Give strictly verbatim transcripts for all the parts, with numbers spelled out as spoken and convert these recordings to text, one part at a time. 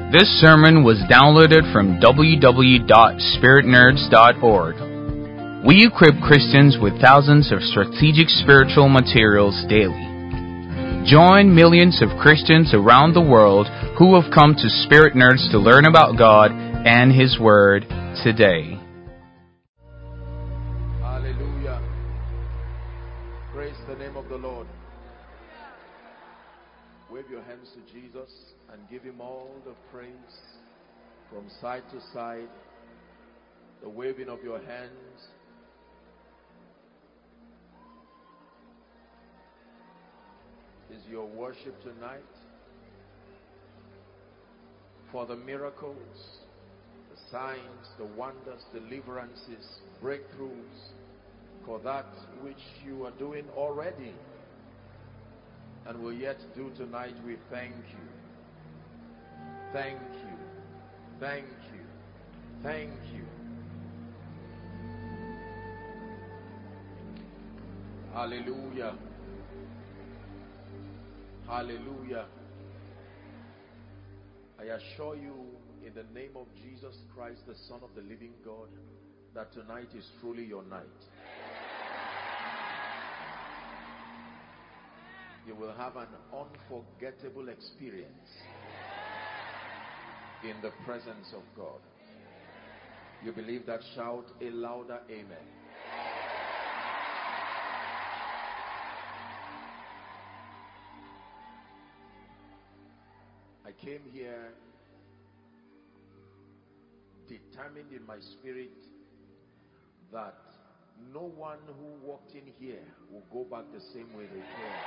This sermon was downloaded from w w w dot spirit nerds dot org. We equip Christians with thousands of strategic spiritual materials daily. Join millions of Christians around the world who have come to Spirit Nerds to learn about God and His Word today. Hallelujah. Praise the name of the Lord. Wave your hands to Jesus and give Him all the praise from side to side. The waving of your hands is your worship tonight. For the miracles, the signs, the wonders, deliverances, breakthroughs, for that which you are doing already and will yet do tonight, we thank you. Thank you. Thank you. Thank you. Hallelujah. Hallelujah. I assure you, in the name of Jesus Christ, the Son of the living God, that tonight is truly your night. You will have an unforgettable experience in the presence of God. You believe that? Shout a louder amen. I came here determined in my spirit that no one who walked in here will go back the same way they came.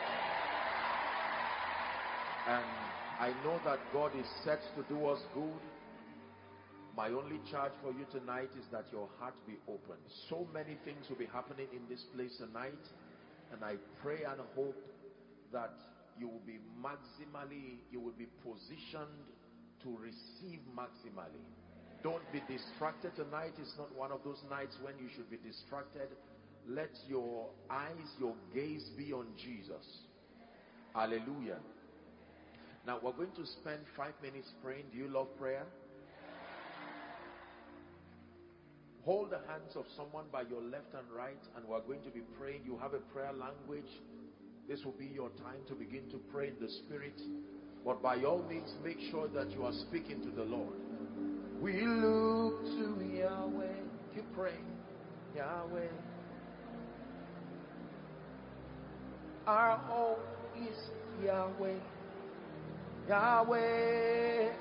And I know that God is set to do us good. My only charge for you tonight is that your heart be open. So many things will be happening in this place tonight, and I pray and hope that you will be maximally, you will be positioned to receive maximally. Don't be distracted tonight. It's not one of those nights when you should be distracted. Let your eyes, your gaze be on Jesus. Hallelujah. Now we're going to spend five minutes praying. Do you love prayer? Hold the hands of someone by your left and right, and we're going to be praying. You have a prayer language. This will be your time to begin to pray in the Spirit. But by all means, make sure that you are speaking to the Lord. We look to Yahweh. Keep praying. Yahweh. Our hope is Yahweh. Yahweh.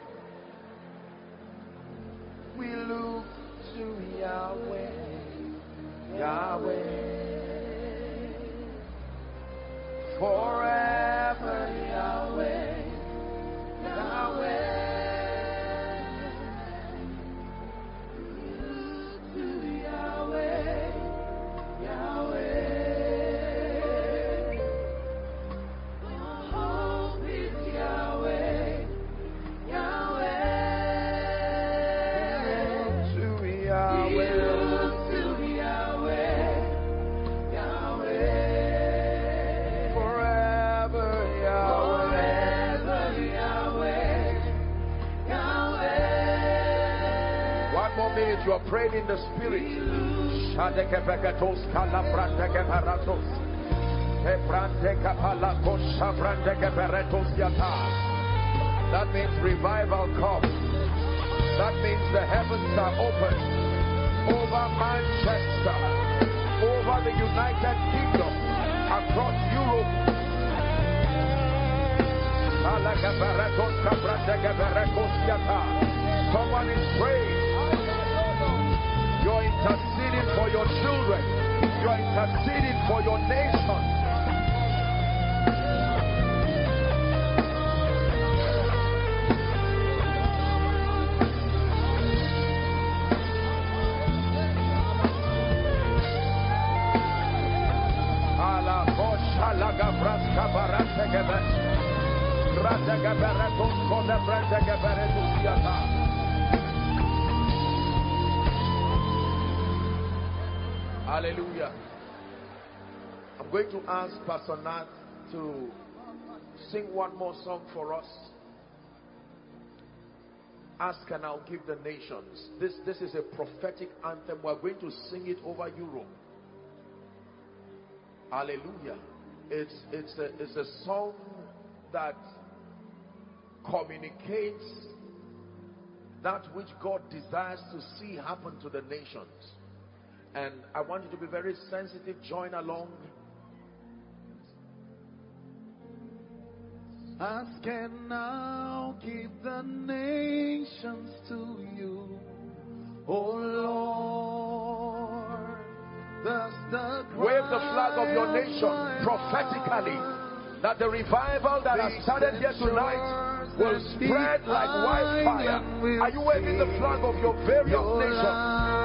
We look to Yahweh. Yahweh. Forever Yahweh. Yahweh. You are praying in the Spirit. That means revival comes. That means the heavens are open over Manchester, over the United Kingdom, across Europe. Someone is praying. You're interceding for your children. You're interceding for your nation. Hallelujah. I'm going to ask Pastor Nat to sing one more song for us. Ask and I'll give the nations. This, this is a prophetic anthem. We're going to sing it over Europe. Hallelujah. It's, it's, a, it's a song that communicates that which God desires to see happen to the nations. And I want you to be very sensitive. Join along. Ask and now give the nations to you, O Lord. Thus the wave the flag of your nation prophetically, that the revival that has started here tonight will spread like wildfire. Are you waving the flag of your various nations?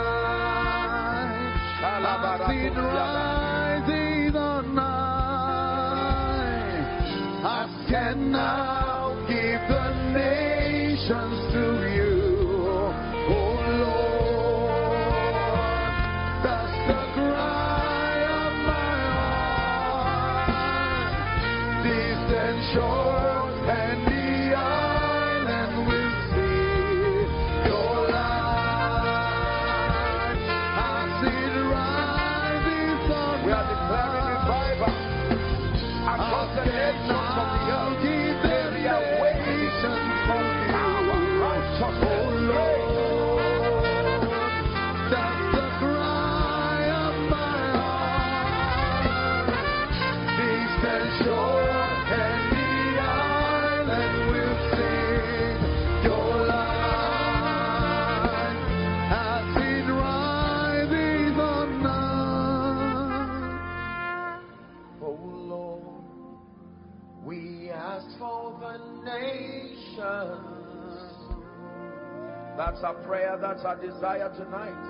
Can now give the nations to you, O Lord. That's the cry of my heart. Distant shores and the island will see your light as it rises on. We are declaring revival across the nations of the earth. They are waiting for power, righteousness, grace. That's the cry of my heart. Distant shore and the island will sing your light as it rises on night. Oh Lord, we ask for the nations. That's our prayer, that's our desire tonight.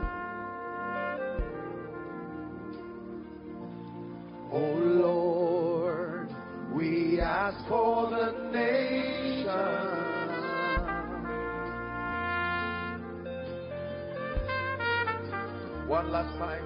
Oh Lord, we ask for the nations. One last time.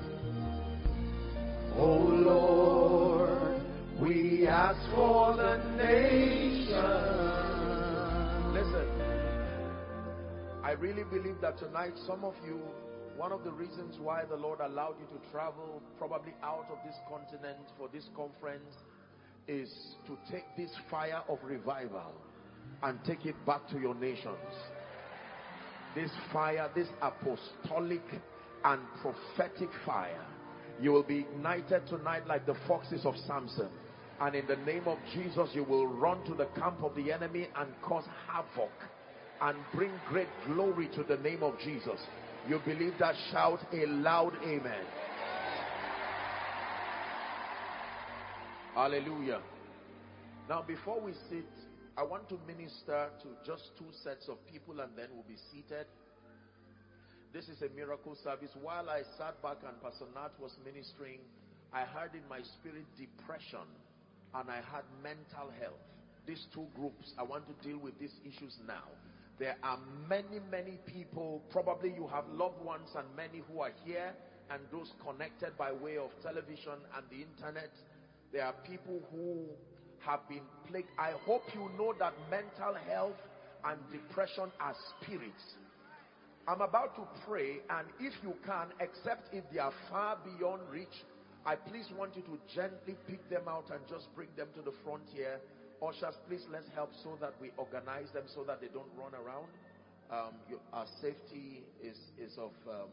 Oh Lord, we ask for the nations. Listen, I really believe that tonight some of you, one of the reasons why the Lord allowed you to travel probably out of this continent for this conference is to take this fire of revival and take it back to your nations. This fire, this apostolic and prophetic fire, you will be ignited tonight like the foxes of Samson. And in the name of Jesus, you will run to the camp of the enemy and cause havoc and bring great glory to the name of Jesus. You believe that? Shout a loud amen. Hallelujah. Now before we sit, I want to minister to just two sets of people and then we'll be seated. This is a miracle service. While I sat back and Pastor Nat was ministering, I heard in my spirit depression and I had mental health. These two groups, I want to deal with these issues now. There are many, many people, probably you have loved ones and many who are here and those connected by way of television and the internet. There are people who have been plagued. I hope you know that mental health and depression are spirits. I'm about to pray, and if you can, except if they are far beyond reach, I please want you to gently pick them out and just bring them to the front here. Ushers, please let's help so that we organize them so that they don't run around. Um, your, our safety is, is of um,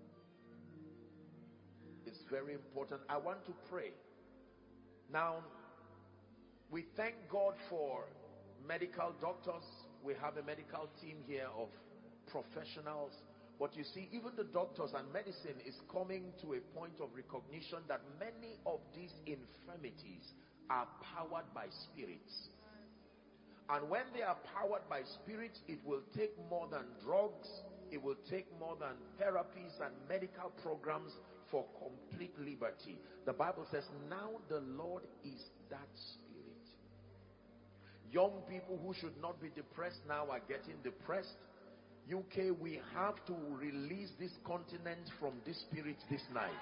is very important. I want to pray. Now, we thank God for medical doctors. We have a medical team here of professionals. But you see, even the doctors and medicine is coming to a point of recognition that many of these infirmities are powered by spirits. And when they are powered by spirits, it will take more than drugs. It will take more than therapies and medical programs for complete liberty. The Bible says, now the Lord is that spirit. Young people who should not be depressed now are getting depressed. U K, we have to release this continent from this spirit this night,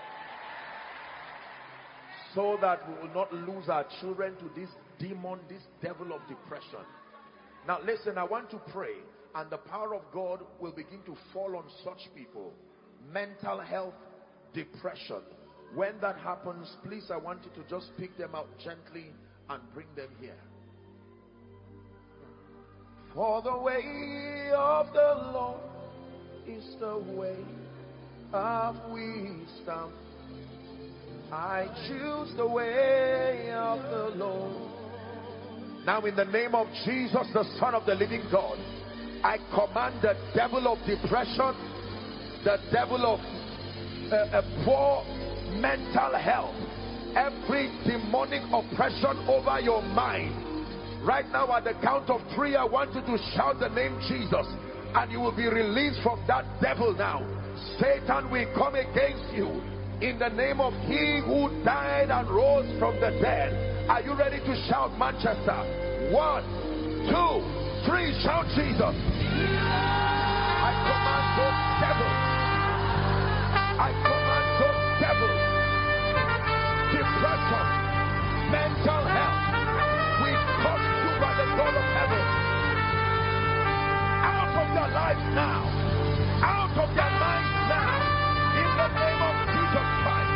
so that we will not lose our children to this demon, this devil of depression. Now listen, I want to pray. and the power of God will begin to fall on such people. Mental health, depression. When that happens, please, I want you to just pick them out gently and bring them here. For the way of the Lord is the way of wisdom. I choose the way of the Lord. Now in the name of Jesus, the Son of the living God, I command the devil of depression, the devil of uh, a poor mental health, every demonic oppression over your mind. Right now at the count of three, I want you to shout the name Jesus, and you will be released from that devil now. Satan will come against you in the name of he who died and rose from the dead. Are you ready to shout Manchester? One, two, three, shout Jesus. I command those devils. I command those devils. Depression, mental health, we curse you by the God of heaven. Out of their lives now. Out of their minds now. In the name of Jesus Christ.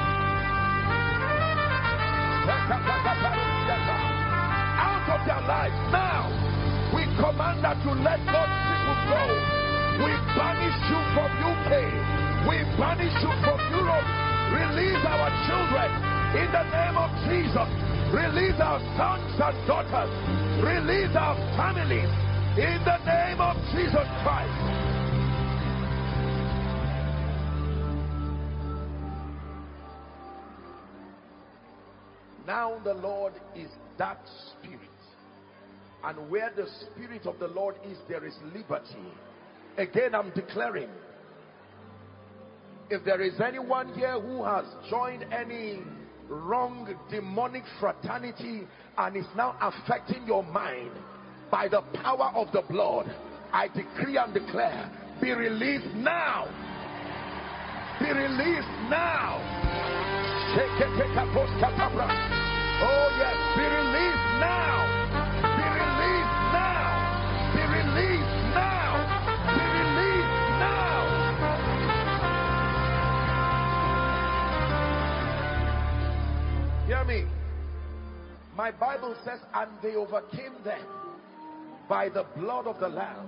Out of their lives now. We command that you let God's people go. We banish you from U K. We banish you from Europe. Release our children in the name of Jesus. Release our sons and daughters. Release our families in the name of Jesus Christ. Now the Lord is that Spirit. And where the Spirit of the Lord is, there is liberty. Again, I'm declaring, if there is anyone here who has joined any wrong demonic fraternity and is now affecting your mind, by the power of the blood, I decree and declare, be released now. Be released now. Oh yes, be released now. Be released now. Be released now. Be released now. Hear me. My Bible says, and they overcame them by the blood of the Lamb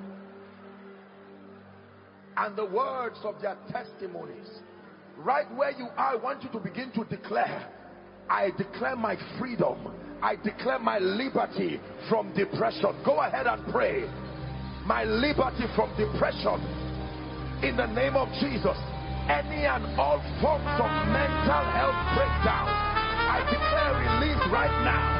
and the words of their testimonies. Right where you are, I want you to begin to declare, I declare my freedom. I declare my liberty from depression. Go ahead and pray. My liberty from depression. In the name of Jesus. Any and all forms of mental health breakdown, I declare release right now.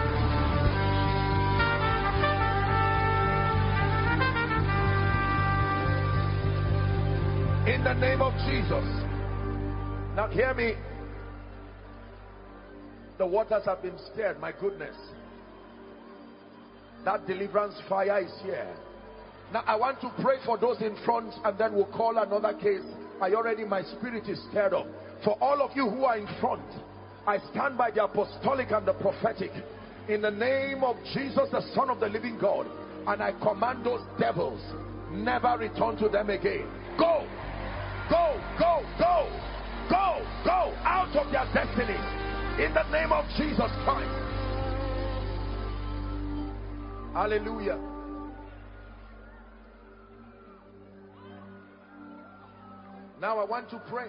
In the name of Jesus. Now hear me. The waters have been stirred. My goodness. That deliverance fire is here. Now I want to pray for those in front, and then we'll call another case. I already, my spirit is stirred up. For all of you who are in front, I stand by the apostolic and the prophetic. In the name of Jesus, the Son of the living God. And I command those devils, never return to them again. Go! Go, go, go, go, go out of their destiny in the name of Jesus Christ. Hallelujah. Now I want to pray.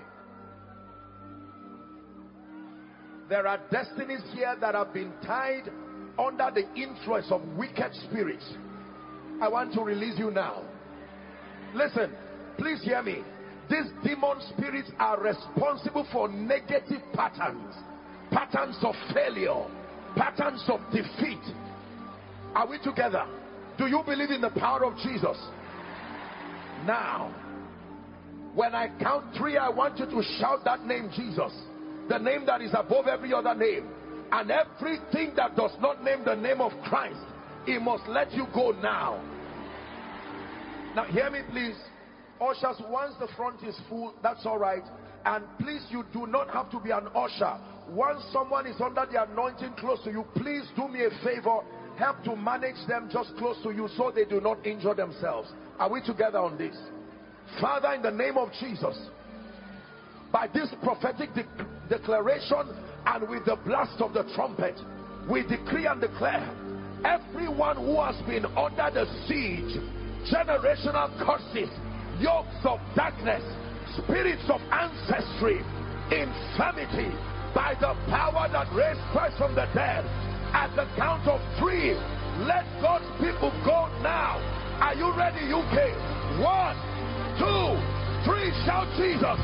There are destinies here that have been tied under the influence of wicked spirits. I want to release you now. Listen, please hear me. These demon spirits are responsible for negative patterns, patterns of failure, patterns of defeat. Are we together? Do you believe in the power of Jesus? Now, when I count three, I want you to shout that name, Jesus, the name that is above every other name. And everything that does not name the name of Christ, it must let you go now. Now hear me please. Ushers, once the front is full, that's all right. And please, you do not have to be an usher. Once someone is under the anointing close to you, please do me a favor help to manage them just close to you so they do not injure themselves. Are we together on this? Father, in the name of Jesus, by this prophetic de declaration and with the blast of the trumpet, we decree and declare everyone who has been under the siege, generational curses, yokes of darkness, spirits of ancestry, infirmity, by the power that raised Christ from the dead, at the count of three, let God's people go now. Are you ready, U K? One, two, three, shout Jesus.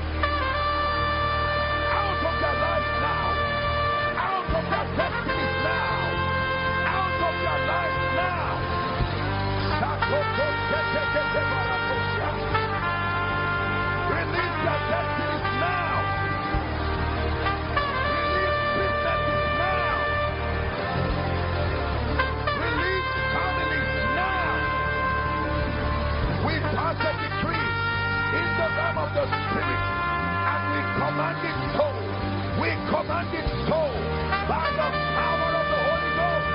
Out of their life now. Out of their destinies now. Out of their life now. Release their destinies now. Release businesses now. Release families now. We pass a decree in the realm of the spirit and we command it so. We command it so by the power of the Holy Ghost.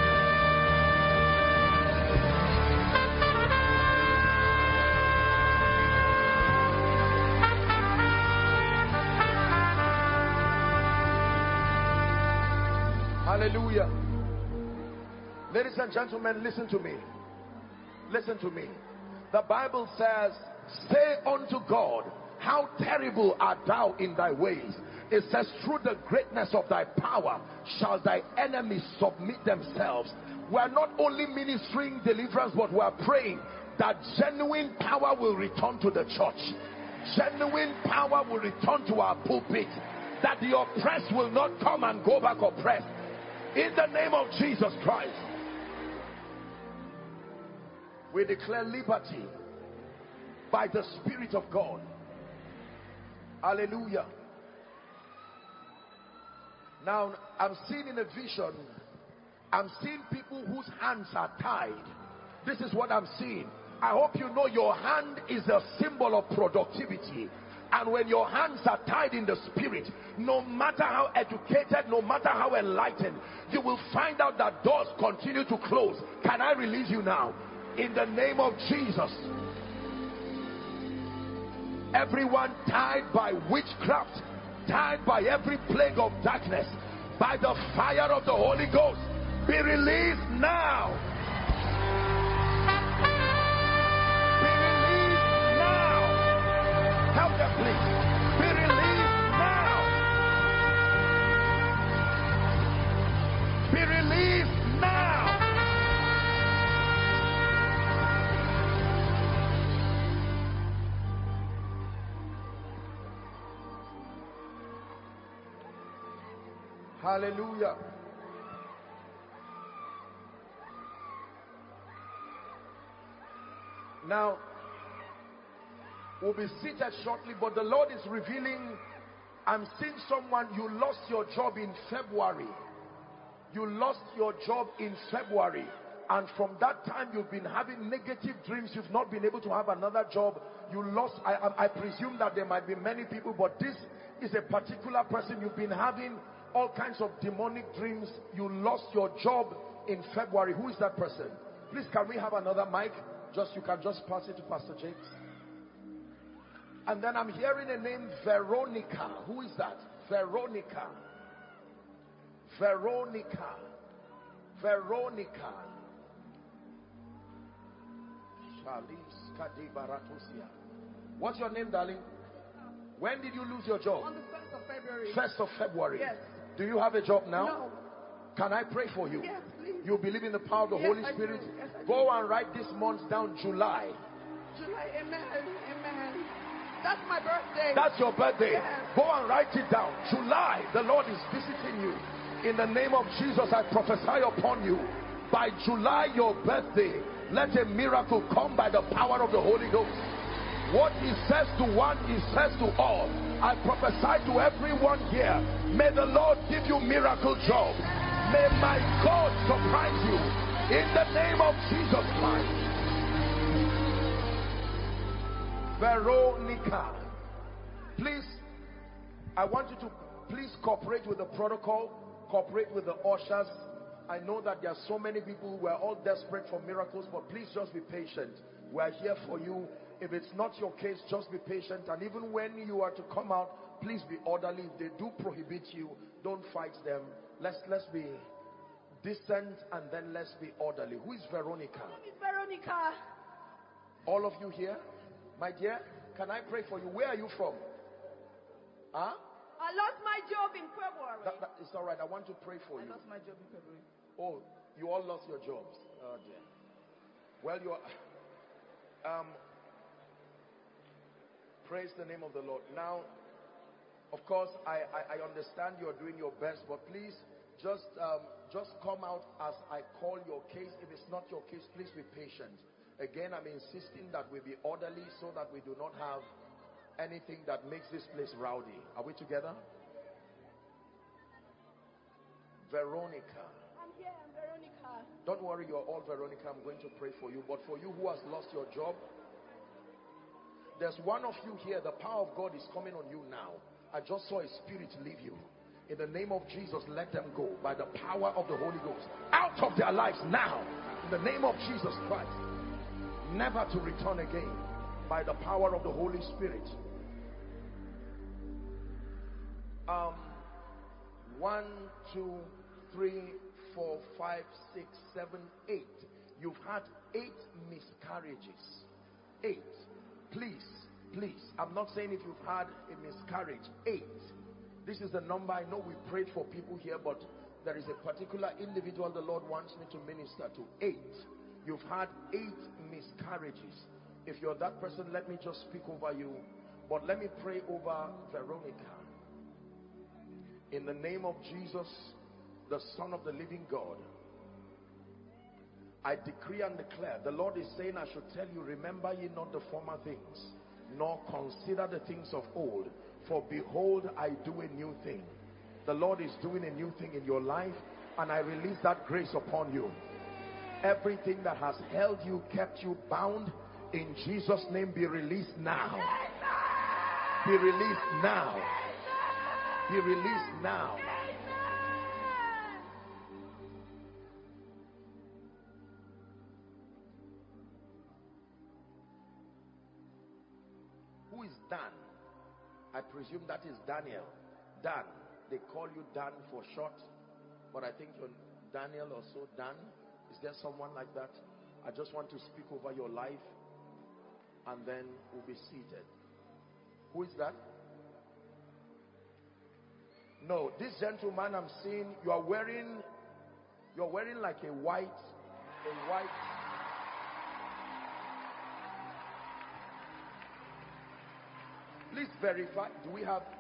Hallelujah. Ladies and gentlemen, listen to me. Listen to me. The Bible says, say unto God, how terrible art thou in thy ways. It says, through the greatness of thy power shall thy enemies submit themselves. We are not only ministering deliverance, but we are praying that genuine power will return to the church. Genuine power will return to our pulpit. That the oppressed will not come and go back oppressed. In the name of Jesus Christ, we declare liberty by the Spirit of God. Hallelujah. Now, I'm seeing in a vision, I'm seeing people whose hands are tied. This is what I'm seeing. I hope you know your hand is a symbol of productivity. And when your hands are tied in the spirit, no matter how educated, no matter how enlightened, you will find out that doors continue to close. Can I release you now? In the name of Jesus. Everyone tied by witchcraft, tied by every plague of darkness, by the fire of the Holy Ghost, be released now. Be released now. Help them, please. Be released now. Be released now. Hallelujah. Now, we'll be seated shortly, but the Lord is revealing, I'm seeing someone, you lost your job in February. You lost your job in February. And from that time, you've been having negative dreams. You've not been able to have another job. You lost, I, I, I presume that there might be many people, but this is a particular person. You've been having all kinds of demonic dreams. You lost your job in February. Who is that person? Please, can we have another mic? Just, you can just pass it to Pastor James. And then I'm hearing a name, Veronica. Who is that? Veronica. Veronica. Veronica. What's your name, darling? When did you lose your job? On the first of February. first of February. Yes. Do you have a job now? No. Can I pray for you? Yes, please. You believe in the power of the Yes, Holy I Spirit? do. Yes, I do. Go and write this month down, July. July, amen, amen. That's my birthday. That's your birthday. Yes. Go and write it down. July, the Lord is visiting you. In the name of Jesus, I prophesy upon you. By July, your birthday, let a miracle come by the power of the Holy Ghost. What he says to one, he says to all. I prophesy to everyone here. May the Lord give you miracle job. May my God surprise you. In the name of Jesus Christ. Veronica, please, I want you to please cooperate with the protocol, cooperate with the ushers. I know that there are so many people who are all desperate for miracles, but please just be patient. We are here for you. If it's not your case, just be patient. And even when you are to come out, please be orderly. If they do prohibit you, don't fight them. Let's let's be decent, and then let's be orderly. Who is Veronica? My name is Veronica. All of you here? My dear, can I pray for you? Where are you from? Huh? I lost my job in February. That, that, it's all right. I want to pray for I you. lost my job in February. Oh, you all lost your jobs. Oh dear. Well, you are. Um. Praise the name of the Lord. Now, of course, I, I, I understand you're doing your best, but please just um, just come out as I call your case. If it's not your case, please be patient. Again, I'm insisting that we be orderly so that we do not have anything that makes this place rowdy. Are we together? Veronica. I'm here, I'm Veronica. Don't worry, you're all Veronica. I'm going to pray for you. But for you who has lost your job, there's one of you here. The power of God is coming on you now. I just saw a spirit leave you. In the name of Jesus, let them go by the power of the Holy Ghost. Out of their lives now. In the name of Jesus Christ. Never to return again. By the power of the Holy Spirit. Um, one, two, three, four, five, six, seven, eight. You've had eight miscarriages. Eight. Please, please. I'm not saying if you've had a miscarriage. Eight. This is the number. I know we prayed for people here, but there is a particular individual the Lord wants me to minister to. Eight. You've had eight miscarriages. If you're that person, let me just speak over you. But let me pray over Veronica. In the name of Jesus, the Son of the living God, I decree and declare, the Lord is saying I should tell you, remember ye not the former things, nor consider the things of old. For behold, I do a new thing. The Lord is doing a new thing in your life, and I release that grace upon you. Everything that has held you, kept you bound, in Jesus' name be released now. Be released now. Be released now. Who is Dan? I presume that is Daniel. Dan. They call you Dan for short, but I think you're Daniel or so. Dan. Is there someone like that? I just want to speak over your life, and then we'll be seated. Who is that? No, this gentleman I'm seeing, you are wearing, you're wearing like a white, a white. Please verify. Do we have?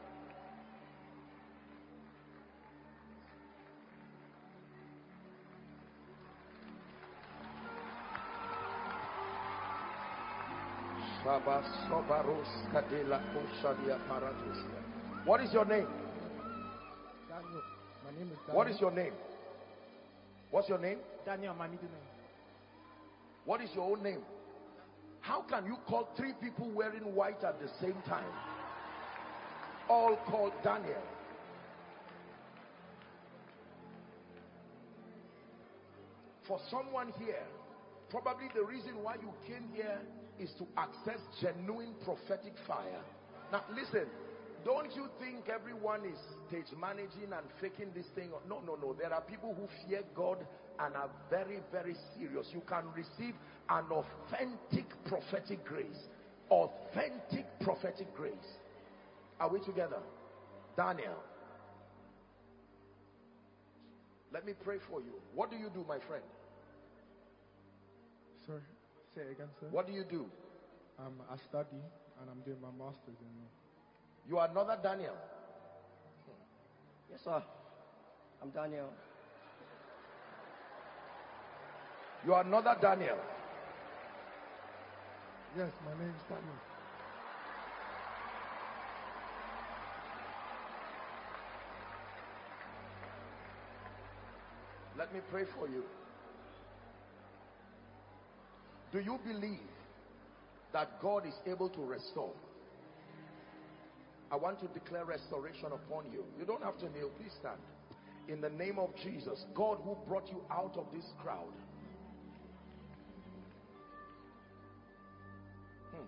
What is your name? Daniel. My name is Daniel. What is your name? What's your name? Daniel, my middle name. What is your own name? How can you call three people wearing white at the same time? All called Daniel. For someone here, probably the reason why you came here is to access genuine prophetic fire. Now listen, don't you think everyone is stage managing and faking this thing? No, no, no. There are people who fear God and are very, very serious. You can receive an authentic prophetic grace. Authentic prophetic grace. Are we together? Daniel. Let me pray for you. What do you do, my friend? Sir, say it again, sir. What do you do? Um, I study and I'm doing my master's in. You are another Daniel. Yes, sir. I'm Daniel. You are another Daniel. Yes, my name is Daniel. Let me pray for you. Do you believe that God is able to restore? I want to declare restoration upon you. You don't have to kneel. Please stand. In the name of Jesus, God who brought you out of this crowd. Hmm.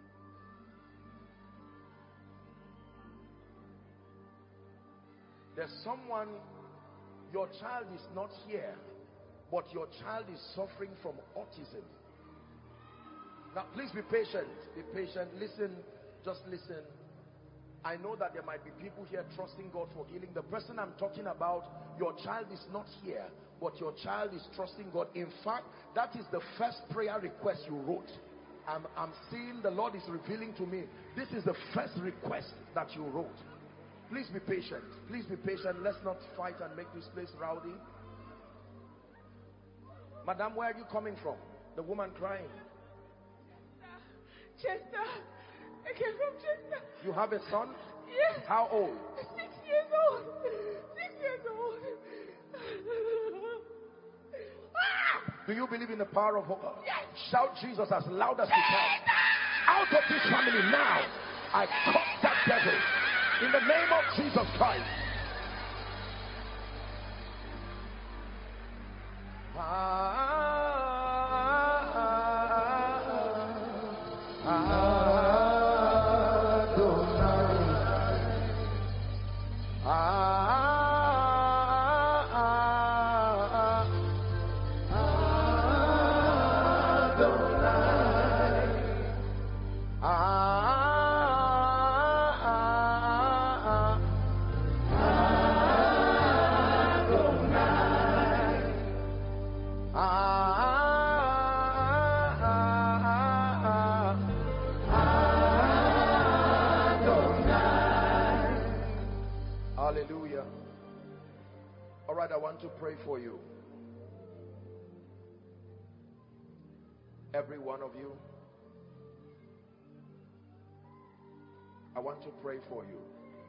There's someone, your child is not here, but your child is suffering from autism. Now please be patient, be patient, listen, just listen. I know that there might be people here trusting God for healing. The person I'm talking about, your child is not here, but your child is trusting God. In fact, that is the first prayer request you wrote. I'm, I'm seeing the Lord is revealing to me, this is the first request that you wrote. Please be patient. Please be patient. Let's not fight and make this place rowdy. Madam, where are you coming from? The woman crying. Chester. I came from Chester. You have a son? Yes. How old? Six years old. Six years old. Do you believe in the power of hope? Yes. Shout Jesus as loud as you can. Out of this family now. I cut that devil. In the name of Jesus Christ. Ah. Hallelujah. All right, I want to pray for you. Every one of you. I want to pray for you.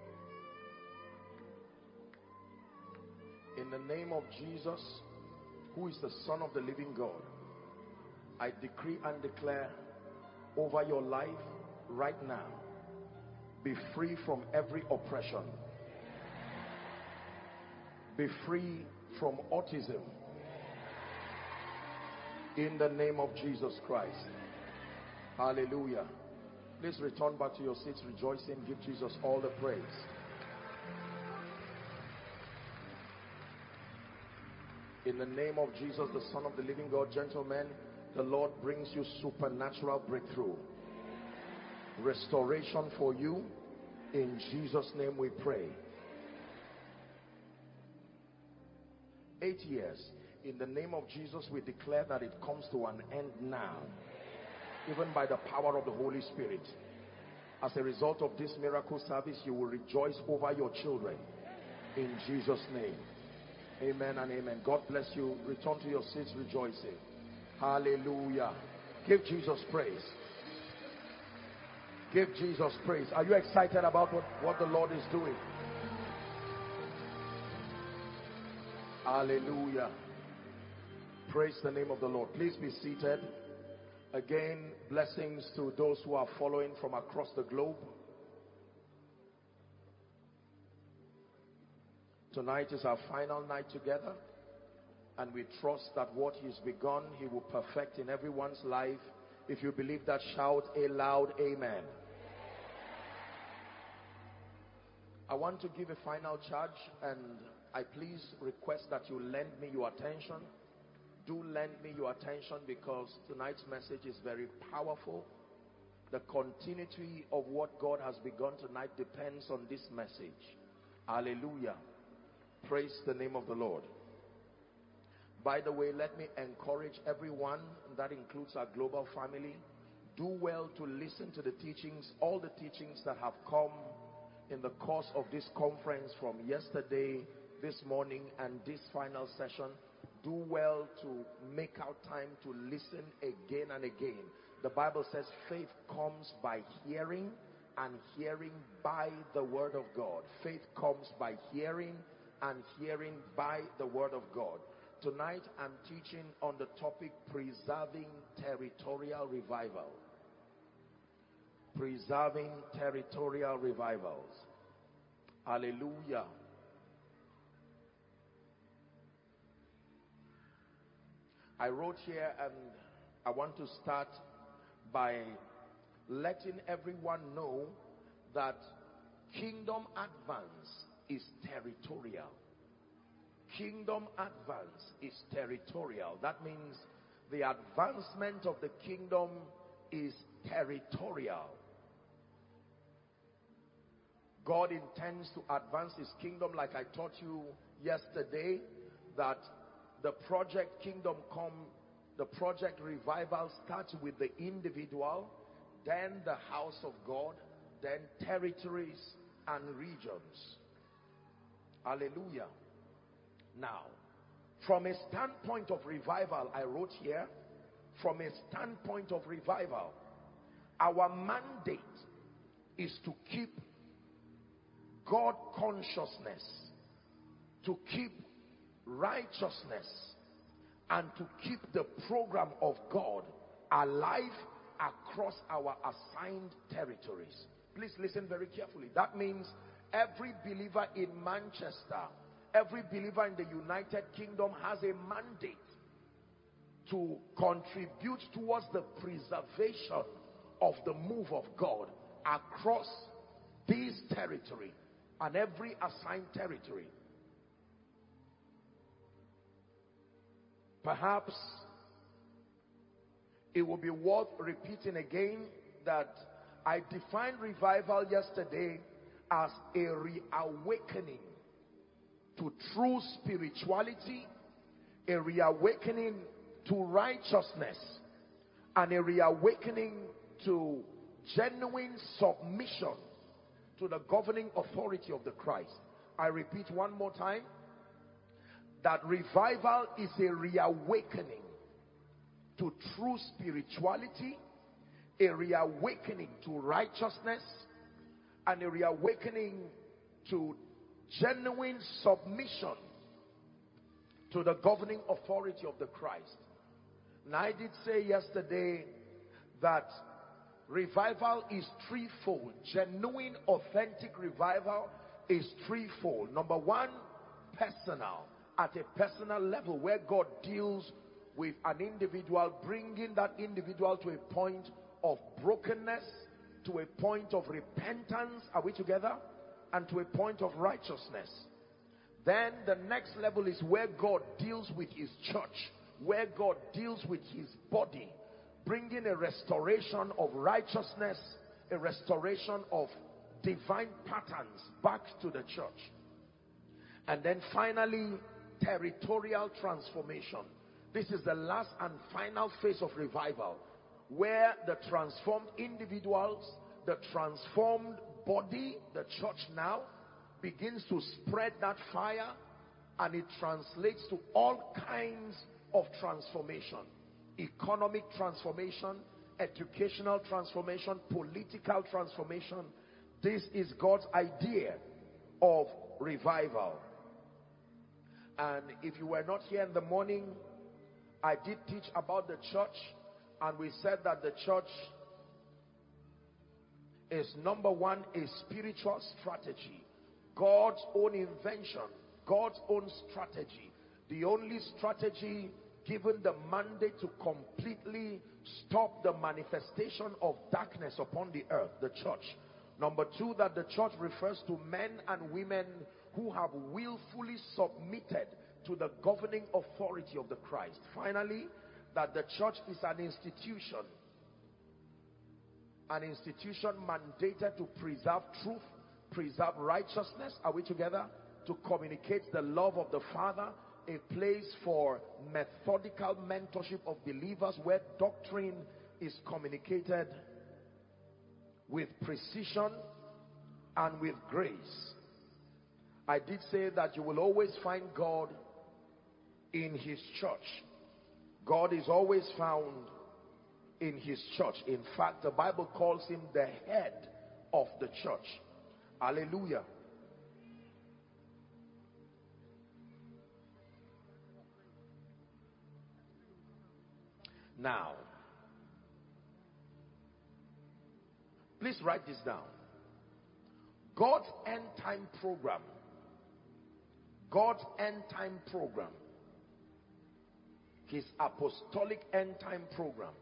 In the name of Jesus, who is the Son of the living God, I decree and declare over your life right now, be free from every oppression. Be free from autism. In the name of Jesus Christ. Hallelujah. Please return back to your seats rejoicing. Give Jesus all the praise. In the name of Jesus, the Son of the living God, gentlemen, the Lord brings you supernatural breakthrough. Restoration for you. In Jesus' name we pray. Eight years. In the name of Jesus, we declare that it comes to an end now. Even by the power of the Holy Spirit. As a result of this miracle service, you will rejoice over your children. In Jesus' name. Amen and amen. God bless you. Return to your seats rejoicing. Hallelujah. Give Jesus praise. Give Jesus praise. Are you excited about what, what the Lord is doing? Hallelujah. Praise the name of the Lord. Please be seated. Again, blessings to those who are following from across the globe. Tonight is our final night together, and we trust that what He's begun, He will perfect in everyone's life. If you believe that, shout a loud amen. I want to give a final charge, and I please request that you lend me your attention. Do lend me your attention, because tonight's message is very powerful. The continuity of what God has begun tonight depends on this message. Hallelujah. Praise the name of the Lord. By the way, let me encourage everyone, that includes our global family, do well to listen to the teachings, all the teachings that have come in the course of this conference from yesterday, this morning, and this final session. Do well to make out time to listen again and again. The Bible says faith comes by hearing, and hearing by the word of God. Faith comes by hearing, and hearing by the word of God. Tonight I'm teaching on the topic preserving territorial revival. Preserving territorial revivals. Hallelujah. I wrote here, and I want to start by letting everyone know that kingdom advance is territorial. Kingdom advance is territorial. That means the advancement of the kingdom is territorial. God intends to advance his kingdom, like I taught you yesterday, that the project Kingdom Come, the project Revival starts with the individual, then the house of God, then territories and regions. Hallelujah. Now, from a standpoint of revival, I wrote here, from a standpoint of revival, our mandate is to keep God consciousness, to keep righteousness, and to keep the program of God alive across our assigned territories. Please listen very carefully. That means every believer in Manchester, every believer in the United Kingdom has a mandate to contribute towards the preservation of the move of God across this territory and every assigned territory. Perhaps it will be worth repeating again that I defined revival yesterday as a reawakening to true spirituality, a reawakening to righteousness, and a reawakening to genuine submission to the governing authority of the Christ. I repeat one more time, that revival is a reawakening to true spirituality, a reawakening to righteousness, and a reawakening to genuine submission to the governing authority of the Christ. And I did say yesterday that revival is threefold. Genuine, authentic revival is threefold. Number one, personal. At a personal level, where God deals with an individual, bringing that individual to a point of brokenness, to a point of repentance, are we together? And to a point of righteousness. Then the next level is where God deals with his church, where God deals with his body, bringing a restoration of righteousness, a restoration of divine patterns back to the church. And then finally, territorial transformation. This is the last and final phase of revival, where the transformed individuals, the transformed body, the church now, begins to spread that fire, and it translates to all kinds of transformation. Economic transformation, educational transformation, political transformation. This is God's idea of revival. And if you were not here in the morning, I did teach about the church, and we said that the church is, number one, a spiritual strategy. God's own invention, God's own strategy. The only strategy given the mandate to completely stop the manifestation of darkness upon the earth, the church. Number two, that the church refers to men and women who have willfully submitted to the governing authority of the Christ. Finally, that the church is an institution, an institution mandated to preserve truth, preserve righteousness, are we together? To communicate the love of the Father, a place for methodical mentorship of believers, where doctrine is communicated with precision and with grace. I did say that you will always find God in his church. God is always found in his church. In fact, the Bible calls him the head of the church. Hallelujah. Now, please write this down. God's end time program, God's end time program his apostolic end time program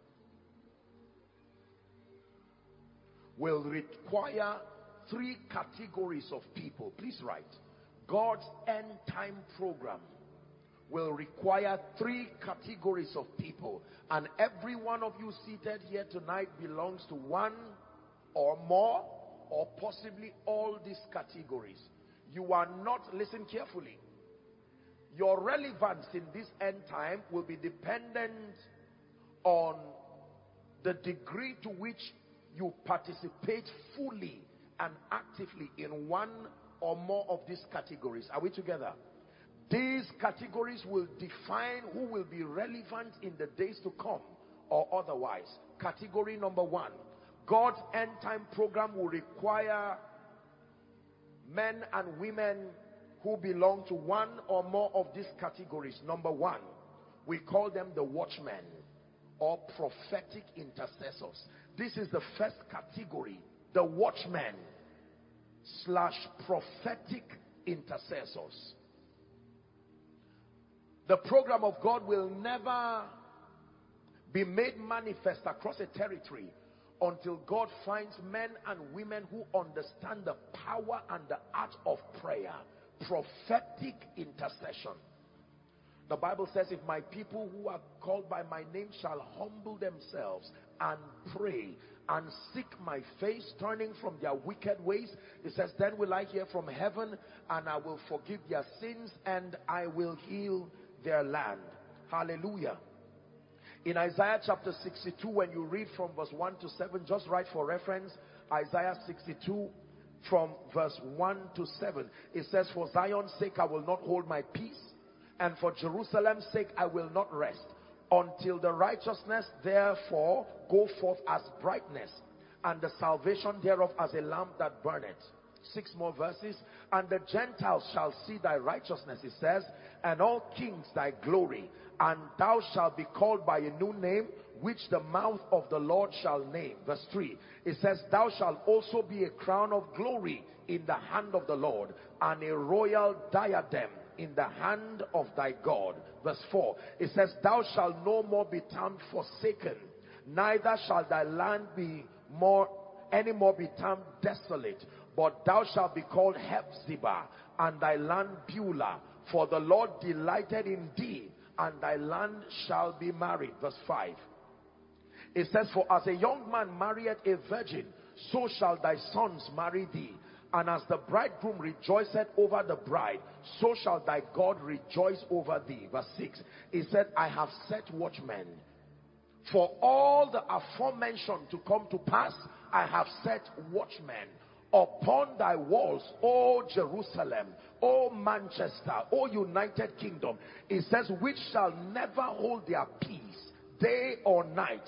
will require three categories of people. Please write. God's end time program will require three categories of people, and every one of you seated here tonight belongs to one or more or possibly all these categories. You are not, listen carefully, your relevance in this end time will be dependent on the degree to which you participate fully and actively in one or more of these categories. Are we together? These categories will define who will be relevant in the days to come or otherwise. Category number one, God's end time program will require men and women who belong to one or more of these categories. Number one, we call them the watchmen or prophetic intercessors. This is the first category, the watchmen slash prophetic intercessors. The program of God will never be made manifest across a territory until God finds men and women who understand the power and the art of prayer. Prophetic intercession. The Bible says, if my people who are called by my name shall humble themselves and pray and seek my face, turning from their wicked ways, it says, then will I hear from heaven and I will forgive their sins and I will heal their land. Hallelujah. In Isaiah chapter sixty-two, when you read from verse one to seven, just write for reference, Isaiah sixty-two from verse one to seven. It says, for Zion's sake I will not hold my peace, and for Jerusalem's sake I will not rest, until the righteousness therefore go forth as brightness, and the salvation thereof as a lamp that burneth. Six more verses. And the Gentiles shall see thy righteousness, it says, and all kings thy glory, and thou shalt be called by a new name, which the mouth of the Lord shall name. Verse three, it says, thou shalt also be a crown of glory in the hand of the Lord, and a royal diadem in the hand of thy God. Verse four, it says, thou shalt no more be termed forsaken, neither shall thy land be more any more be termed desolate, but thou shalt be called Hephzibah, and thy land Beulah, for the Lord delighted in thee, and thy land shall be married. Verse five, it says, for as a young man marrieth a virgin, so shall thy sons marry thee, and as the bridegroom rejoiceth over the bride, so shall thy God rejoice over thee. Verse six, it said, I have set watchmen for all the aforementioned to come to pass. I have set watchmen upon thy walls, O Jerusalem, O Manchester, O United Kingdom. It says, which shall never hold their peace day or night.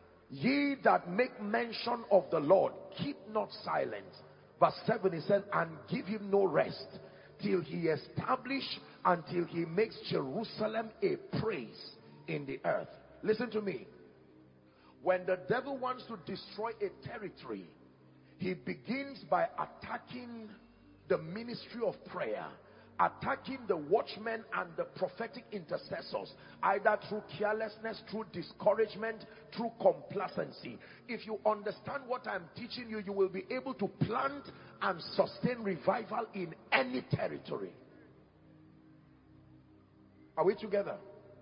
Ye that make mention of the Lord, keep not silent. Verse seven, it says, and give him no rest till he establish, until he makes Jerusalem a praise in the earth. Listen to me. When the devil wants to destroy a territory, he begins by attacking the ministry of prayer, attacking the watchmen and the prophetic intercessors, either through carelessness, through discouragement, through complacency. If you understand what I'm teaching you, you will be able to plant and sustain revival in any territory. Are we together?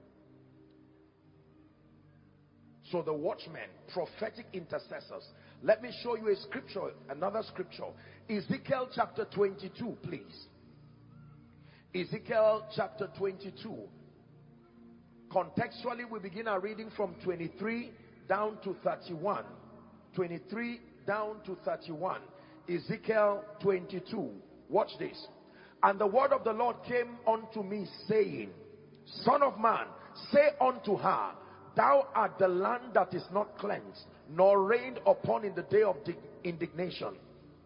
So the watchmen, prophetic intercessors. Let me show you a scripture, another scripture. Ezekiel chapter twenty-two, please. Ezekiel chapter twenty-two. Contextually, we begin our reading from twenty-three down to thirty-one. twenty-three down to thirty-one. Ezekiel twenty-two. Watch this. And the word of the Lord came unto me, saying, Son of man, say unto her, thou art the land that is not cleansed, nor rained upon in the day of indignation.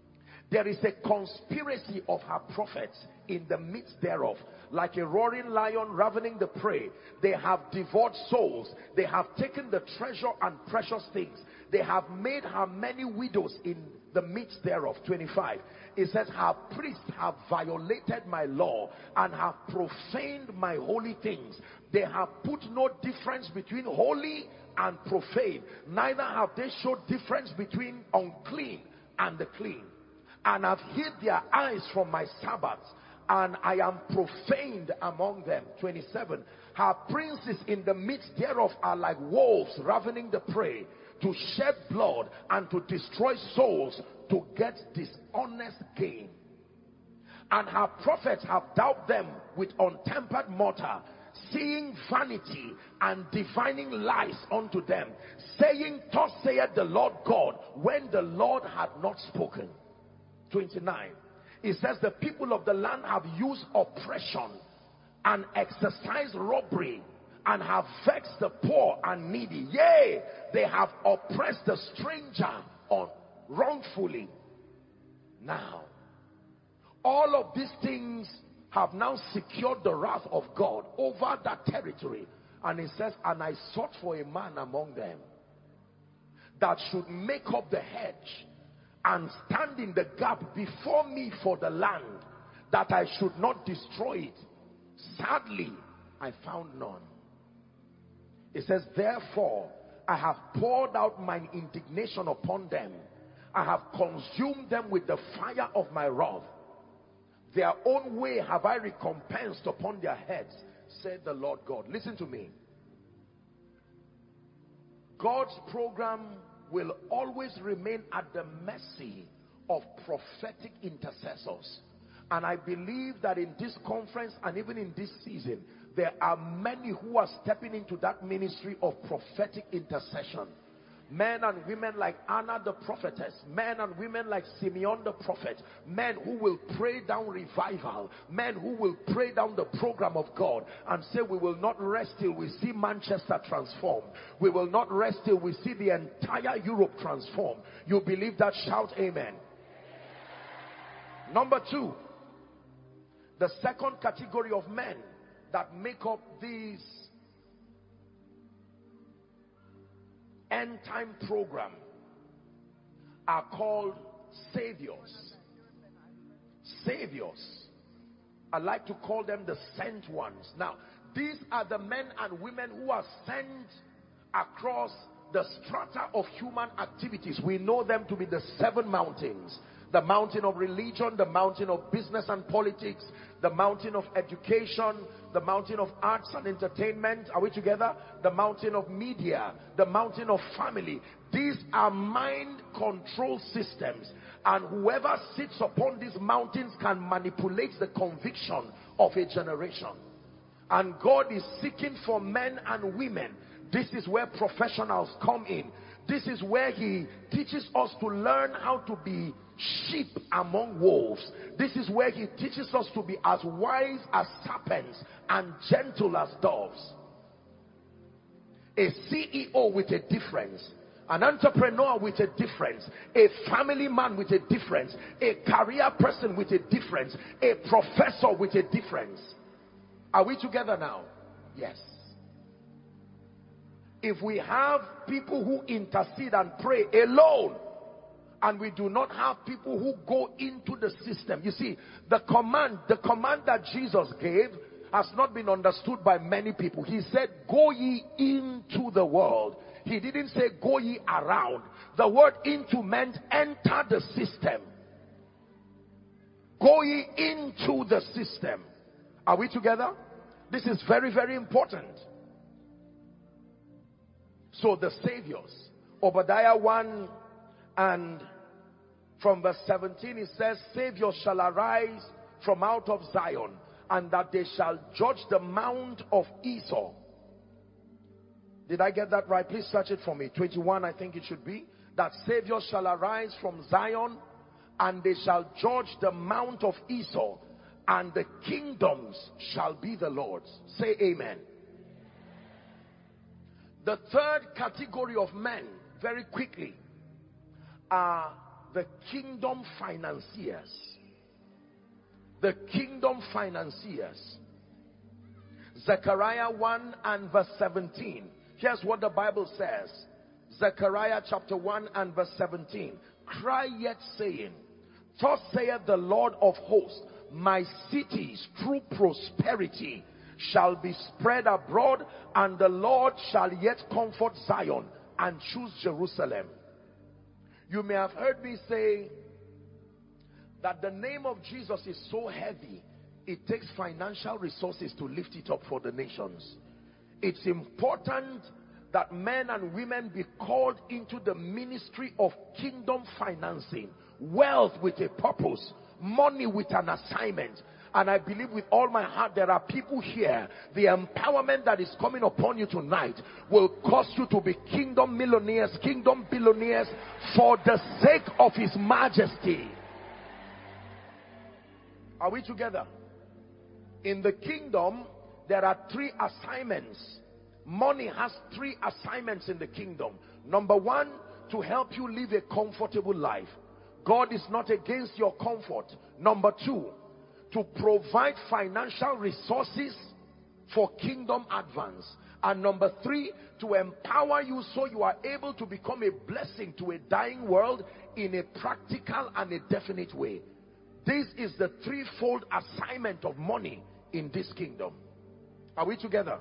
There is a conspiracy of her prophets in the midst thereof. Like a roaring lion ravening the prey, they have devoured souls. They have taken the treasure and precious things. They have made her many widows in the midst thereof. twenty-five. It says, her priests have violated my law and have profaned my holy things. They have put no difference between holy and profane. Neither have they showed difference between unclean and the clean. And have hid their eyes from my Sabbaths, and I am profaned among them. twenty-seven. Her princes in the midst thereof are like wolves ravening the prey, to shed blood and to destroy souls, to get dishonest gain. And her prophets have daubed them with untempered mortar, seeing vanity and divining lies unto them, saying, thus saith the Lord God, when the Lord had not spoken. twenty-nine. It says, the people of the land have used oppression and exercised robbery, and have vexed the poor and needy. Yea, they have oppressed the stranger on wrongfully. Now, all of these things have now secured the wrath of God over that territory. And it says, and I sought for a man among them that should make up the hedge and stand in the gap before me for the land, that I should not destroy it. Sadly, I found none. It says, therefore, I have poured out mine indignation upon them. I have consumed them with the fire of my wrath. Their own way have I recompensed upon their heads, said the Lord God. Listen to me. God's program will always remain at the mercy of prophetic intercessors. And I believe that in this conference and even in this season, there are many who are stepping into that ministry of prophetic intercession. Men and women like Anna the prophetess, men and women like Simeon the prophet, men who will pray down revival, men who will pray down the program of God and say, we will not rest till we see Manchester transformed. We will not rest till we see the entire Europe transformed. You believe that? Shout amen. Number two, the second category of men that make up these end time program are called saviors. Saviors. I like to call them the sent ones. Now, these are the men and women who are sent across the strata of human activities. We know them to be the seven mountains. The mountain of religion, the mountain of business and politics, the mountain of education, the mountain of arts and entertainment. Are we together? The mountain of media, the mountain of family. These are mind control systems, and whoever sits upon these mountains can manipulate the conviction of a generation. And God is seeking for men and women. This is where professionals come in. This is where he teaches us to learn how to be sheep among wolves. This is where he teaches us to be as wise as serpents and gentle as doves. A C E O with a difference, an entrepreneur with a difference, a family man with a difference, a career person with a difference, a professor with a difference. Are we together now? Yes. If we have people who intercede and pray alone, and we do not have people who go into the system. You see, the command, the command that Jesus gave has not been understood by many people. He said, go ye into the world. He didn't say, go ye around. The word into meant enter the system. Go ye into the system. Are we together? This is very, very important. So the saviors, Obadiah one and from verse seventeen, it says, saviors shall arise from out of Zion, and that they shall judge the mount of Esau. Did I get that right? Please search it for me. twenty-one, I think it should be. That saviors shall arise from Zion, and they shall judge the mount of Esau, and the kingdoms shall be the Lord's. Say amen. The third category of men, very quickly, are the kingdom financiers. The kingdom financiers. Zechariah one and verse seventeen. Here's what the Bible says. Zechariah chapter one and verse seventeen. Cry yet saying, thus saith the Lord of hosts, my cities through prosperity shall be spread abroad, and the Lord shall yet comfort Zion and choose Jerusalem. You may have heard me say that the name of Jesus is so heavy, it takes financial resources to lift it up for the nations. It's important that men and women be called into the ministry of kingdom financing, wealth with a purpose, money with an assignment. And I believe with all my heart there are people here, the empowerment that is coming upon you tonight will cause you to be kingdom millionaires, kingdom billionaires, for the sake of his majesty. Are we together? In the kingdom, there are three assignments. Money has three assignments in the kingdom. Number one, to help you live a comfortable life. God is not against your comfort. Number two, to provide financial resources for kingdom advance. And number three, to empower you so you are able to become a blessing to a dying world in a practical and a definite way. This is the threefold assignment of money in this kingdom. Are we together?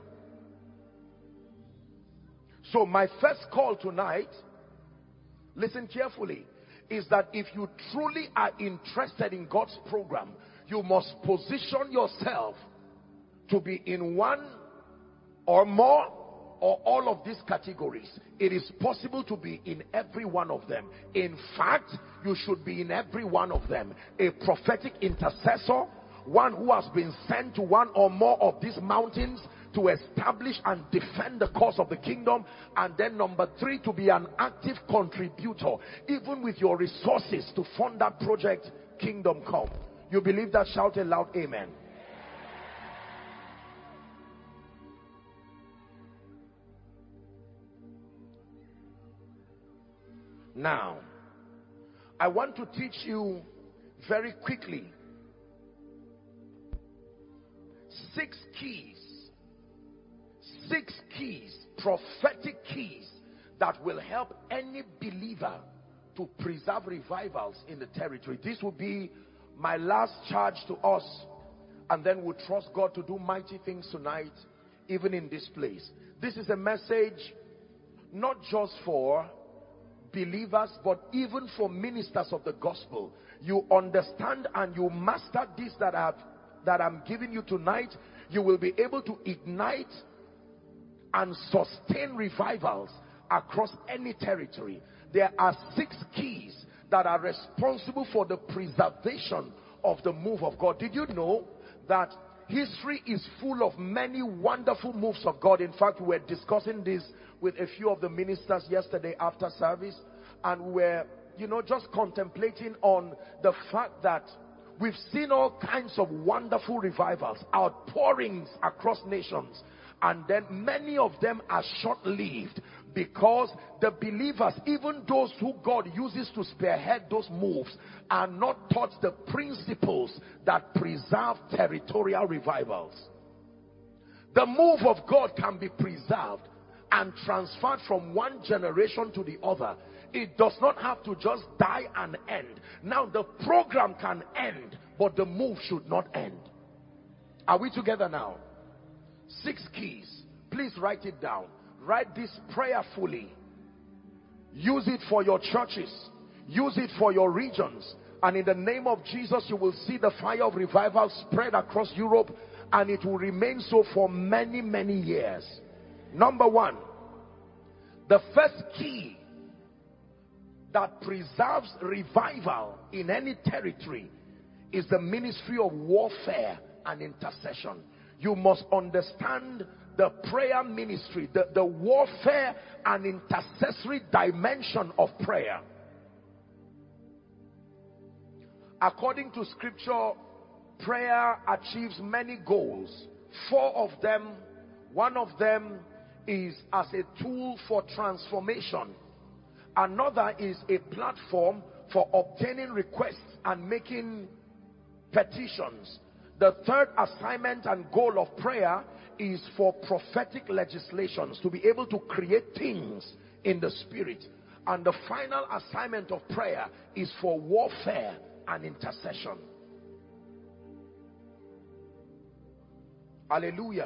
So my first call tonight, listen carefully, is that if you truly are interested in God's program, you must position yourself to be in one or more or all of these categories. It is possible to be in every one of them. In fact, you should be in every one of them. A prophetic intercessor, one who has been sent to one or more of these mountains to establish and defend the cause of the kingdom. And then number three, to be an active contributor, even with your resources, to fund that project, Kingdom Come. You believe that? Shout a loud amen. Now, I want to teach you very quickly six keys, six keys, prophetic keys that will help any believer to preserve revivals in the territory. This will be my last charge to us, and then we'll trust God to do mighty things tonight, even in this place. This is a message not just for believers, but even for ministers of the gospel. You understand and you master this that I have, that I'm giving you tonight, you will be able to ignite and sustain revivals across any territory. There are six keys that are responsible for the preservation of the move of God. Did you know that history is full of many wonderful moves of God? In fact, we were discussing this with a few of the ministers yesterday after service, and we were, you know, just contemplating on the fact that we've seen all kinds of wonderful revivals, outpourings across nations, and then many of them are short-lived because the believers, even those who God uses to spearhead those moves, are not taught the principles that preserve territorial revivals. The move of God can be preserved and transferred from one generation to the other. It does not have to just die and end. Now the program can end, but the move should not end. Are we together now? Six keys. Please write it down. Write this prayerfully. Use it for your churches. Use it for your regions. And in the name of Jesus, you will see the fire of revival spread across Europe, and it will remain so for many, many years. Number one, the first key that preserves revival in any territory is the ministry of warfare and intercession. You must understand the prayer ministry, the, the warfare and intercessory dimension of prayer. According to scripture, prayer achieves many goals. Four of them, one of them is as a tool for transformation. Another is a platform for obtaining requests and making petitions. The third assignment and goal of prayer is for prophetic legislations, to be able to create things in the spirit. And the final assignment of prayer is for warfare and intercession. Hallelujah.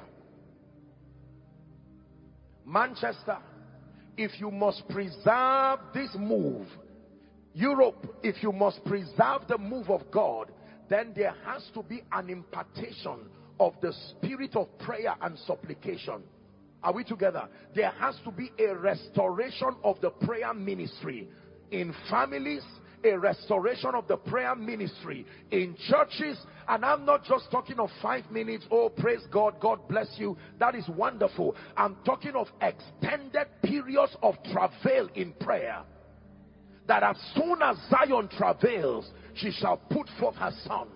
Manchester, if you must preserve this move, Europe, if you must preserve the move of God, then there has to be an impartation of the spirit of prayer and supplication. Are we together? There has to be a restoration of the prayer ministry in families, a restoration of the prayer ministry in churches. And I'm not just talking of five minutes, oh praise God, God bless you, that is wonderful. I'm talking of extended periods of travail in prayer, that as soon as Zion travails, she shall put forth her son.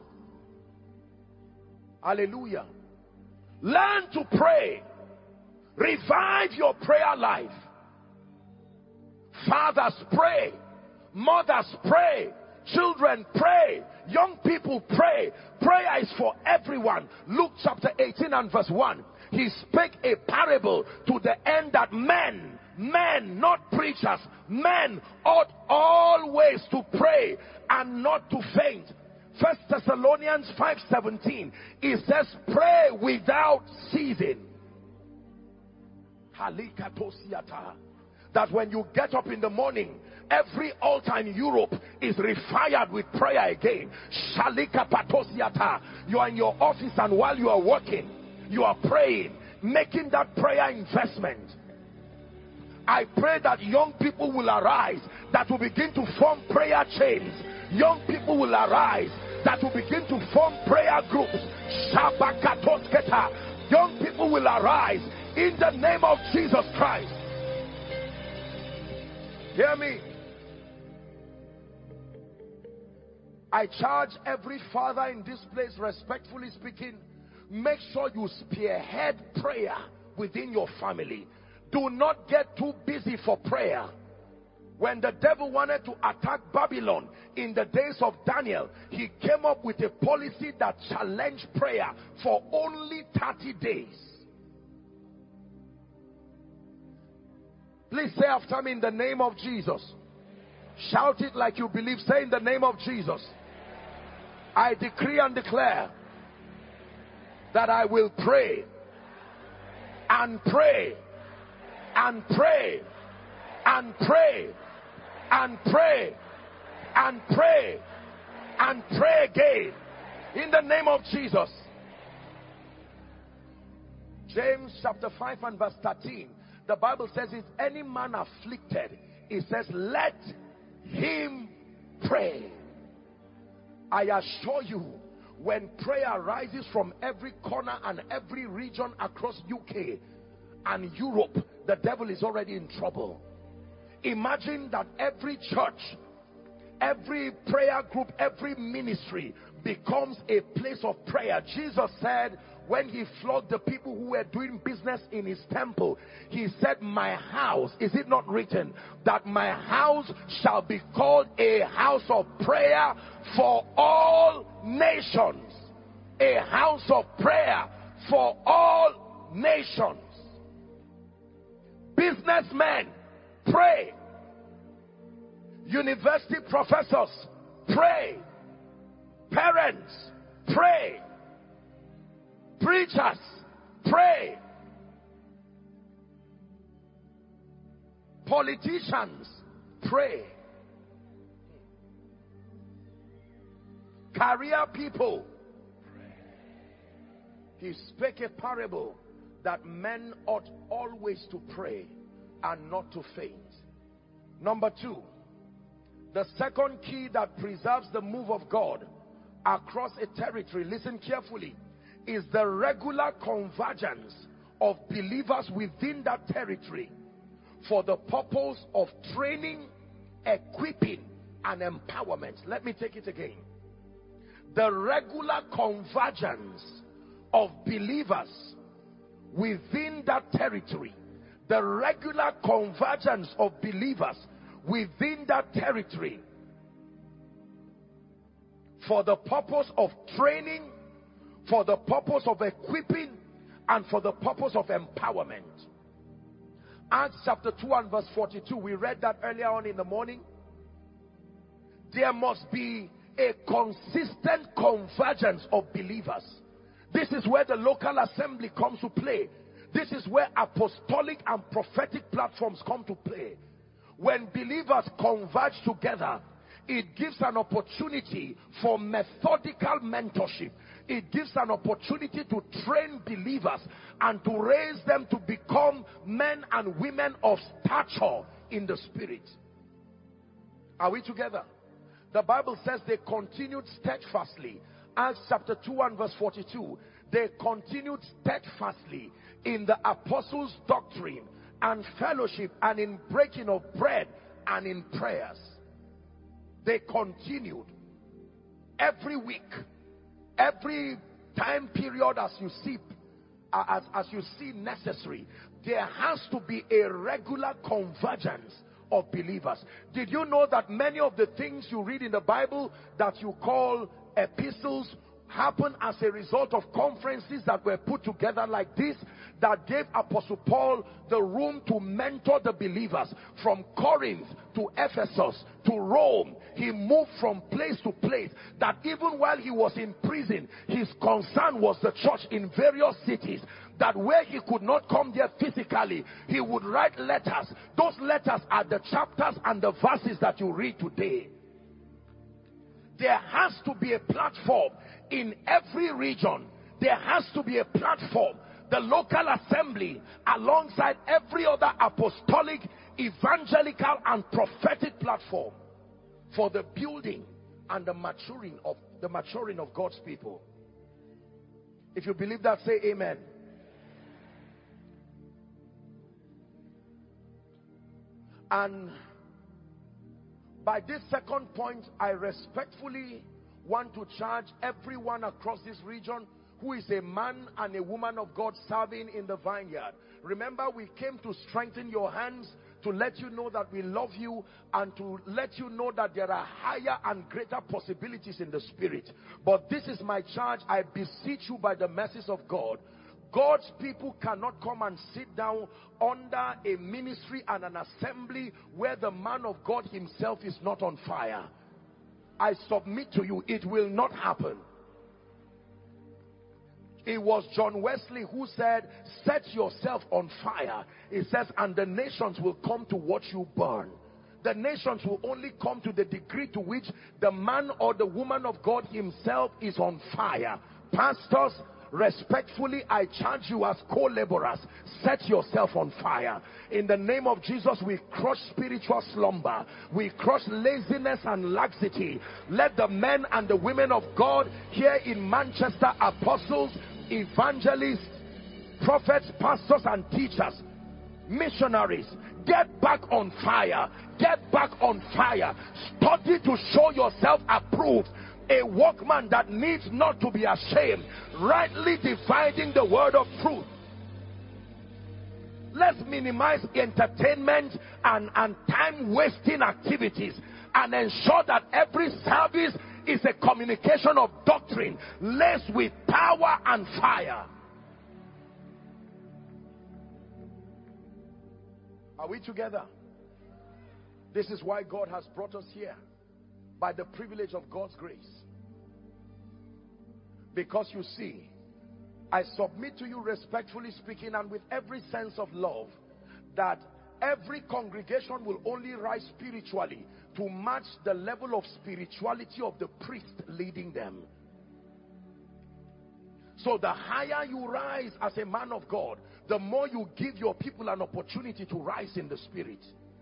Hallelujah. Learn to pray. Revive your prayer life. Fathers, pray. Mothers, pray. Children, pray. Young people, pray. Prayer is for everyone. Luke chapter eighteen and verse one. He spake a parable to the end that men, men, not preachers, men ought always to pray and not to faint. First Thessalonians five seventeen, it says pray without ceasing. That when you get up in the morning, every altar in Europe is refired with prayer again. You are in your office, and while you are working, you are praying, making that prayer investment. I pray that young people will arise that will begin to form prayer chains. Young people will arise that will begin to form prayer groups. Young people will arise in the name of Jesus Christ. Hear me. I charge every father in this place, respectfully speaking, make sure you spearhead prayer within your family. Do not get too busy for prayer. When the devil wanted to attack Babylon in the days of Daniel, he came up with a policy that challenged prayer for only thirty days. Please say after me, in the name of Jesus. Shout it like you believe. Say, in the name of Jesus, I decree and declare that I will pray and pray and pray and pray and pray and pray and pray again in the name of Jesus. James chapter five and verse thirteen, the Bible says, if any man afflicted, it says, let him pray. I assure you, when prayer rises from every corner and every region across U K and Europe, the devil is already in trouble. Imagine that every church, every prayer group, every ministry becomes a place of prayer. Jesus said, when he flogged the people who were doing business in his temple, he said, my house, is it not written that my house shall be called a house of prayer for all nations? A house of prayer for all nations. Businessmen, pray. University professors, pray. Parents, pray. Preachers, pray. Politicians, pray. Career people, pray. He spake a parable that men ought always to pray and not to faint. Number two, the second key that preserves the move of God across a territory, listen carefully, is the regular convergence of believers within that territory for the purpose of training, equipping, and empowerment. Let me take it again. The regular convergence of believers within that territory, the regular convergence of believers within that territory for the purpose of training, for the purpose of equipping, and for the purpose of empowerment. Acts chapter two and verse forty-two, we read that earlier on in the morning. There must be a consistent convergence of believers. This is where the local assembly comes to play. This is where apostolic and prophetic platforms come to play. When believers converge together, it gives an opportunity for methodical mentorship. It gives an opportunity to train believers and to raise them to become men and women of stature in the spirit. Are we together? The Bible says they continued steadfastly. Acts chapter two and verse forty-two. They continued steadfastly in the apostles' doctrine and fellowship and in breaking of bread and in prayers. They continued every week, every time period as you see uh, as, as you see necessary. There has to be a regular convergence of believers. Did you know that many of the things you read in the Bible that you call epistles happen as a result of conferences that were put together like this, that gave Apostle Paul the room to mentor the believers? From Corinth to Ephesus to Rome, he moved from place to place, that even while he was in prison, his concern was the church in various cities, that where he could not come there physically, he would write letters. Those letters are the chapters and the verses that you read today. There has to be a platform in every region. There has to be a platform, the local assembly, alongside every other apostolic, evangelical, and prophetic platform, for the building and the maturing of the maturing of God's people. If you believe that, say amen. And by this second point, I respectfully want to charge everyone across this region who is a man and a woman of God serving in the vineyard. Remember, we came to strengthen your hands, to let you know that we love you, and to let you know that there are higher and greater possibilities in the spirit. But this is my charge. I beseech you by the mercies of God. God's people cannot come and sit down under a ministry and an assembly where the man of God himself is not on fire. I submit to you, it will not happen. It was John Wesley who said, set yourself on fire. It says, and the nations will come to watch you burn. The nations will only come to the degree to which the man or the woman of God himself is on fire. Pastors, respectfully, I charge you as co-laborers, set yourself on fire. In the name of Jesus, we crush spiritual slumber. We crush laziness and laxity. Let the men and the women of God here in Manchester, apostles, evangelists, prophets, pastors, and teachers, missionaries, get back on fire. Get back on fire. Study to show yourself approved, a workman that needs not to be ashamed, rightly dividing the word of truth. Let's minimize entertainment and, and time-wasting activities, and ensure that every service is a communication of doctrine laced with power and fire. Are we together? This is why God has brought us here, by the privilege of God's grace. Because you see, I submit to you, respectfully speaking and with every sense of love, that every congregation will only rise spiritually to match the level of spirituality of the priest leading them. So the higher you rise as a man of God, the more you give your people an opportunity to rise in the spirit.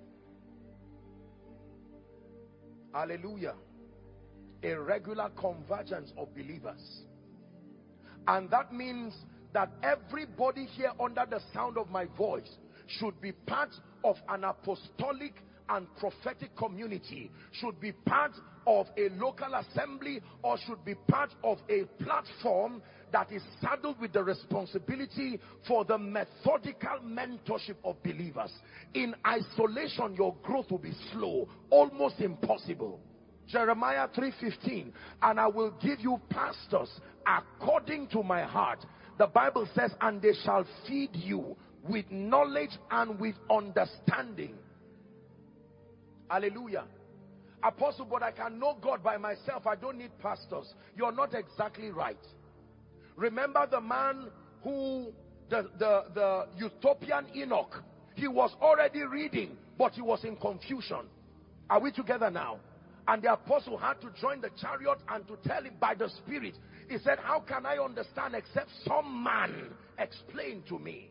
Hallelujah. A regular convergence of believers. And that means that everybody here under the sound of my voice should be part of an apostolic and prophetic community, should be part of a local assembly, or should be part of a platform that is saddled with the responsibility for the methodical mentorship of believers. In isolation, your growth will be slow, almost impossible. Jeremiah three fifteen, and I will give you pastors according to my heart. The Bible says, and they shall feed you with knowledge and with understanding. Hallelujah. Apostle, but I can know God by myself. I don't need pastors. You're not exactly right. Remember the man who, the, the, the utopian Enoch, he was already reading, but he was in confusion. Are we together now? And the apostle had to join the chariot and to tell him by the Spirit. He said, how can I understand except some man explain to me?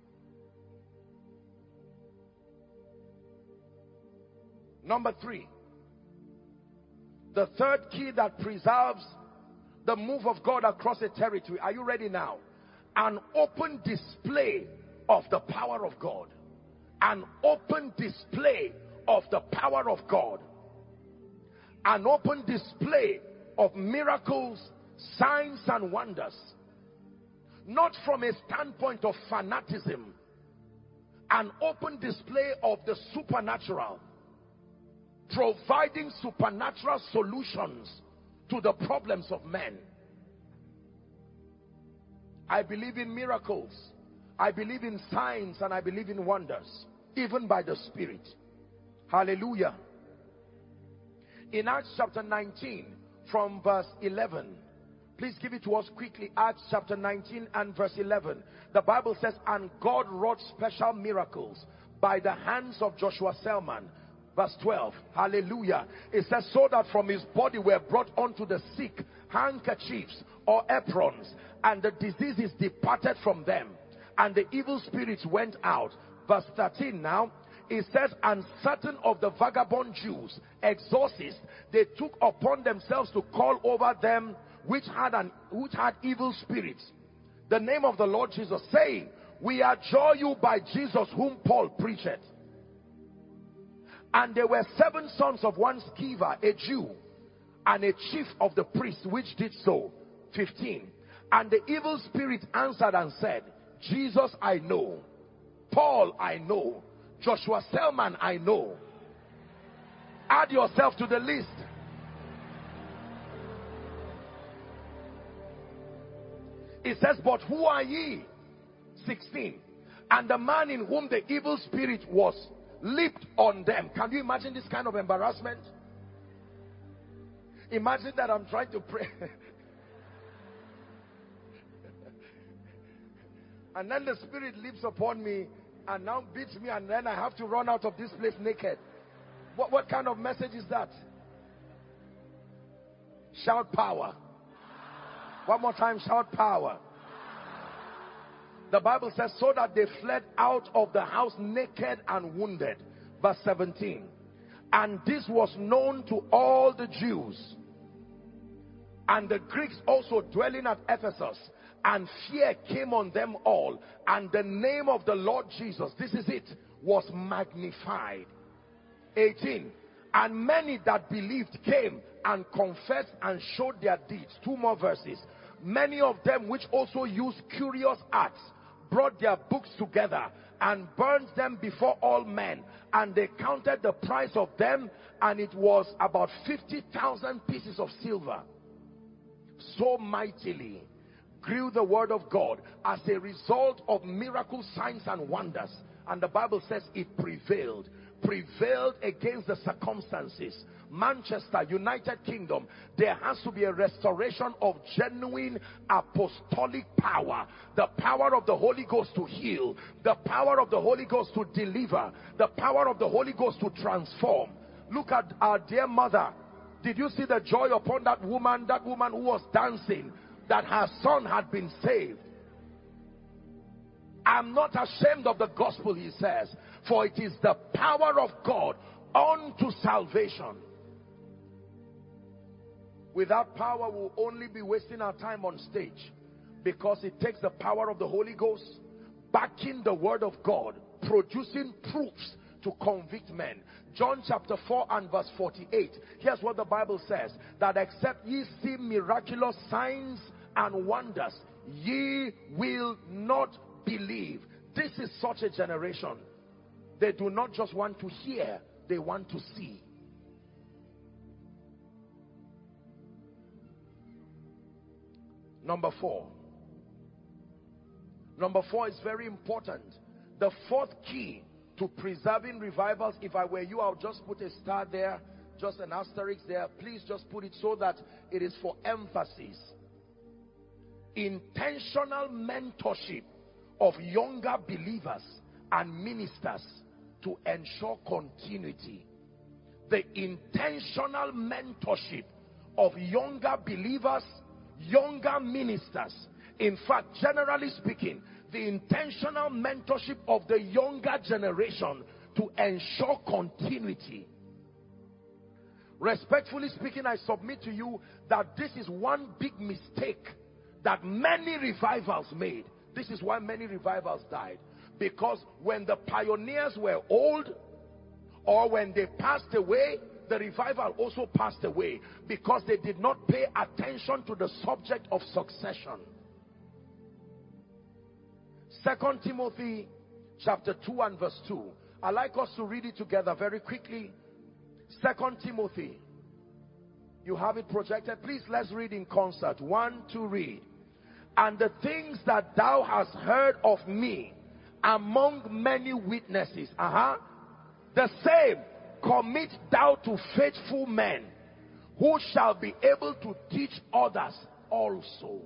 Number three, the third key that preserves the move of God across a territory. Are you ready now? An open display of the power of God. An open display of the power of God. An open display of miracles, signs and wonders. Not from a standpoint of fanaticism. An open display of the supernatural. Providing supernatural solutions to the problems of men. I believe in miracles. I believe in signs and I believe in wonders. Even by the Spirit. Hallelujah. In Acts chapter nineteen from verse eleven. Please give it to us quickly. Acts chapter nineteen and verse eleven. The Bible says, and God wrought special miracles by the hands of Joshua Selman. Verse twelve. Hallelujah. It says, so that from his body were brought unto the sick handkerchiefs or aprons, and the diseases departed from them, and the evil spirits went out. Verse thirteen now. It says, and certain of the vagabond Jews, exorcists, they took upon themselves to call over them which had an which had evil spirits the name of the Lord Jesus, saying, we adjure you by Jesus whom Paul preacheth. And there were seven sons of one Sceva, a Jew, and a chief of the priests, which did so. fifteen. And the evil spirit answered and said, Jesus I know, Paul I know, Joshua Selman I know. Add yourself to the list. It says, but who are ye? sixteen. And the man in whom the evil spirit was leaped on them. Can you imagine this kind of embarrassment? Imagine that I'm trying to pray. And then the spirit leaps upon me and now beats me, and then I have to run out of this place naked. What, what kind of message is that? Shout power. One more time, shout power. The Bible says, so that they fled out of the house naked and wounded. Verse seventeen. And this was known to all the Jews and the Greeks also dwelling at Ephesus. And fear came on them all. And the name of the Lord Jesus, this is it, was magnified. eighteen. And many that believed came and confessed and showed their deeds. Two more verses. Many of them which also used curious arts brought their books together and burned them before all men. And they counted the price of them, and it was about fifty thousand pieces of silver. So mightily grew the word of God as a result of miracle signs and wonders. And the Bible says it prevailed. Prevailed against the circumstances. Manchester, United Kingdom, there has to be a restoration of genuine apostolic power. The power of the Holy Ghost to heal. The power of the Holy Ghost to deliver. The power of the Holy Ghost to transform. Look at our dear mother. Did you see the joy upon that woman? That woman who was dancing, that her son had been saved. I'm not ashamed of the gospel, he says, for it is the power of God unto salvation. Without power, we'll only be wasting our time on stage, because it takes the power of the Holy Ghost backing the word of God, producing proofs to convict men. John chapter four and verse forty-eight. Here's what the Bible says, that except ye see miraculous signs and wonders, ye will not believe. This is such a generation. They do not just want to hear, they want to see. Number four. Number four is very important. The fourth key to preserving revivals, if I were you, I'll just put a star there, just an asterisk there. Please just put it so that it is for emphasis. Intentional mentorship of younger believers and ministers to ensure continuity. The intentional mentorship of younger believers, younger ministers. In fact, generally speaking, the intentional mentorship of the younger generation to ensure continuity. Respectfully speaking, I submit to you that this is one big mistake that many revivals made. This is why many revivals died. Because when the pioneers were old, or when they passed away, the revival also passed away, because they did not pay attention to the subject of succession. Second Timothy chapter two and verse two. I'd like us to read it together very quickly. Second Timothy. You have it projected. Please, let's read in concert. One, two, read. And the things that thou hast heard of me among many witnesses, uh-huh, the same commit thou to faithful men, who shall be able to teach others also.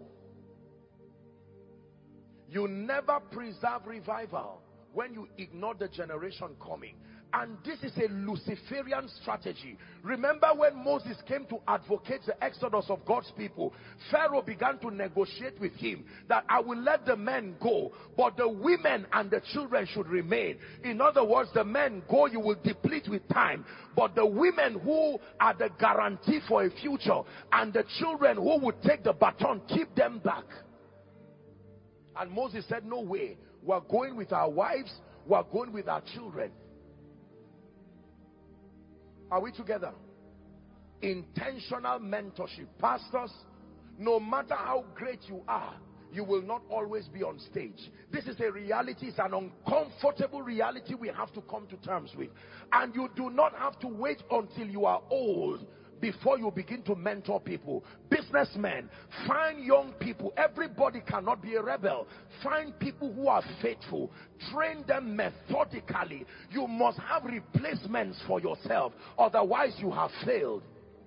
You never preserve revival when you ignore the generation coming. And this is a Luciferian strategy. Remember when Moses came to advocate the exodus of God's people, Pharaoh began to negotiate with him that I will let the men go, but the women and the children should remain. In other words, the men go, you will deplete with time, but the women who are the guarantee for a future, and the children who would take the baton, keep them back. And Moses said, no way, we're going with our wives, we're going with our children. Are we together? Intentional mentorship. Pastors, no matter how great you are, you will not always be on stage. This is a reality. It's an uncomfortable reality we have to come to terms with. And you do not have to wait until you are old before you begin to mentor people. Businessmen, find young people. Everybody cannot be a rebel. Find people who are faithful. Train them methodically. You must have replacements for yourself. Otherwise, you have failed.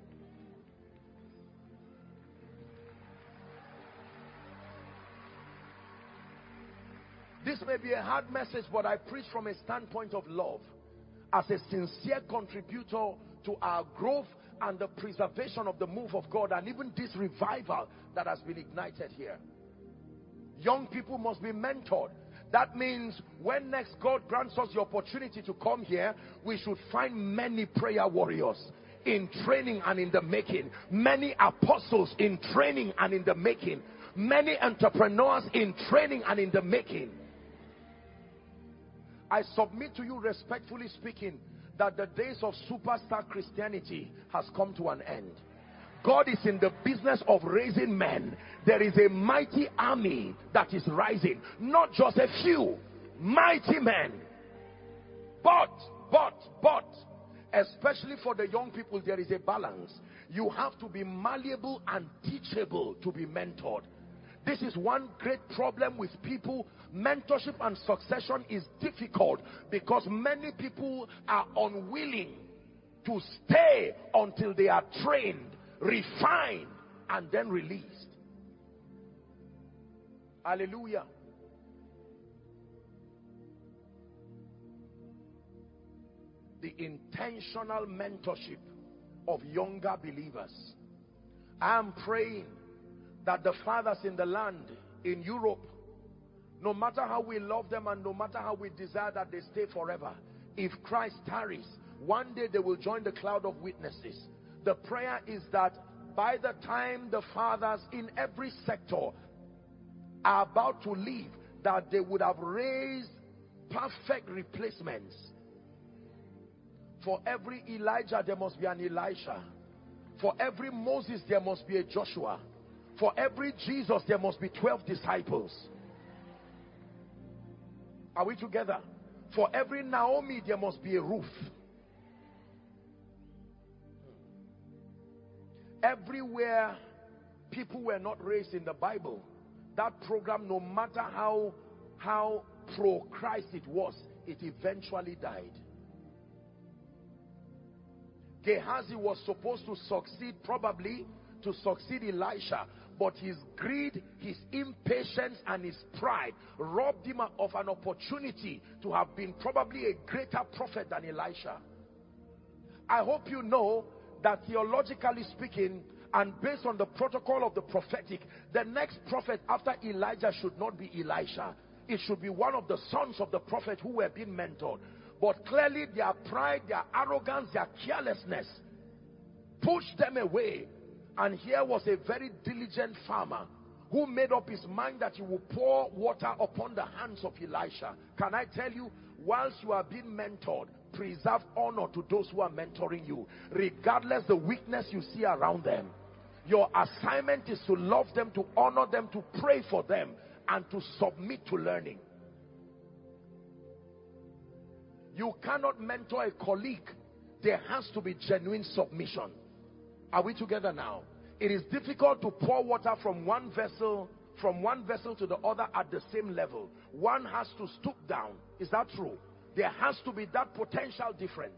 This may be a hard message, but I preach from a standpoint of love. As a sincere contributor to our growth and the preservation of the move of God, and even this revival that has been ignited here. Young people must be mentored. That means when next God grants us the opportunity to come here, we should find many prayer warriors in training and in the making, many apostles in training and in the making, many entrepreneurs in training and in the making. I submit to you, respectfully speaking, that the days of superstar Christianity has come to an end. God is in the business of raising men. There is a mighty army that is rising. Not just a few, mighty men. But, but, but, especially for the young people, there is a balance. You have to be malleable and teachable to be mentored. This is one great problem with people. Mentorship and succession is difficult because many people are unwilling to stay until they are trained, refined, and then released. Hallelujah. The intentional mentorship of younger believers. I am praying that the fathers in the land, in Europe, no matter how we love them and no matter how we desire that they stay forever, if Christ tarries, one day they will join the cloud of witnesses. The prayer is that by the time the fathers in every sector are about to leave, that they would have raised perfect replacements. For every Elijah, there must be an Elisha. For every Moses, there must be a Joshua. For every Jesus, there must be twelve disciples. Are we together? For every Naomi, there must be a Ruth. Everywhere people were not raised in the Bible, that program, no matter how, how pro-Christ it was, it eventually died. Gehazi was supposed to succeed, probably to succeed Elisha, but his greed, his impatience, and his pride robbed him of an opportunity to have been probably a greater prophet than Elisha. I hope you know that theologically speaking, and based on the protocol of the prophetic, the next prophet after Elijah should not be Elisha. It should be one of the sons of the prophet who were being mentored. But clearly their pride, their arrogance, their carelessness pushed them away. And here was a very diligent farmer who made up his mind that he would pour water upon the hands of Elisha. Can I tell you, whilst you are being mentored, preserve honor to those who are mentoring you, regardless the weakness you see around them. Your assignment is to love them, to honor them, to pray for them, and to submit to learning. You cannot mentor a colleague. There has to be genuine submission. Are we together now? It is difficult to pour water from one vessel, from one vessel to the other at the same level. One has to stoop down. Is that true? There has to be that potential difference.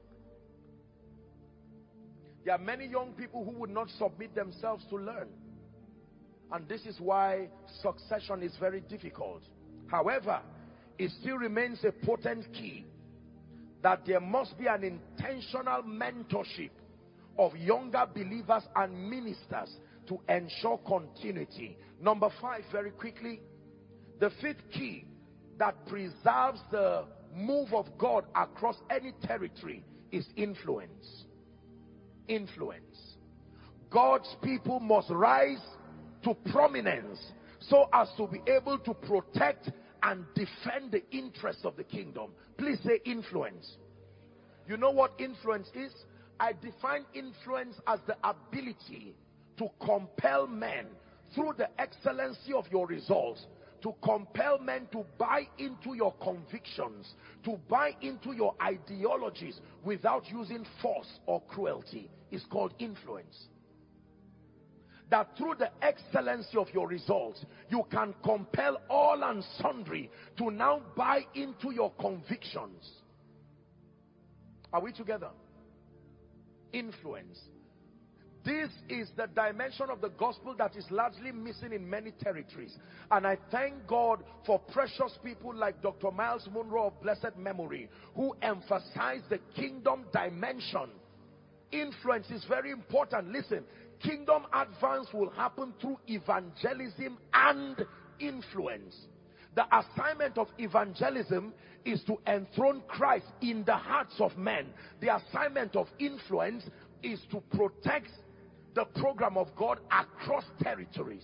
There are many young people who would not submit themselves to learn. And this is why succession is very difficult. However, it still remains a potent key that there must be an intentional mentorship of younger believers and ministers to ensure continuity. Number five, very quickly, the fifth key that preserves the move of God across any territory is influence. Influence. God's people must rise to prominence so as to be able to protect and defend the interests of the kingdom. Please say influence. You know what influence is? I define influence as the ability to compel men through the excellency of your results, to compel men to buy into your convictions, to buy into your ideologies without using force or cruelty. It's called influence. That through the excellency of your results, you can compel all and sundry to now buy into your convictions. Are we together? Influence. This is the dimension of the gospel that is largely missing in many territories. And I thank God for precious people like Doctor Miles Monroe of blessed memory, who emphasize the kingdom dimension. Influence is very important. Listen, kingdom advance will happen through evangelism and influence. The assignment of evangelism is to enthrone Christ in the hearts of men. The assignment of influence is to protect the program of God across territories.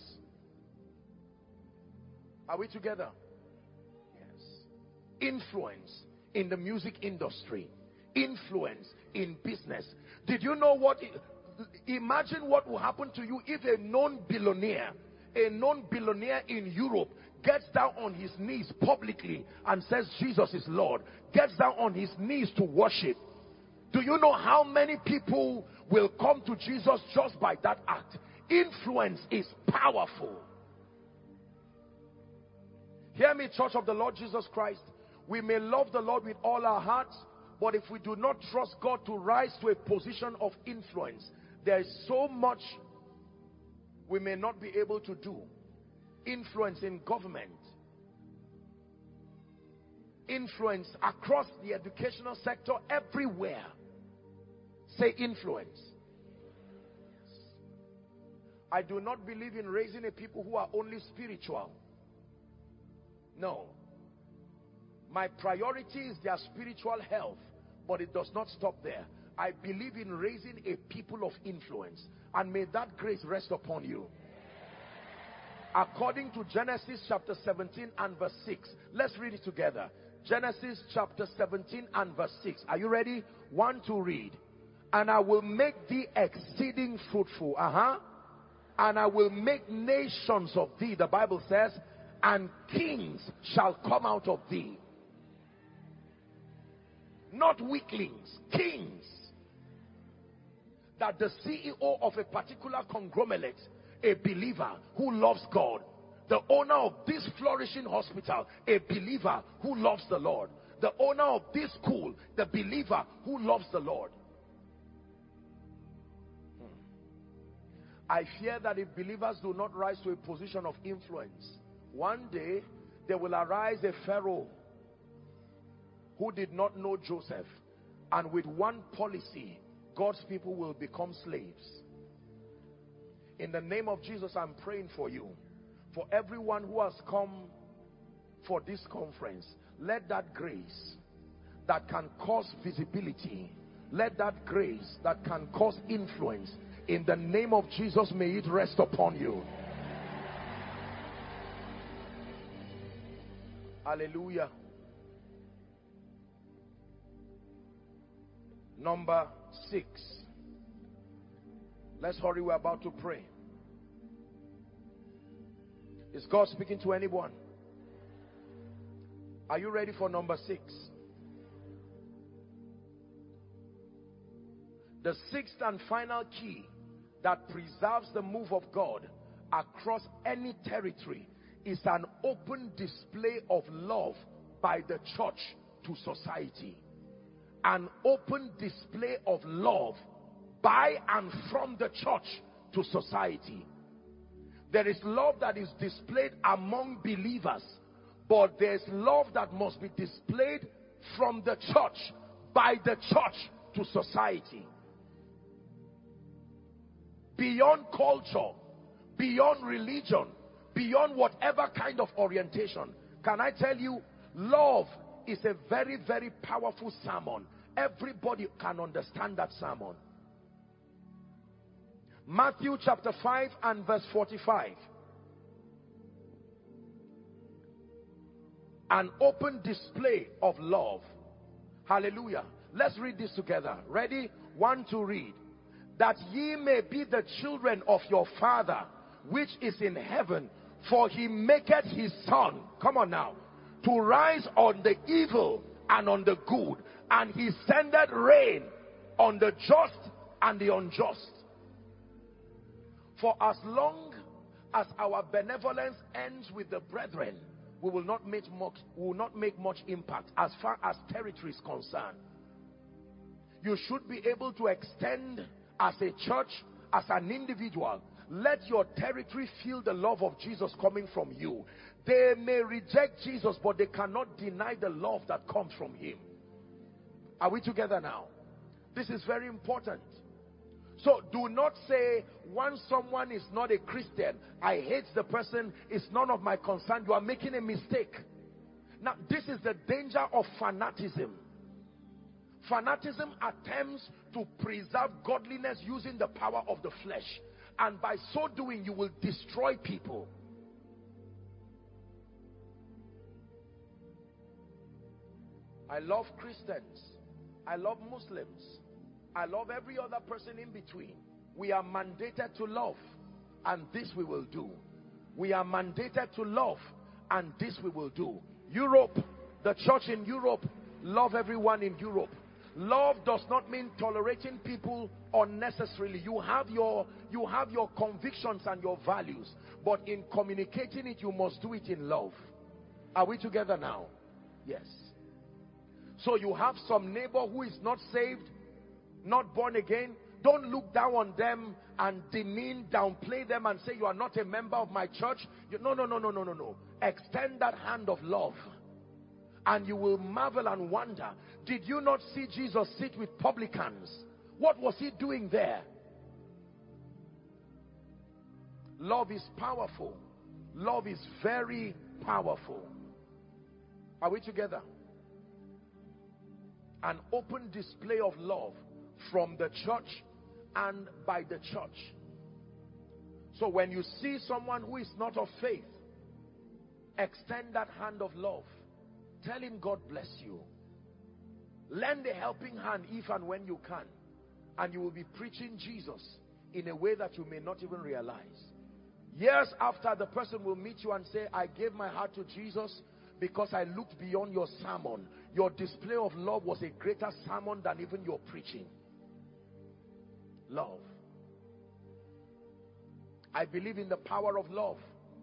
Are we together? Yes. Influence in the music industry. Influence in business. Did you know what? Imagine what will happen to you if a known billionaire, a known billionaire in Europe gets down on his knees publicly and says Jesus is Lord, gets down on his knees to worship. Do you know how many people will come to Jesus just by that act? Influence is powerful. Hear me, Church of the Lord Jesus Christ. We may love the Lord with all our hearts, but if we do not trust God to rise to a position of influence, there is so much we may not be able to do. Influence in government, influence across the educational sector, everywhere. Say influence. I do not believe in raising a people who are only spiritual. No. My priority is their spiritual health, but it does not stop there. I believe in raising a people of influence, and may that grace rest upon you. According to Genesis chapter seventeen and verse six. Let's read it together. Genesis chapter seventeen and verse six. Are you ready? One, two, read. And I will make thee exceeding fruitful. Uh-huh. And I will make nations of thee, the Bible says, and kings shall come out of thee. Not weaklings, kings. That the C E O of a particular conglomerate a believer who loves God. The owner of this flourishing hospital, a believer who loves the Lord. The owner of this school, the believer who loves the Lord. Hmm. I fear that if believers do not rise to a position of influence, one day there will arise a Pharaoh who did not know Joseph, and with one policy, God's people will become slaves. In the name of Jesus, I'm praying for you. For everyone who has come for this conference, let that grace that can cause visibility, let that grace that can cause influence, in the name of Jesus, may it rest upon you. Hallelujah. Number six. Let's hurry, we're about to pray. Is God speaking to anyone? Are you ready for number six? The sixth and final key that preserves the move of God across any territory is an open display of love by the church to society. An open display of love by and from the church to society. There is love that is displayed among believers, but there's love that must be displayed from the church, by the church to society. Beyond culture, beyond religion, beyond whatever kind of orientation. Can I tell you, love is a very, very powerful sermon. Everybody can understand that sermon. Matthew chapter five and verse forty-five. An open display of love. Hallelujah. Let's read this together. Ready? One to read. That ye may be the children of your Father which is in heaven, for he maketh his sun, come on now, to rise on the evil and on the good, and he sendeth rain on the just and the unjust. For as long as our benevolence ends with the brethren, we will not make much, we will not make much impact as far as territory is concerned. You should be able to extend as a church, as an individual. Let your territory feel the love of Jesus coming from you. They may reject Jesus, but they cannot deny the love that comes from him. Are we together now? This is very important. So do not say, once someone is not a Christian, I hate the person, it's none of my concern. You are making a mistake. Now, this is the danger of fanaticism. Fanaticism attempts to preserve godliness using the power of the flesh. And by so doing, you will destroy people. I love Christians. I love Muslims. I love every other person in between. We are mandated to love, and this we will do. We are mandated to love, and this we will do. Europe, the church in Europe, love everyone in Europe. Love does not mean tolerating people unnecessarily. You have your, you have your convictions and your values, but in communicating it, you must do it in love. Are we together now? Yes. So you have some neighbor who is not saved, not born again. Don't look down on them and demean, downplay them and say you are not a member of my church. You, no, no, no, no, no, no, no. Extend that hand of love, and you will marvel and wonder. Did you not see Jesus sit with publicans? What was he doing there? Love is powerful. Love is very powerful. Are we together? An open display of love from the church and by the church. So when you see someone who is not of faith, extend that hand of love. Tell him God bless you. Lend a helping hand if and when you can, and you will be preaching Jesus in a way that you may not even realize. Years after, the person will meet you and say, I gave my heart to Jesus because I looked beyond your sermon. Your display of love was a greater sermon than even your preaching. Love. I believe in the power of love.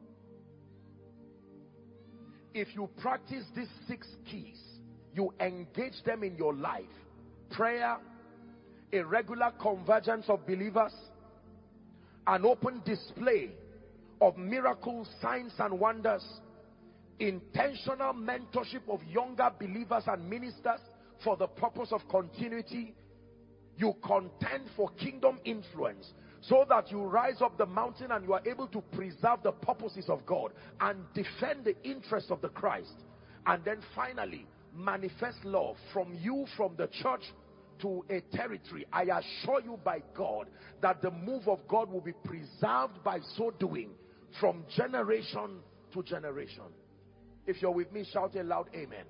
If you practice these six keys, you engage them in your life. Prayer, a regular convergence of believers, an open display of miracles, signs and wonders, intentional mentorship of younger believers and ministers for the purpose of continuity. You contend for kingdom influence so that you rise up the mountain and you are able to preserve the purposes of God and defend the interests of the Christ. And then finally, manifest love from you, from the church to a territory. I assure you by God that the move of God will be preserved by so doing from generation to generation. If you're with me, shout a loud amen.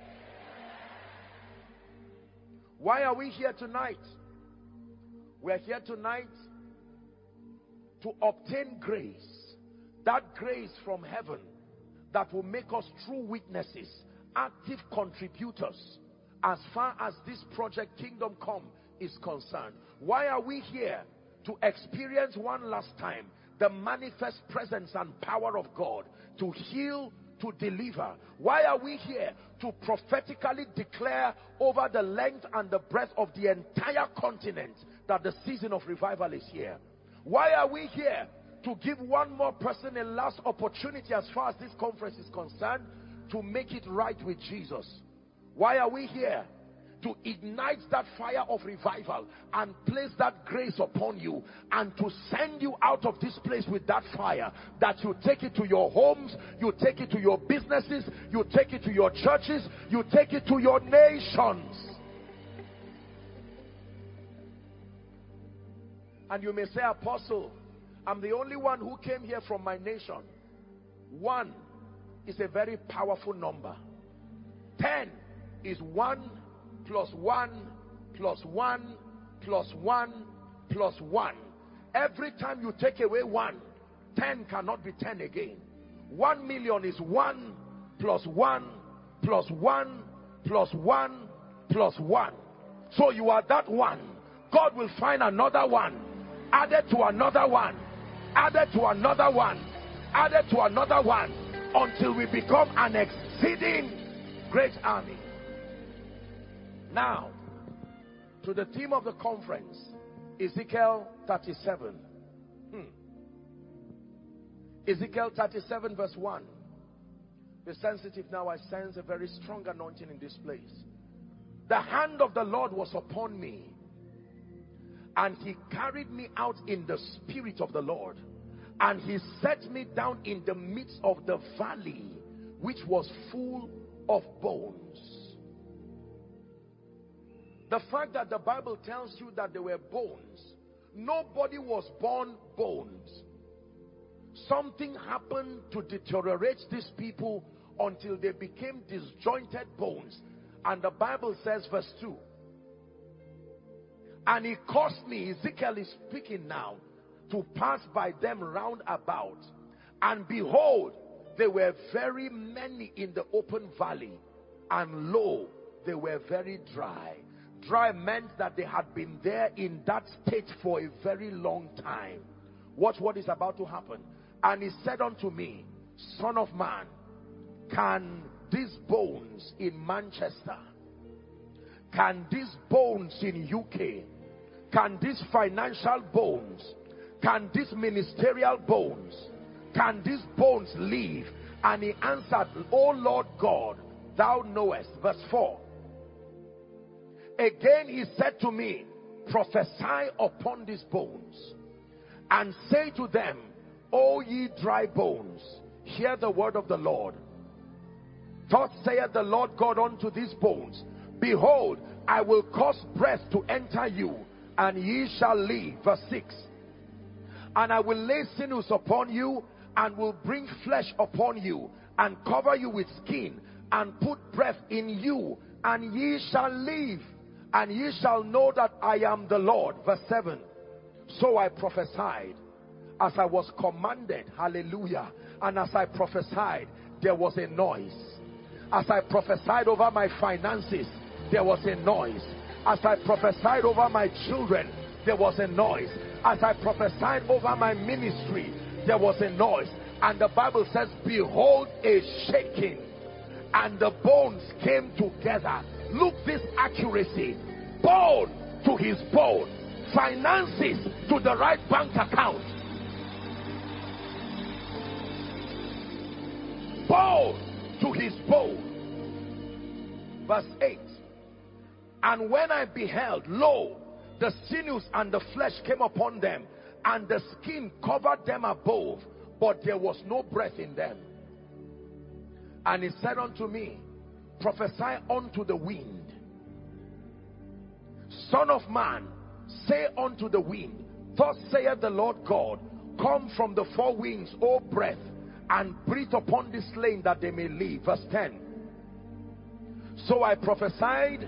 Why are we here tonight? We're here tonight to obtain grace. That grace from heaven that will make us true witnesses, active contributors as far as this project Kingdom Come is concerned. Why are we here? To experience one last time the manifest presence and power of God, to heal, to deliver. Why are we here? To prophetically declare over the length and the breadth of the entire continent that the season of revival is here. Why are we here? To give one more person a last opportunity as far as this conference is concerned to make it right with Jesus. Why are we here? To ignite that fire of revival and place that grace upon you and to send you out of this place with that fire, that you take it to your homes, you take it to your businesses, you take it to your churches, you take it to your nations. And you may say, Apostle, I'm the only one who came here from my nation. One is a very powerful number. Ten is one plus one plus one plus one plus one. Every time you take away one, ten cannot be ten again. One million is one plus one plus one plus one plus one. So you are that one. God will find another one, added to another one, added to another one, added to another one, until we become an exceeding great army. Now, to the theme of the conference, Ezekiel thirty-seven. Hmm. Ezekiel thirty-seven verse one. Be sensitive now. I sense a very strong anointing in this place. The hand of the Lord was upon me, and he carried me out in the spirit of the Lord, and he set me down in the midst of the valley, which was full of bones. The fact that the Bible tells you that there were bones, nobody was born bones. Something happened to deteriorate these people until they became disjointed bones. And the Bible says, verse two, and it caused me, Ezekiel is speaking now, to pass by them round about, and behold, there were very many in the open valley, and lo, they were very dry. Dry meant that they had been there in that state for a very long time. Watch what is about to happen. And he said unto me, Son of man, can these bones in Manchester, can these bones in U K, can these financial bones, can these ministerial bones, can these bones live? And he answered, O Lord God, thou knowest. Verse four. Again he said to me, prophesy upon these bones, and say to them, O ye dry bones, hear the word of the Lord. Thus saith the Lord God unto these bones, behold, I will cause breath to enter you, and ye shall live. Verse six. And I will lay sinews upon you, and will bring flesh upon you, and cover you with skin, and put breath in you, and ye shall live. And ye shall know that I am the Lord. Verse seven. So I prophesied as I was commanded. Hallelujah. And as I prophesied, there was a noise. As I prophesied over my finances, there was a noise. As I prophesied over my children, there was a noise. As I prophesied over my ministry, there was a noise. And the Bible says, behold, a shaking, and the bones came together. Look, this accuracy. Bone to his bone, finances to the right bank account. Bone to his bone. Verse eight. And when I beheld, lo, the sinews and the flesh came upon them, and the skin covered them above, but there was no breath in them. And he said unto me, prophesy unto the wind. Son of man, say unto the wind, thus saith the Lord God, come from the four winds, O breath, and breathe upon this slain that they may live. Verse ten. So I prophesied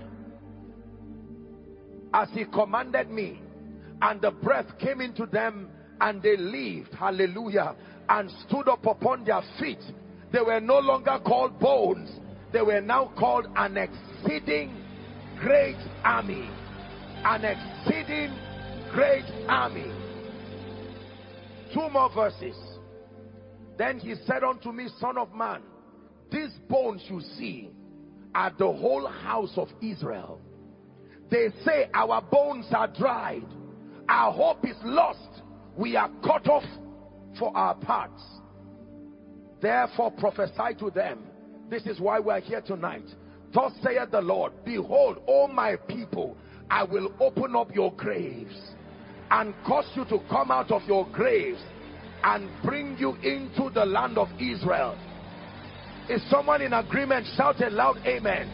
as he commanded me, and the breath came into them, and they lived, hallelujah, and stood up upon their feet. They were no longer called bones, they were now called an exceeding great army. An exceeding great army. Two more verses. Then he said unto me, son of man, these bones you see are the whole house of Israel. They say, our bones are dried, our hope is lost, we are cut off for our parts. Therefore prophesy to them. This is why we are here tonight. Thus saith the Lord, behold, O my people, I will open up your graves and cause you to come out of your graves and bring you into the land of Israel. Is someone in agreement? Shout a loud amen.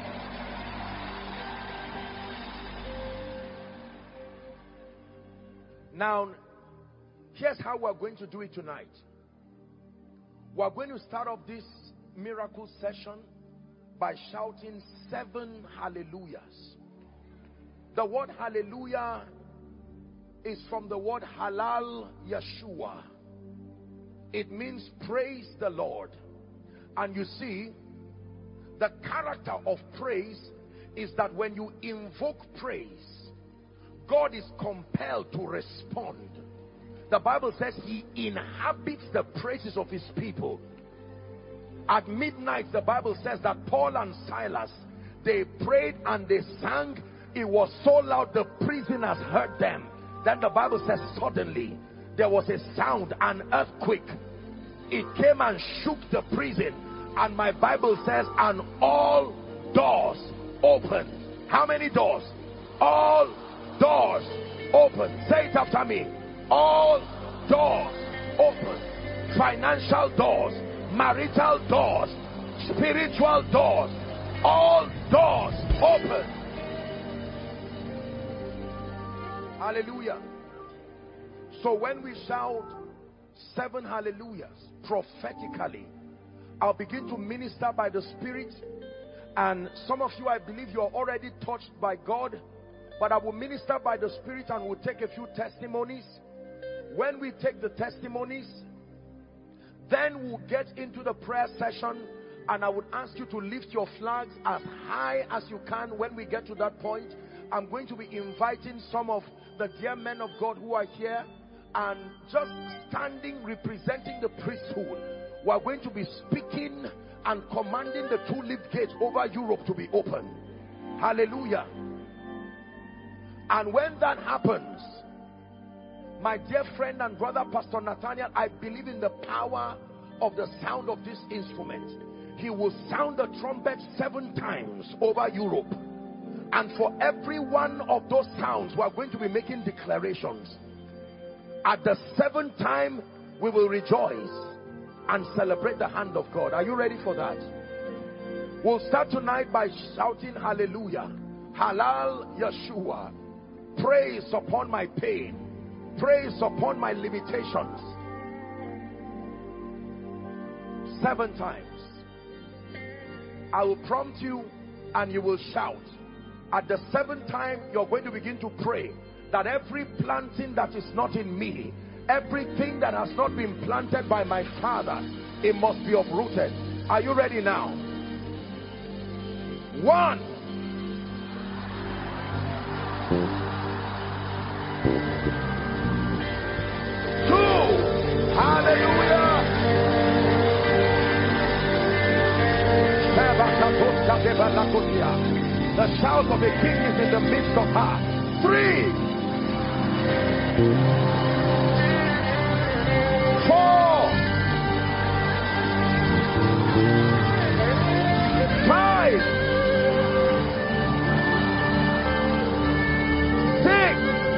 Now, here's how we're going to do it tonight. We're going to start off this miracle session by shouting seven hallelujahs. The word hallelujah is from the word halal Yeshua. It means praise the Lord. And you see, the character of praise is that when you invoke praise, God is compelled to respond. The Bible says he inhabits the praises of his people. At midnight, the Bible says that Paul and Silas, they prayed and they sang. It was so loud the prisoners heard them. Then the Bible says suddenly there was a sound, an earthquake. It came and shook the prison. And my Bible says, and all doors opened. How many doors? All doors opened. Say it after me. All doors open. Financial doors, marital doors, spiritual doors, all doors open. Hallelujah. So when we shout seven hallelujahs prophetically, I'll begin to minister by the Spirit. And some of you, I believe you're already touched by God, but I will minister by the Spirit and we'll take a few testimonies. When we take the testimonies, then we'll get into the prayer session, and I would ask you to lift your flags as high as you can. When we get to that point, I'm going to be inviting some of the dear men of God who are here, and just standing representing the priesthood, we're going to be speaking and commanding the two-leaf gates over Europe to be open. Hallelujah. And when that happens, my dear friend and brother Pastor Nathaniel, I believe in the power of the sound of this instrument. He will sound the trumpet seven times over Europe. And for every one of those sounds, we are going to be making declarations. At the seventh time, we will rejoice and celebrate the hand of God. Are you ready for that? We'll start tonight by shouting hallelujah. Halal Yeshua. Praise upon my pain. Praise upon my limitations. Seven times. I will prompt you and you will shout. At the seventh time, you're going to begin to pray that every planting that is not in me, everything that has not been planted by my Father, it must be uprooted. Are you ready now? One. Two. Hallelujah. The shout of a king is in the midst of her. Three. Four. Five. Six.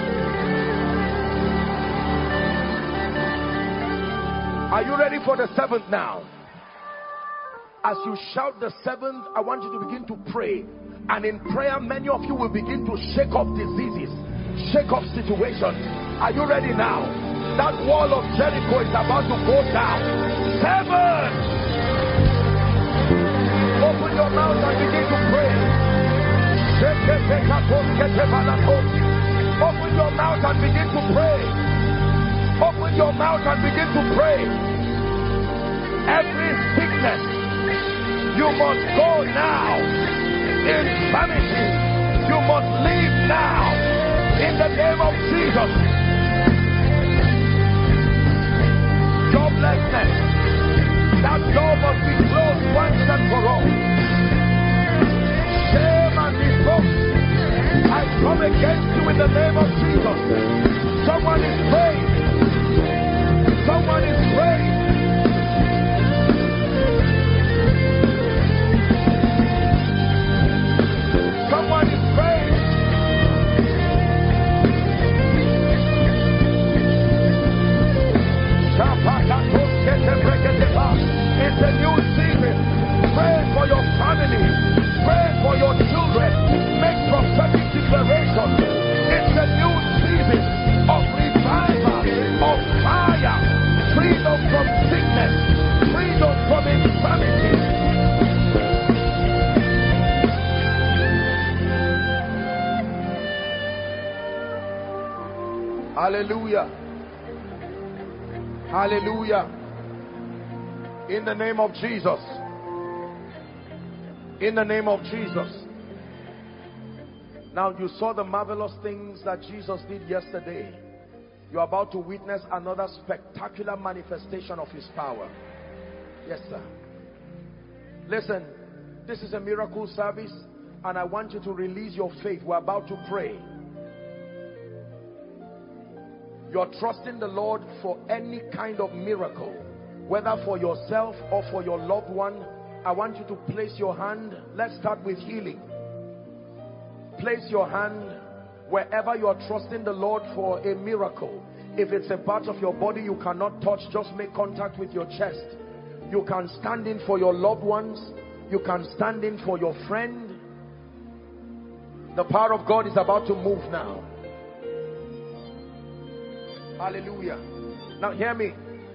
Are you ready for the seventh now? As you shout the seventh, I want you to begin to pray. And in prayer, many of you will begin to shake off diseases, shake off situations. Are you ready now? That wall of Jericho is about to go down. Seven! Open your mouth and begin to pray. Open your mouth and begin to pray. Open your mouth and begin to pray. Every sickness, you must go now. Insanity, you must leave now. In the name of Jesus. Joblessness, that door must be closed once and for all. Shame and reproach, I come against you in the name of Jesus. Someone is praying. Someone is praying. Someone is praying. It's a new season. Pray for your family. Pray for your children. Make prophetic declarations. It's a new season of revival, of fire, freedom from sickness, freedom from infirmity. Hallelujah. Hallelujah. In the name of Jesus. In the name of Jesus. Now you saw the marvelous things that Jesus did yesterday. You're about to witness another spectacular manifestation of his power. Yes, sir. Listen, this is a miracle service and I want you to release your faith. We're about to pray. You're trusting the Lord for any kind of miracle, whether for yourself or for your loved one. I want you to place your hand. Let's start with healing. Place your hand wherever you are trusting the Lord for a miracle. If it's a part of your body you cannot touch, just make contact with your chest. You can stand in for your loved ones. You can stand in for your friend. The power of God is about to move now. Hallelujah. Now hear me.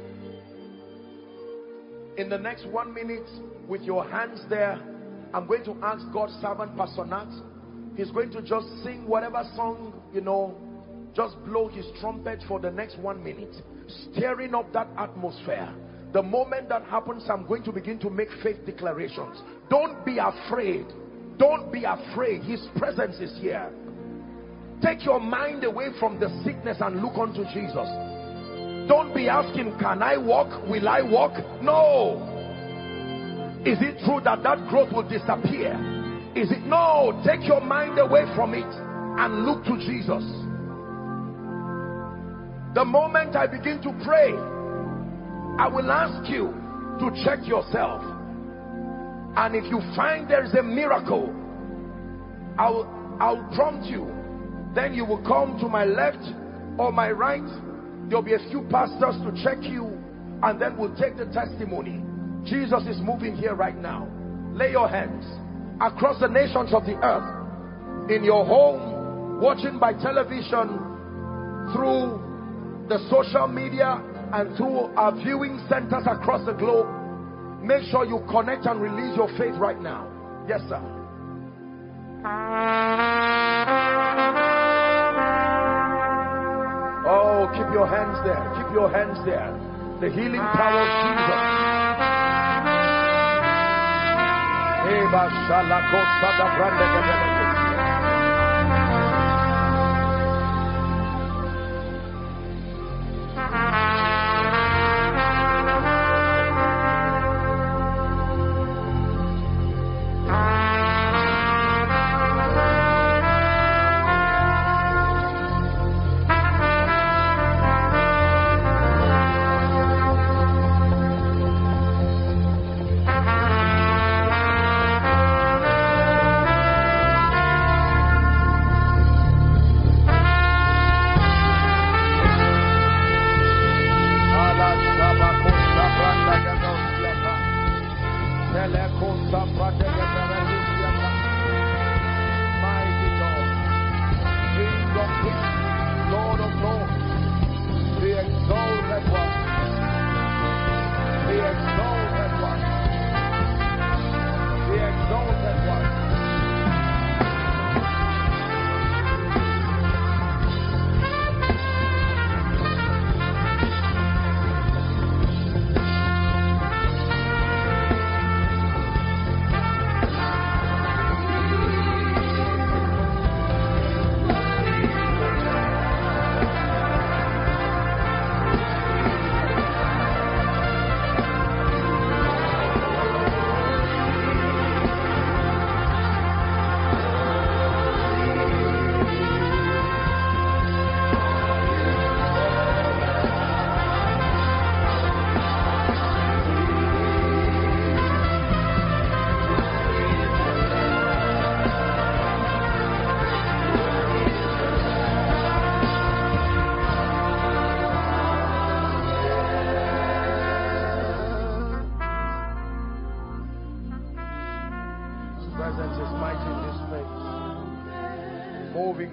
In the next one minute, with your hands there, I'm going to ask God's servant Pastor Nat. He's going to just sing whatever song, you know, just blow his trumpet for the next one minute, stirring up that atmosphere. The moment that happens, I'm going to begin to make faith declarations. Don't be afraid. Don't be afraid. His presence is here. Take your mind away from the sickness and look unto Jesus. Don't be asking, can I walk? Will I walk? No. Is it true that that growth will disappear? Is it? No. Take your mind away from it and look to Jesus. The moment I begin to pray, I will ask you to check yourself. And if you find there is a miracle, I'll, I'll prompt you. Then you will come to my left or my right. There'll be a few pastors to check you, and then we'll take the testimony. Jesus is moving here right now. Lay your hands across the nations of the earth, in your home, watching by television, through the social media, and through our viewing centers across the globe. Make sure you connect and release your faith right now. Yes, sir. Oh, keep your hands there. Keep your hands there. The healing power of Jesus.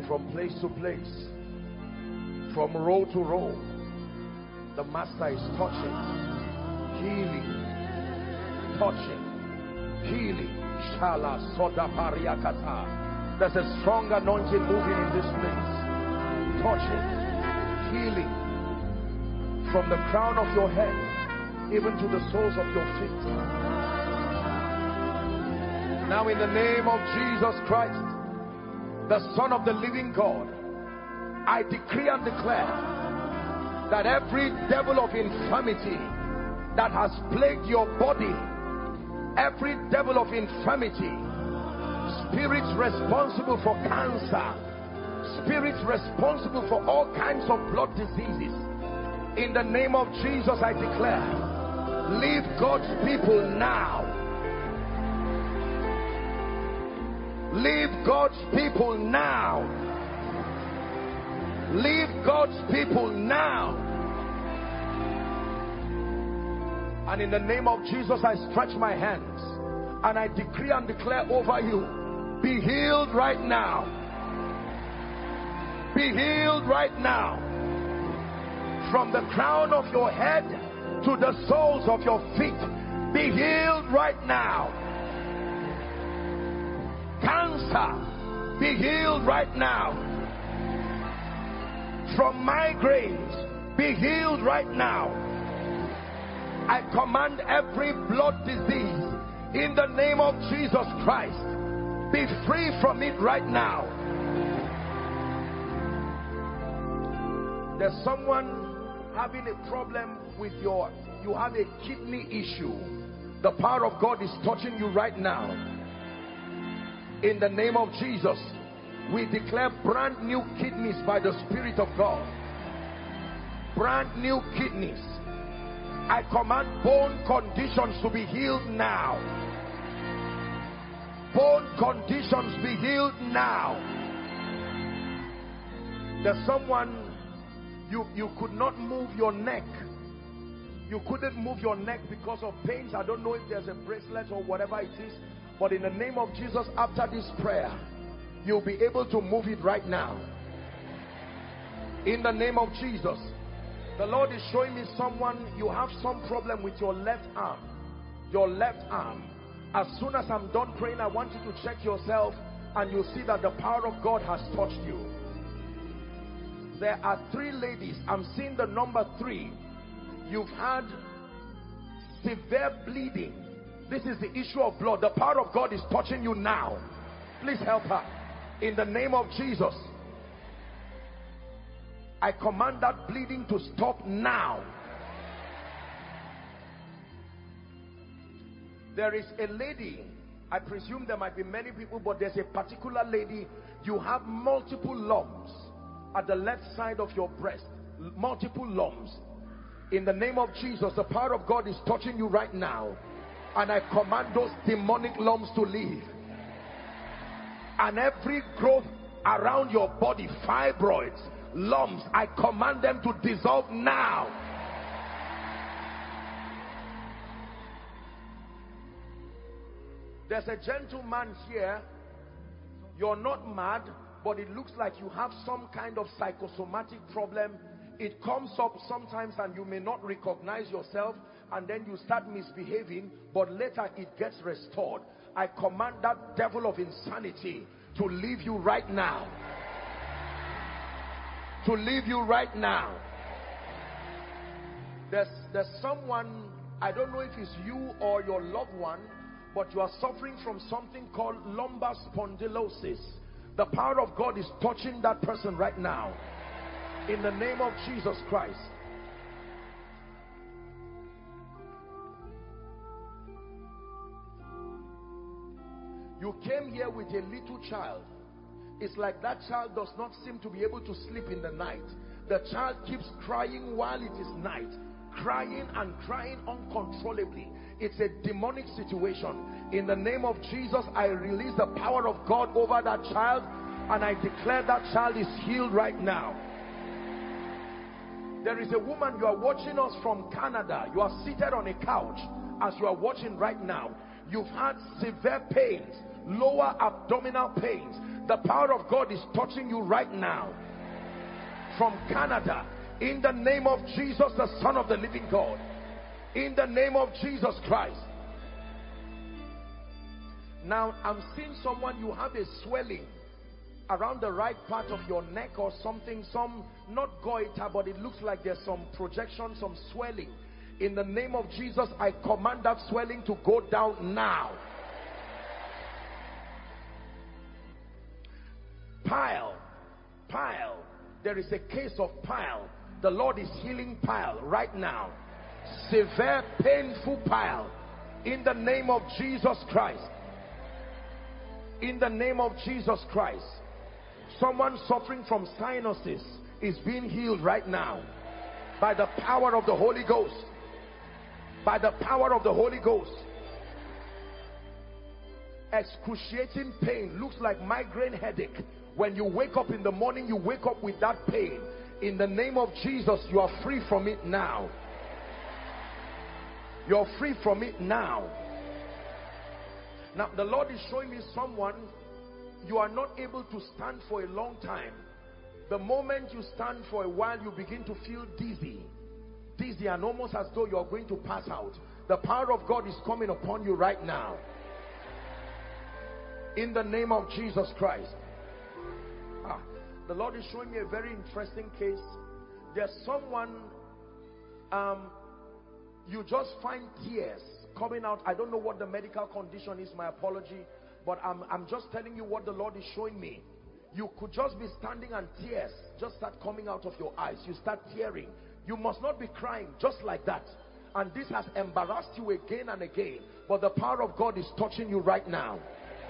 from place to place, from row to row. The Master is touching, healing, touching, healing. Shala soda pariakata. There's a strong anointing moving in this place. Touching, healing, from the crown of your head even to the soles of your feet. Now in the name of Jesus Christ, the Son of the living God, I decree and declare that every devil of infirmity that has plagued your body, every devil of infirmity, spirits responsible for cancer, spirits responsible for all kinds of blood diseases, in the name of Jesus I declare, leave God's people now. Leave God's people now. Leave God's people now. And in the name of Jesus I stretch my hands and I decree and declare over you, be healed right now. Be healed right now. From the crown of your head to the soles of your feet, be healed right now. Cancer, be healed right now. From migraines, be healed right now. I command every blood disease in the name of Jesus Christ, be free from it right now. There's someone having a problem with your, you have a kidney issue. The power of God is touching you right now. In the name of Jesus, we declare brand new kidneys by the Spirit of God. Brand new kidneys. I command bone conditions to be healed now. Bone conditions be healed now. There's someone, you, you could not move your neck. You couldn't move your neck because of pains. I don't know if there's a bracelet or whatever it is. But in the name of Jesus, after this prayer, you'll be able to move it right now. In the name of Jesus. The Lord is showing me someone, you have some problem with your left arm. Your left arm. As soon as I'm done praying, I want you to check yourself and you'll see that the power of God has touched you. There are three ladies. I'm seeing the number three. You've had severe bleeding. This is the issue of blood. The power of God is touching you now. Please help her. In the name of Jesus, I command that bleeding to stop now. There is a lady, I presume there might be many people, but there's a particular lady, you have multiple lumps at the left side of your breast. Multiple lumps. In the name of Jesus, the power of God is touching you right now. And I command those demonic lumps to leave. And every growth around your body, fibroids, lumps, I command them to dissolve now. There's a gentleman here. You're not mad, but it looks like you have some kind of psychosomatic problem. It comes up sometimes and you may not recognize yourself, and then you start misbehaving, but later it gets restored. I command that devil of insanity to leave you right now. To leave you right now. There's, there's someone, I don't know if it's you or your loved one, but you are suffering from something called lumbar spondylosis. The power of God is touching that person right now. In the name of Jesus Christ. You came here with a little child. It's like that child does not seem to be able to sleep in the night. The child keeps crying while it is night. Crying and crying uncontrollably. It's a demonic situation. In the name of Jesus, I release the power of God over that child, and I declare that child is healed right now. There is a woman, you are watching us from Canada. You are seated on a couch as you are watching right now. You've had severe pains, lower abdominal pains. The power of God is touching you right now. From Canada, in the name of Jesus, the Son of the living God, in the name of Jesus Christ. Now I'm seeing someone, you have a swelling around the right part of your neck or something, some, not goiter, but it looks like there's some projection, some swelling. In the name of Jesus, I command that swelling to go down now. Pile, pile. There is a case of pile. The Lord is healing pile right now. Severe, painful pile. In the name of Jesus Christ. In the name of Jesus Christ. Someone suffering from sinuses is being healed right now. By the power of the Holy Ghost. By the power of the Holy Ghost. Excruciating pain. Looks like migraine headache. When you wake up in the morning, you wake up with that pain. In the name of Jesus, you are free from it now. You're free from it now. Now, the Lord is showing me someone, you are not able to stand for a long time. The moment you stand for a while, you begin to feel dizzy. Dizzy and almost as though you're going to pass out. The power of God is coming upon you right now. In the name of Jesus Christ. Ah, the Lord is showing me a very interesting case. There's someone, um, you just find tears coming out. I don't know what the medical condition is, my apology, but I'm, I'm just telling you what the Lord is showing me. You could just be standing and tears just start coming out of your eyes. You start tearing. You must not be crying just like that. And this has embarrassed you again and again, but the power of God is touching you right now.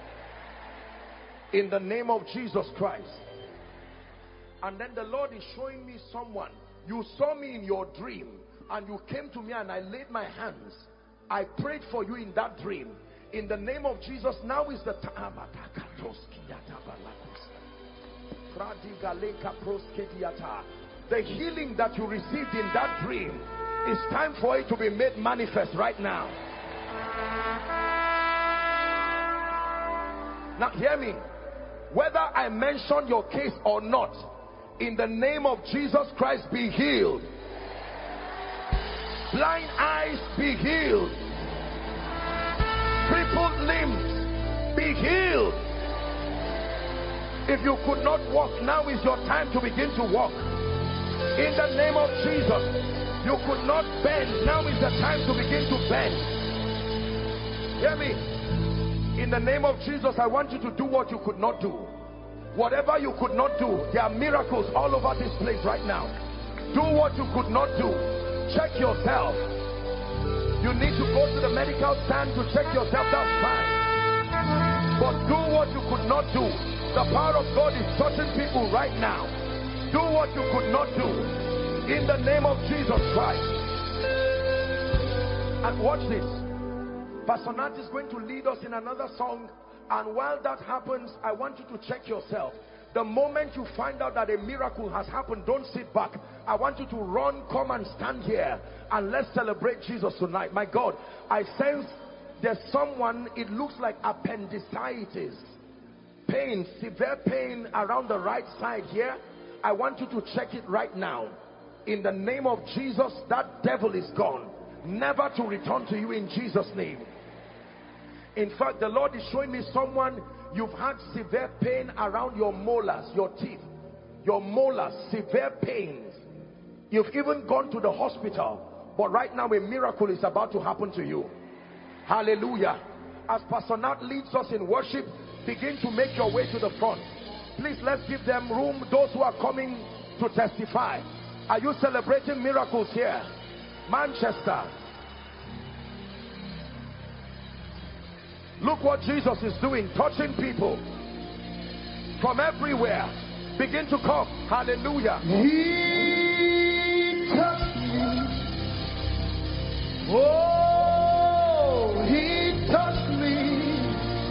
In the name of Jesus Christ. And then the Lord is showing me someone. You saw me in your dream and you came to me and I laid my hands. I prayed for you in that dream. In the name of Jesus, now is the time. The healing that you received in that dream, it's time for it to be made manifest right now. Now hear me. Whether I mention your case or not, in the name of Jesus Christ, be healed. Blind eyes, be healed. Crippled limbs, be healed. If you could not walk, now is your time to begin to walk. In the name of Jesus. You could not bend, now is the time to begin to bend. Hear me. In the name of Jesus, I want you to do what you could not do. Whatever you could not do, there are miracles all over this place right now. Do what you could not do. Check yourself. You need to go to the medical stand to check yourself, that's fine. But do what you could not do. The power of God is touching people right now. Do what you could not do. In the name of Jesus Christ. And watch this. Pastor Nat is going to lead us in another song. And while that happens, I want you to check yourself. The moment you find out that a miracle has happened, don't sit back. I want you to run, come and stand here, and let's celebrate Jesus tonight. My God, I sense there's someone, it looks like appendicitis. Pain, severe pain around the right side here. I want you to check it right now. In the name of Jesus, that devil is gone. Never to return to you in Jesus' name. In fact, the Lord is showing me someone, you've had severe pain around your molars, your teeth, your molars, severe pains. You've even gone to the hospital, but right now a miracle is about to happen to you. Hallelujah. As Pastor Nat leads us in worship, begin to make your way to the front. Please, let's give them room, those who are coming to testify. Are you celebrating miracles here? Manchester. Look what Jesus is doing, touching people from everywhere. Begin to come. Hallelujah. He touched me. Oh, he touched me.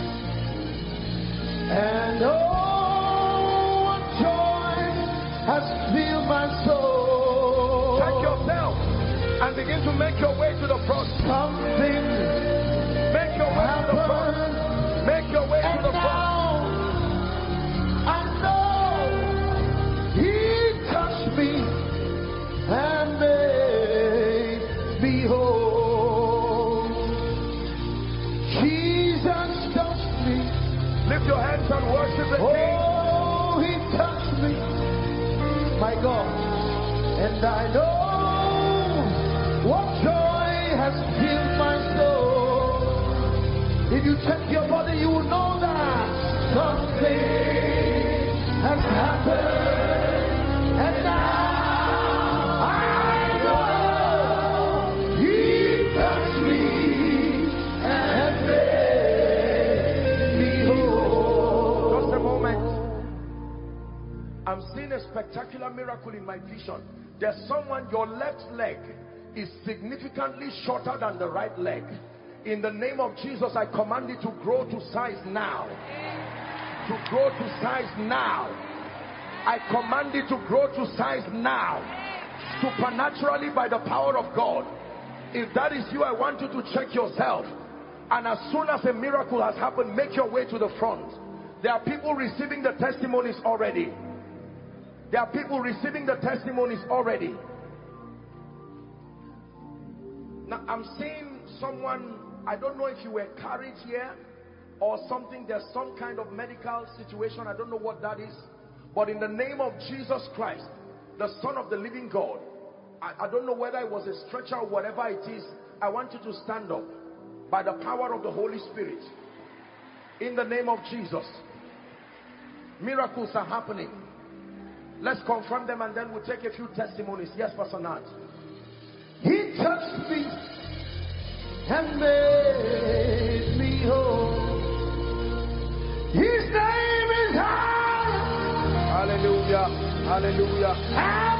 And oh, what joy has filled my soul. Check yourself and begin to make your way to the front. Something Make your way to the front. Make your way to the front. me whole. Jesus touched me. Lift your hands and worship the King. Oh, he touched me, my God, and I know what joy has filled my soul. If you check your body, you will know that something has happened, and now I know he touched me and made me whole. Just a moment. I'm seeing a spectacular miracle in my vision. There's someone, your left leg is significantly shorter than the right leg. In the name of Jesus, I command it to grow to size now. To grow to size now. I command it to grow to size now. Supernaturally by the power of God. If that is you, I want you to check yourself. And as soon as a miracle has happened, make your way to the front. There are people receiving the testimonies already. There are people receiving the testimonies already. Now I'm seeing someone, I don't know if you were carried here or something. There's some kind of medical situation. I don't know what that is. But in the name of Jesus Christ, the Son of the living God, I, I don't know whether it was a stretcher or whatever it is. I want you to stand up by the power of the Holy Spirit. In the name of Jesus. Miracles are happening. Let's confirm them and then we'll take a few testimonies. Yes, Pastor Nat. He touched me and made me whole. His name is high. Hallelujah. Hallelujah. I'm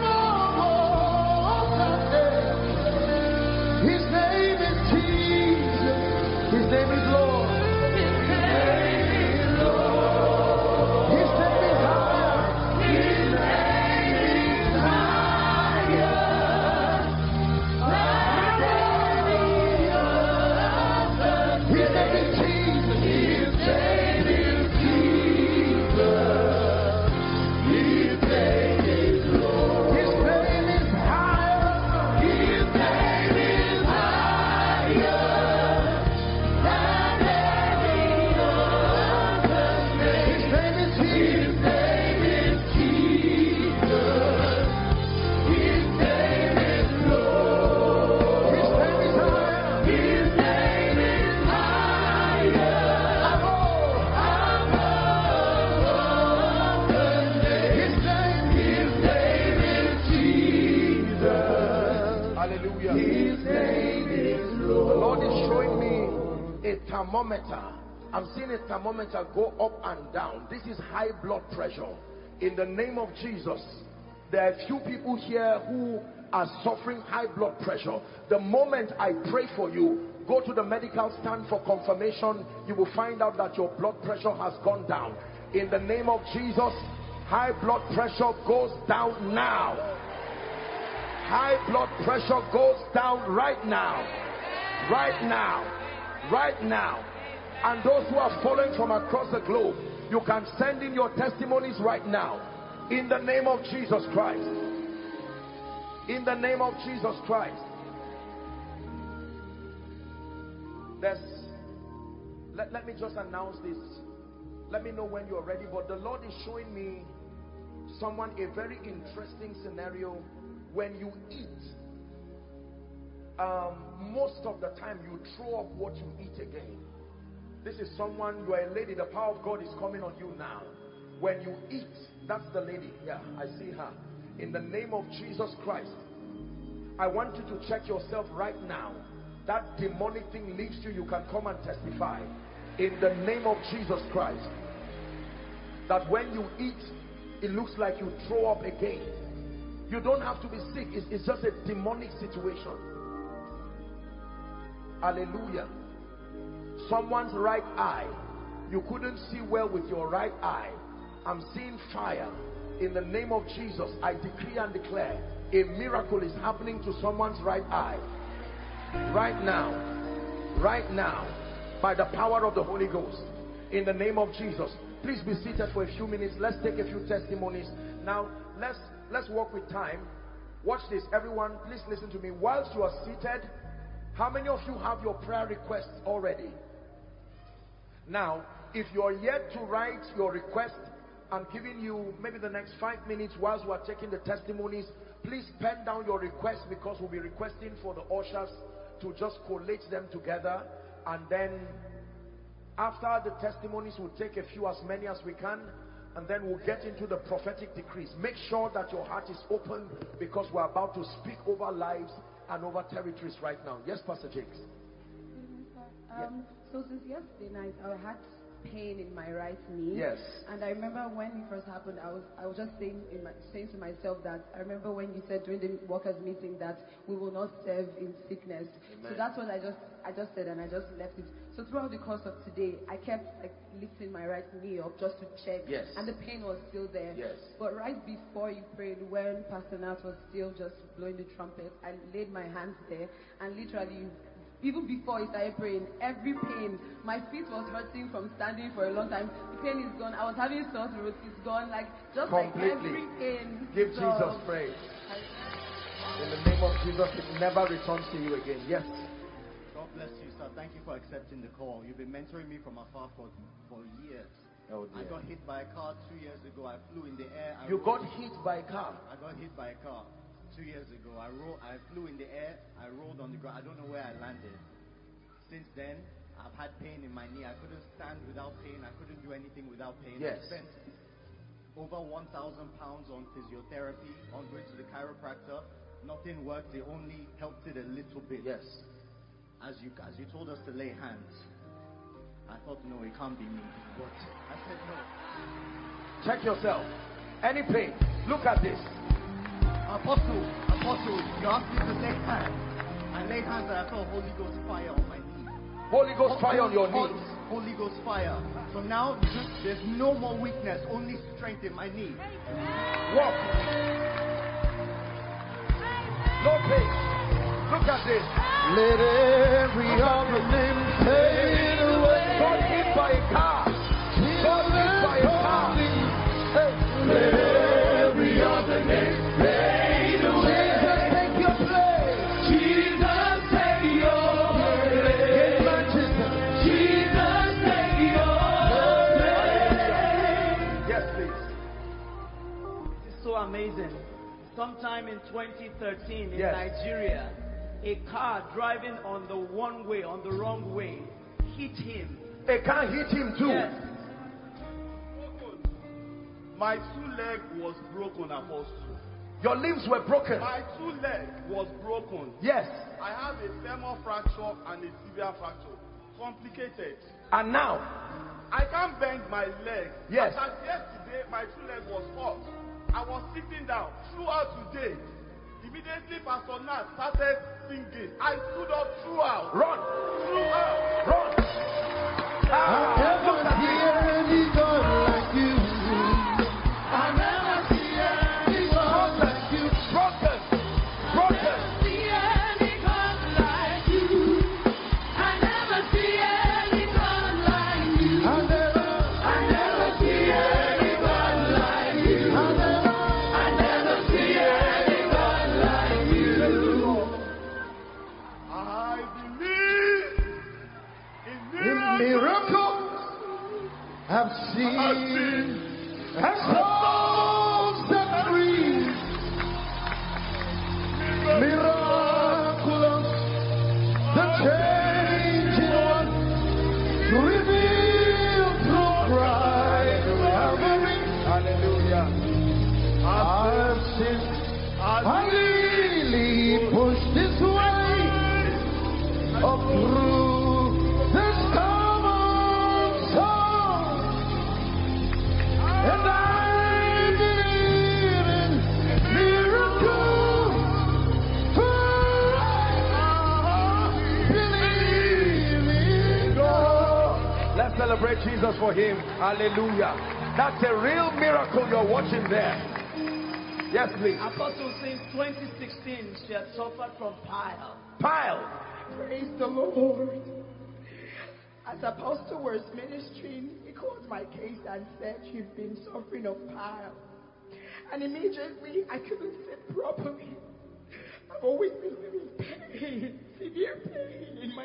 almost. His name is Jesus. His name is Lord. His name is Lord. His name is higher. His name is higher. His name is Jesus. His name is Jesus. His name is Lord. His name is higher. His name is higher than any other name. His name is Jesus. His name is Jesus. His name is Lord. His name is higher. His name is higher. Above, above the name. His name, His name is Jesus. Hallelujah. His name is The Lord. Lord is showing me a thermometer. I'm seeing a thermometer go up and down. This is high blood pressure. In the name of Jesus, there are a few people here who are suffering high blood pressure. The moment I pray for you, go to the medical stand for confirmation. You will find out that your blood pressure has gone down. In the name of Jesus, high blood pressure goes down now. High blood pressure goes down right now. Right now. Right now. And those who are following from across the globe, you can send in your testimonies right now. In the name of Jesus Christ. In the name of Jesus Christ. There's, let, let me just announce this. Let me know when you're ready. But the Lord is showing me someone a very interesting scenario. When you eat, um, most of the time you throw up what you eat again. This is someone, you are a lady, the power of God is coming on you now. When you eat, that's the lady. Yeah, I see her. In the name of Jesus Christ, I want you to check yourself right now. That demonic thing leaves you, you can come and testify. In the name of Jesus Christ, that when you eat, it looks like you throw up again. You don't have to be sick. It's, it's just a demonic situation. Hallelujah. Someone's right eye, you couldn't see well with your right eye. I'm seeing fire. In the name of Jesus, I decree and declare a miracle is happening to someone's right eye. Right now. Right now. By the power of the Holy Ghost. In the name of Jesus. Please be seated for a few minutes. Let's take a few testimonies. Now, let's let's work with time. Watch this, everyone, please listen to me. Whilst you are seated, how many of you have your prayer requests already? Now, if you are yet to write your request, I'm giving you maybe the next five minutes whilst we are taking the testimonies. Please pen down your request, because we'll be requesting for the ushers to just collate them together, and then after the testimonies we'll take a few, as many as we can, and then we'll get into the prophetic decrees. Make sure that your heart is open, because we're about to speak over lives and over territories right now. Yes, Pastor Jakes. Um, yeah. So since yesterday night, I had pain in my right knee. Yes. And I remember when it first happened, I was I was just saying in my, saying to myself that I remember when you said during the workers' meeting that we will not serve in sickness. Amen. So that's what I just I just said, and I just left it. So throughout the course of today, I kept like lifting my right knee up just to check. Yes. And the pain was still there. Yes. But right before you prayed, when Pastor Nat was still just blowing the trumpet, I laid my hands there, and literally, even before he started praying, every pain, my feet was hurting from standing for a long time. The pain is gone. I was having sore throat. It's gone. Like, just completely. Like every pain. Give so, Jesus praise. In the name of Jesus, it never returns to you again. Yes. God bless you, sir. Thank you for accepting the call. You've been mentoring me from afar for, for years. Oh dear. I got hit by a car two years ago. I flew in the air. I you rolled. got hit by a car? I got hit by a car. Two years ago, I rolled, I flew in the air, I rolled on the ground, I don't know where I landed. Since then, I've had pain in my knee. I couldn't stand without pain, I couldn't do anything without pain. Yes. I spent over one thousand pounds on physiotherapy, on going to the chiropractor. Nothing worked, they only helped it a little bit. Yes. As you, as you told us to lay hands, I thought, no, it can't be me. But I said no. Check yourself. Any pain? Look at this. Apostle, Apostle, you asked me to lay hands. I laid hands and I felt Holy Ghost fire on my knee. Holy Ghost fire on your knee. Holy Ghost fire. So now there's no more weakness, only strength in my knee. Walk. No pain. Look at this. Let every other name fade away. God hit by a car. God hit by a car. Hey. Let every other name fade away. Jesus, take your place. Jesus, take your place. Manchester. Jesus, take your place. Yes, please. It's so amazing. Sometime in twenty thirteen in yes. Nigeria, a car driving on the one way, on the wrong way, hit him. A car hit him too? Yes. My two leg was broken, Apostle. Your limbs were broken? My two leg was broken. Yes. I have a femur fracture and a tibia fracture. Complicated. And now? I can't bend my leg. Yes. As at yesterday, my two leg was hot. I was sitting down throughout today. Immediately, Pastor Nat started singing. I stood up throughout. Run. Throughout. Run. Ah, I never see anyone like you. I never see anyone like you. Broken. Broken. I never see anyone like you. I never see anyone like you. I never, I never see anyone like you. I never, I never see anyone like you. I believe in miracles. In miracles, I've seen, I've seen and souls set free. Miraculous, the changing one, revealed through Christ. Calvary. Hallelujah. I've seen, I really pushed this way up through this common soul, and I believe in miracles, for I believe in God. Let's celebrate Jesus for him. Hallelujah. That's a real miracle you're watching there. Yes, please. Apostle, since twenty sixteen, she had suffered from pile. Pile. Praise the Lord. As Apostle was ministering, he called my case and said, "You've been suffering of pile." And immediately, I couldn't sit properly.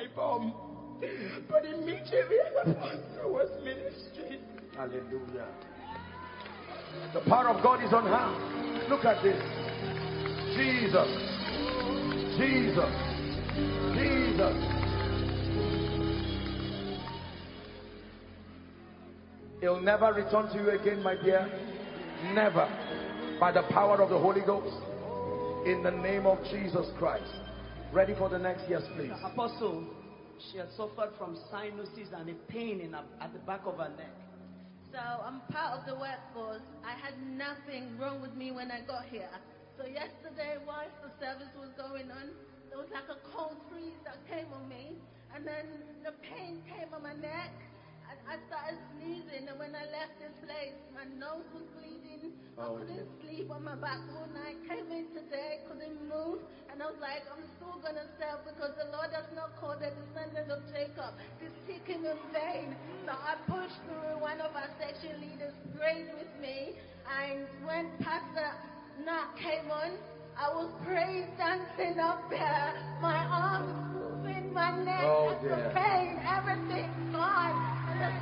my bum. But immediately the pastor was ministering. Hallelujah. The power of God is on her. Look at this. Jesus. Jesus. Jesus. He'll never return to you again, my dear. Never. By the power of the Holy Ghost. In the name of Jesus Christ. Ready for the next? Yes, please. Apostle, she had suffered from sinuses and a pain in her, at the back of her neck. So I'm part of the workforce. I had nothing wrong with me when I got here. So yesterday, whilst the service was going on, there was like a cold freeze that came on me. And then the pain came on my neck. I started sneezing, and when I left this place, my nose was bleeding. Oh. I couldn't sleep on my back all night. Came in today, couldn't move, and I was like, I'm still gonna serve because the Lord has not called the descendants of Jacob to seek Him in vain. So I pushed through. One of our section leaders prayed with me, and when Pastor Nat came on, I was praise dancing up there. My arms moving, my neck, oh, the pain, everything gone.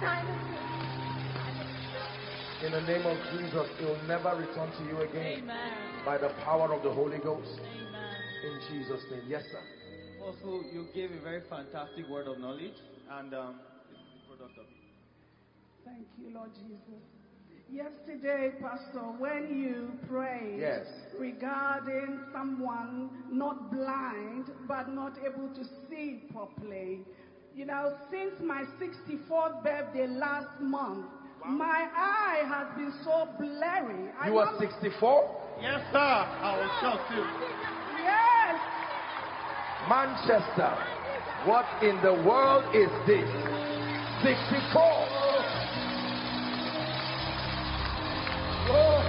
In the name of Jesus, it will never return to you again. Amen. By the power of the Holy Ghost. Amen. In Jesus' name. Yes, sir. Also, you gave a very fantastic word of knowledge, and um, it's the product of it. Thank you, Lord Jesus. Yesterday, Pastor, when you prayed yes. regarding someone not blind but not able to see properly, you know, since my sixty-fourth birthday last month, wow. my eye has been so blurry. You were sixty-four? Yes, sir. I was shocked too. Yes. Manchester. What in the world is this? sixty-four. Oh.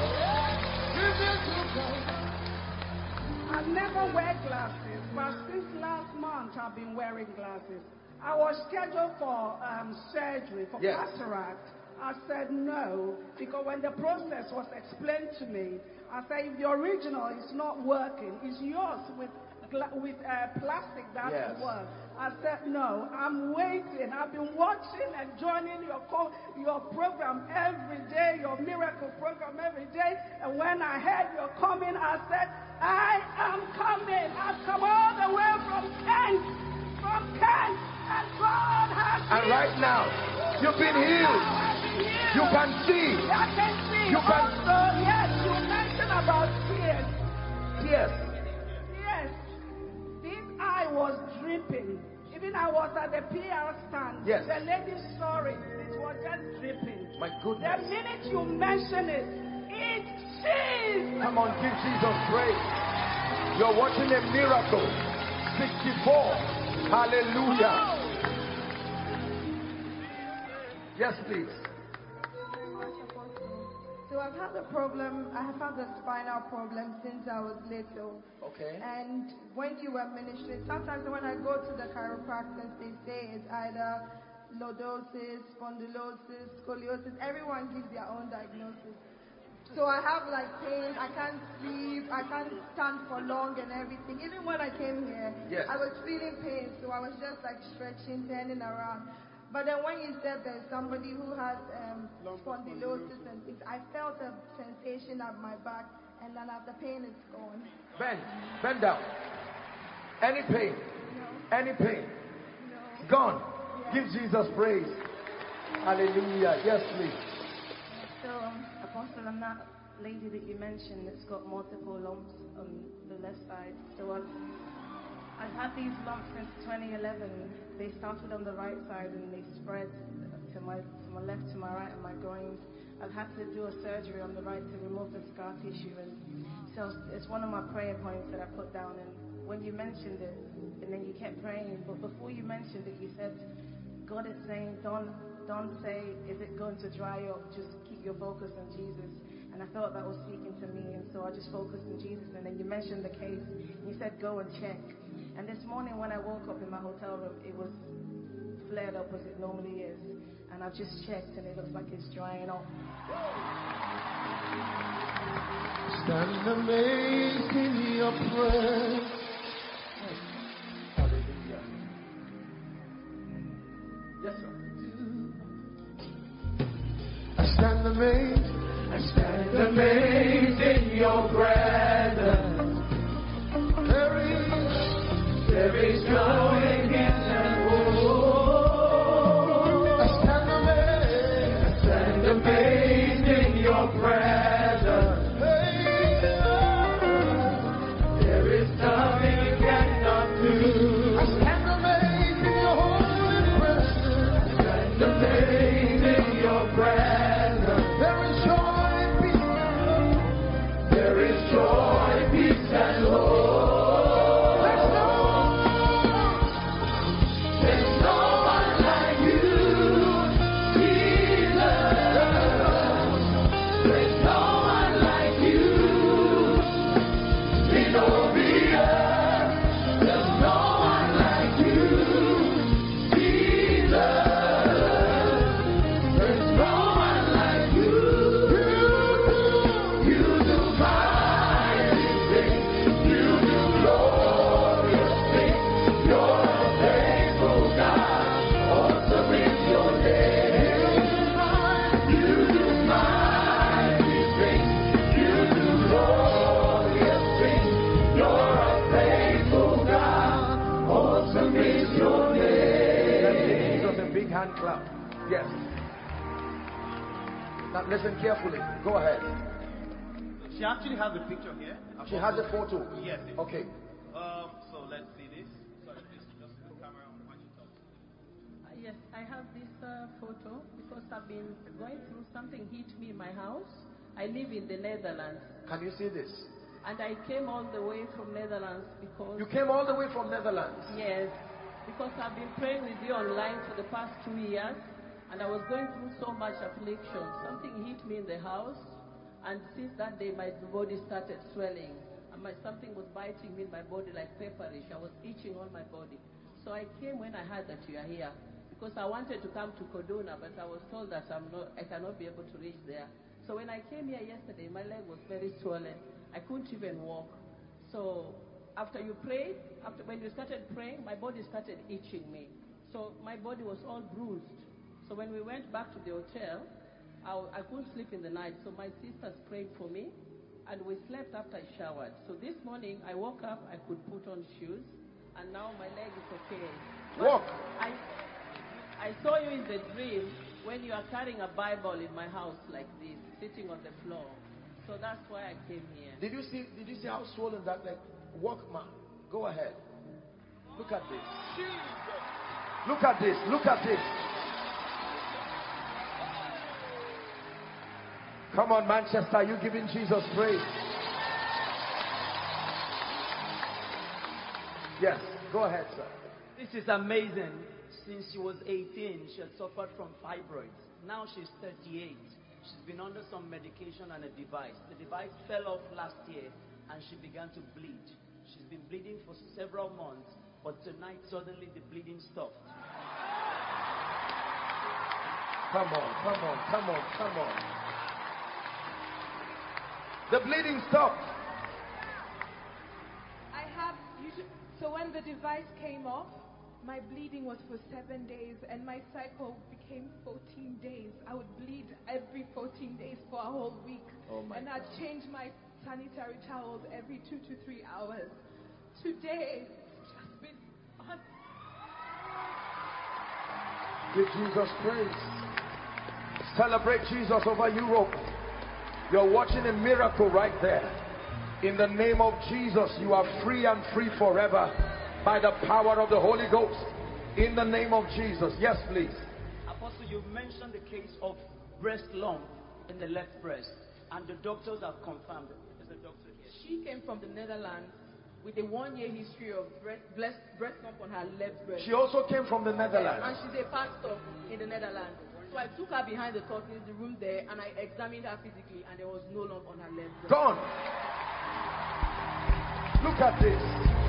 I never wear glasses, but since last month I've been wearing glasses. I was scheduled for um, surgery for yes. cataract. I said no, because when the process was explained to me, I said if the original is not working, it's yours with with uh, plastic that yes. will work. I said no, I'm waiting. I've been watching and joining your co- your program every day, your miracle program every day. And when I heard you're coming, I said I am coming. I've come all the way from Kent, from Kent. And God has and right now, you've been healed. You can see. I can see. You can. Also, yes, you mentioned about tears. Tears. Yes. This eye was dripping. Even I was at the P R stand. Yes. The lady saw it. It was just dripping. My goodness. The minute you mention it, it sees. Come on, give Jesus praise. You're watching a miracle. sixty-four. Hallelujah. Yes, please. So I've had a problem, I have had a spinal problem since I was little. Okay. And when you were ministering, sometimes when I go to the chiropractors, they say it's either lordosis, spondylosis, scoliosis. Everyone gives their own diagnosis. So I have like pain, I can't sleep, I can't stand for long and everything. Even when I came here, yes. I was feeling pain, so I was just like stretching, turning around. But then when you said there's somebody who has um, spondylosis, and things, I felt a sensation at my back, and then as the pain is gone. Bend, bend down. Any pain? No. Any pain? No. Gone. Yes. Give Jesus praise. Hallelujah. Yes, please. So, um, Apostle, I'm that lady that you mentioned that's got multiple lumps on the left side. So I've, I've had these lumps since twenty eleven. They started on the right side and they spread to my to my left, to my right, and my groin. I've had to do a surgery on the right to remove the scar tissue, and so it's one of my prayer points that I put down. And when you mentioned it, and then you kept praying, but before you mentioned it, you said, God is saying, don't don't say, is it going to dry up? Just keep your focus on Jesus. And I felt that was speaking to me, and so I just focused on Jesus. And then you mentioned the case, and you said, go and check. And this morning when I woke up in my hotel room, it was flared up as it normally is. And I've just checked, and it looks like it's drying up. Stand amazed in your presence. Hallelujah. amazed. I stand amazed in your presence. There is, there is joy in the Lord. I stand amazed. I stand amazed in your presence. There is nothing you cannot do. I stand amazed in your holy presence. I stand amazed in your presence. There is joy, peace. There is joy, peace, and love. Hand clap. Yes. Now listen carefully. Go ahead. She actually has a picture here. She has a photo. Yes. Okay. Um. So let's see this. Sorry, please just the camera on when you talk. Uh, yes, I have this uh, photo because I've been going through something hit me in my house. I live in the Netherlands. Can you see this? And I came all the way from Netherlands because... You came all the way from Netherlands? Yes. Because I've been praying with you online for the past two years, and I was going through so much affliction. Something hit me in the house, and since that day, my body started swelling. And my, something was biting me in my body like pepperish. I was itching on my body. So I came when I heard that you are here, because I wanted to come to Koduna, but I was told that I'm not, I cannot be able to reach there. So when I came here yesterday, my leg was very swollen. I couldn't even walk. So after you prayed, after when you started praying, my body started itching me. So my body was all bruised. So when we went back to the hotel, I, I couldn't sleep in the night. So my sisters prayed for me, and we slept after I showered. So this morning, I woke up, I could put on shoes, and now my leg is okay. But walk. I, I saw you in the dream when you are carrying a Bible in my house like this, sitting on the floor. So that's why I came here. Did you see, did you see how swollen that leg? Walk, man. Go ahead. Look at this. Look at this. Look at this. Come on, Manchester. Are you giving Jesus praise? Yes. Go ahead, sir. This is amazing. Since she was eighteen, she had suffered from fibroids. Now she's thirty-eight. She's been under some medication and a device. The device fell off last year and she began to bleed. She's been bleeding for several months, but tonight suddenly the bleeding stopped. Come on, come on, come on, come on. The bleeding stopped. I have, usually, so when the device came off, my bleeding was for seven days and my cycle became fourteen days. I would bleed every fourteen days for a whole week. Oh my and I'd God. change my sanitary towels every two to three hours. Today, it's just been on. Give Jesus praise. Celebrate Jesus over Europe. You're watching a miracle right there. In the name of Jesus, you are free and free forever by the power of the Holy Ghost. In the name of Jesus. Yes, please. Apostle, you mentioned the case of breast lump in the left breast, and the doctors have confirmed it. There's a doctor here. She came from the Netherlands with a one-year history of breast, breast, breast lump on her left breast. She also came from the Netherlands. And she's a pastor in the Netherlands. So I took her behind the curtains, the room there, and I examined her physically, and there was no lump on her left breast. Gone. Look at this.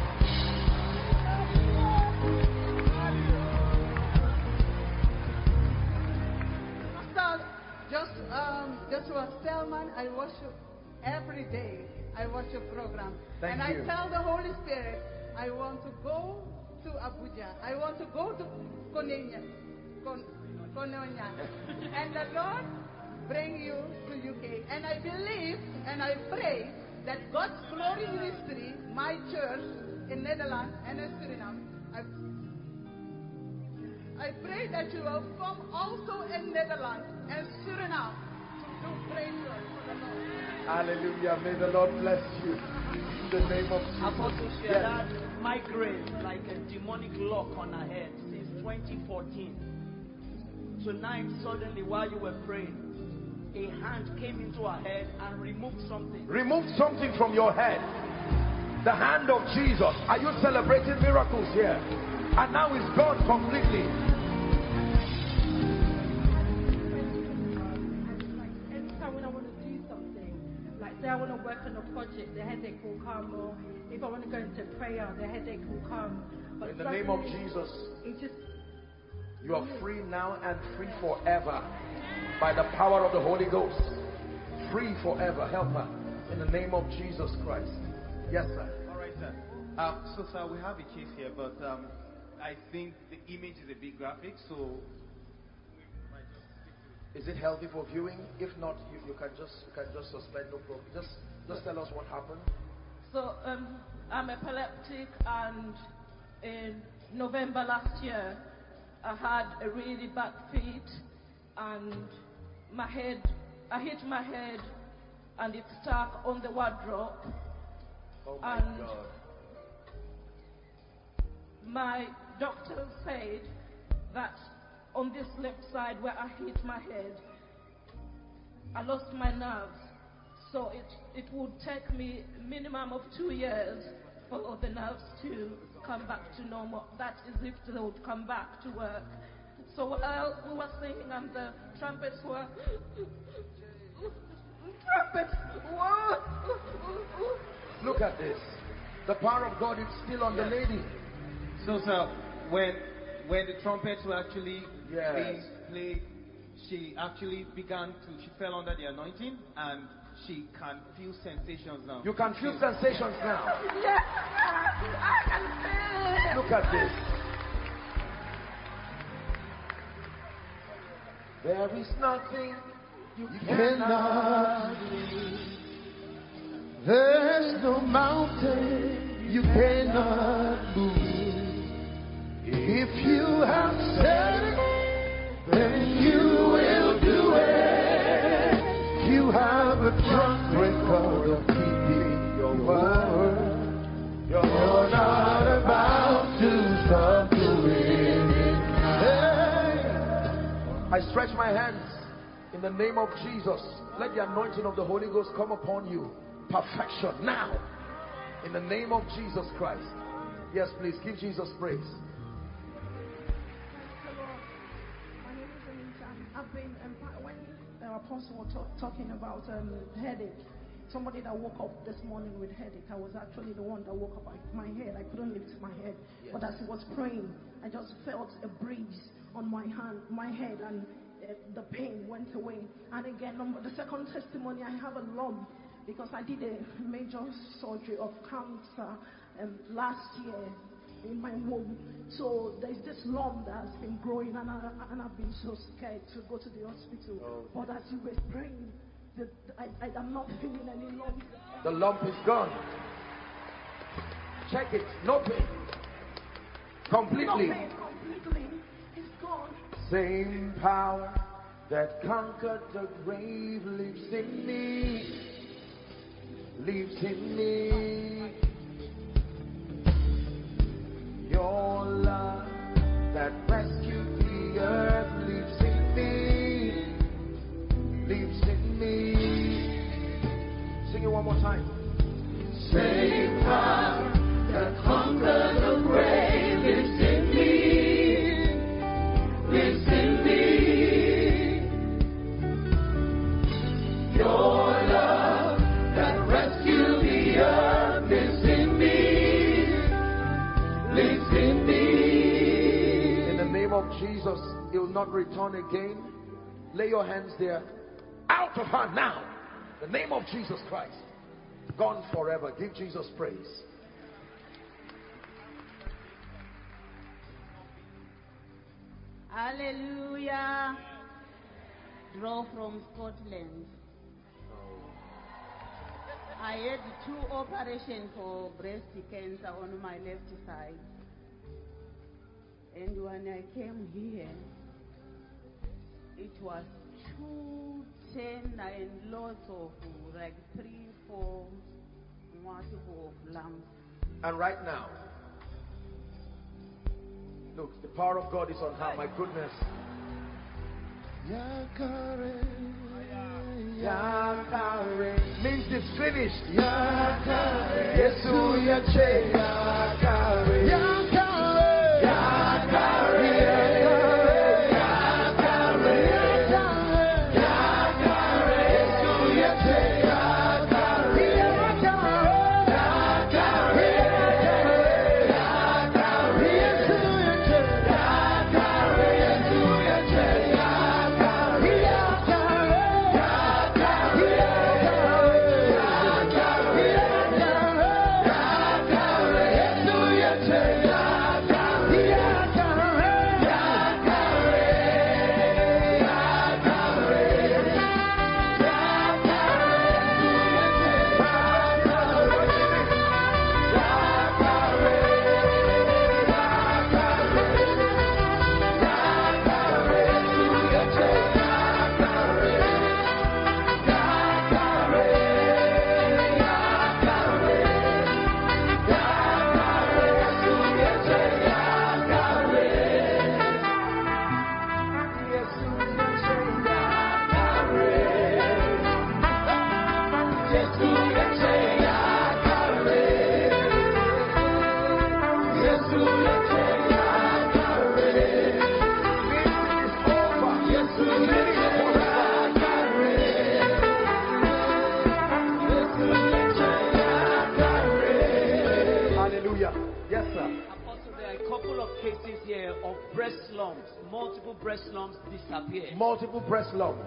Pastor, just um, Joshua Selman, I worship every day. I watch your program. Thank and you. I tell the Holy Spirit, I want to go to Abuja. I want to go to Konenya. Kon- Kononya. And the Lord bring you to U K. And I believe and I pray that God's Glory Ministry, my church in Netherlands and in Suriname, I, I pray that you will come also in Netherlands and Suriname to do great work for the Lord. Hallelujah. May the Lord bless you. In the name of Jesus. Apostle, she had had migraine, like a demonic lock on her head since twenty fourteen. Tonight, suddenly, while you were praying, a hand came into her head and removed something. Removed something from your head. The hand of Jesus. Are you celebrating miracles here? And now it's gone completely. Anytime when I want to do something, like say I want to work on a project, the headache will come, or if I want to go into prayer, the headache will come. But in the name of Jesus, it just you are free now and free forever by the power of the Holy Ghost. Free forever. Help her in the name of Jesus Christ. Yes, sir. All right, sir. Um, so, sir, we have a case here, but um, I think the image is a bit graphic, so we might just stick to it. Is it healthy for viewing? If not, you, you can just you can just suspend, no problem. Just just tell us what happened. So um, I'm epileptic, and in November last year, I had a really bad fit, and my head, I hit my head, and it stuck on the wardrobe. Oh my and God. My doctor said that on this left side where I hit my head, I lost my nerves. So it, it would take me a minimum of two years for the nerves to come back to normal. That is if they would come back to work. So while we were singing and the trumpets were... trumpets were... Look at this. The power of God is still on yes. the lady. So, sir, when when the trumpets were actually yes. being played, she actually began to, she fell under the anointing, and she can feel sensations now. You can feel sensations now. Yes, I can feel it. Look at this. There is nothing you, you cannot do. There's no mountain you cannot move. If you have said it, then you will do it. You have a track record of keeping your word. You're not about to stop doing it. Hey. I stretch my hands in the name of Jesus. Let the anointing of the Holy Ghost come upon you. Perfection now in the name of Jesus Christ. Yes, please give Jesus praise. My name is Anita. I've been um, when the apostle was talk, talking about um, headache, somebody that woke up this morning with headache. I was actually the one that woke up. I, my head, I couldn't lift my head, yes. But as he was praying, I just felt a breeze on my hand, my head, and uh, the pain went away. And again, um, the second testimony, I have a lump. Because I did a major surgery of cancer um, last year in my womb. So there's this lump that has been growing, and, I, and I've been so scared to go to the hospital. Oh. But as you were praying, the, I, I, I'm not feeling any lump. The lump is gone. Check it. No pain. Completely. No pain. Completely. It's gone. Same power that conquered the grave lives in me. Lives in me. Your love that rescued the earth lives in me. Lives in me. Sing it one more time. Same power that conquered the grave lives in me. Lives in me. Your love that rescued the earth lives in me, lives in me. In the name of Jesus, it will not return again. Lay your hands there. Out of her now. The name of Jesus Christ. Gone forever. Give Jesus praise. Hallelujah. withdraw from Scotland. I had two operations for breast cancer on my left side. And when I came here, it was two ten and lots of like three, four multiple of lumps. And right now, look, the power of God is on her. My goodness. Yakare, Yakare means it's finished. Yakare, Yesu Yache, Yakare, Yakare, Yakare, Yakare, Yakare, Yesu Yache, Yakare, Yakare, Yakare, Yesu Yache, Yakare, Yesu Yache. Multiple breast lumps disappear. Multiple breast lumps.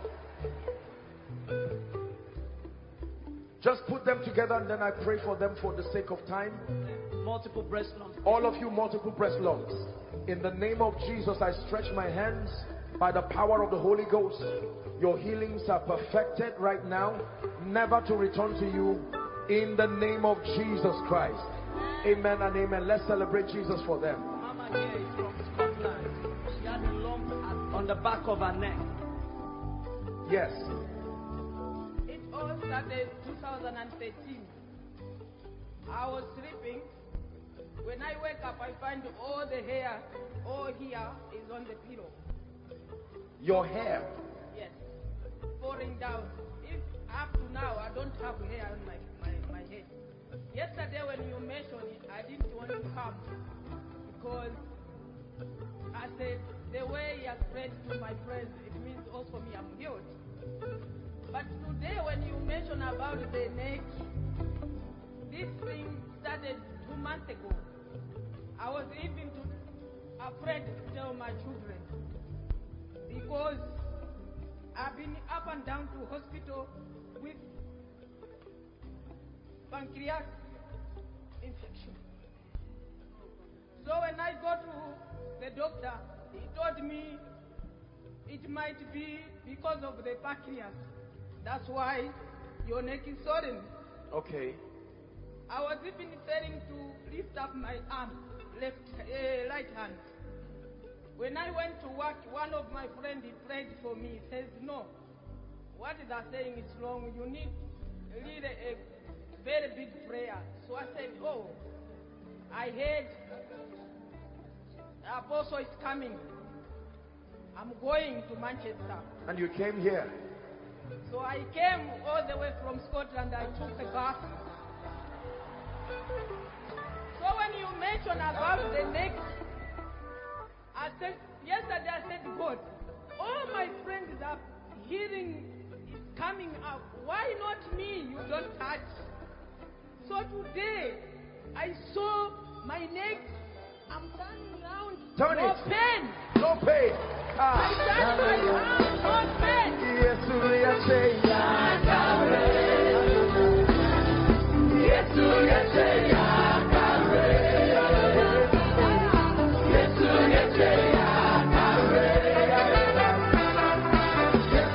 Just put them together and then I pray for them for the sake of time. Multiple breast lumps. All of you, multiple breast lumps. In the name of Jesus, I stretch my hands by the power of the Holy Ghost. Your healings are perfected right now, never to return to you. In the name of Jesus Christ. Amen and amen. Let's celebrate Jesus for them. Mama here is from Scotland. She had a lump on the back of her neck. Yes. It all started two thousand thirteen. I was sleeping. When I wake up, I find all the hair, all here is on the pillow. Your hair? Yes. Falling down. If up to now, I don't have hair on my, my, my head. Yesterday when you mentioned it, I didn't want to come because I said, the way he has prayed to my friends, it means also me, I'm healed. But today when you mention about the neck, this thing started two months ago. I was even too afraid to tell my children because I've been up and down to hospital with pancreas infection. So when I go to the doctor, he told me it might be because of the pancreas. That's why your neck is swollen. Okay. I was even failing to lift up my arm, left, uh, right hand. When I went to work, one of my friends he prayed for me. He says, no, what they're saying is wrong. You need really a very big prayer. So I said, oh, I heard the apostle is coming. I'm going to Manchester. And you came here? So I came all the way from Scotland. I took a bus. So when you mention about the neck, I said, yesterday I said, God, all my friends are hearing is coming up. Why not me? You don't touch. So today, I saw my neck. I'm turning around. Turn no it. pain. No pain. Ah. I touch my arm. No pain. Yes, yes, yes, yes,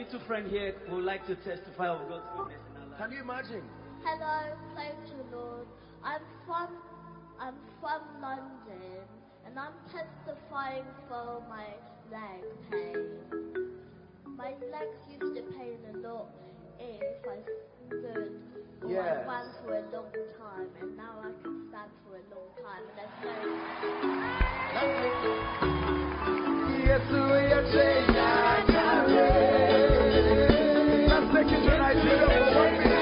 little friend here who would like to testify of God's goodness in our life. Can you imagine? Hello, praise the Lord. I'm from I'm from London, and I'm testifying for my leg pain. My legs used to pain a lot if I stood or Yes. I ran for a long time, and now I can stand for a long time, and there's no... Yes, we are saying let's take it to Nigeria for one minute.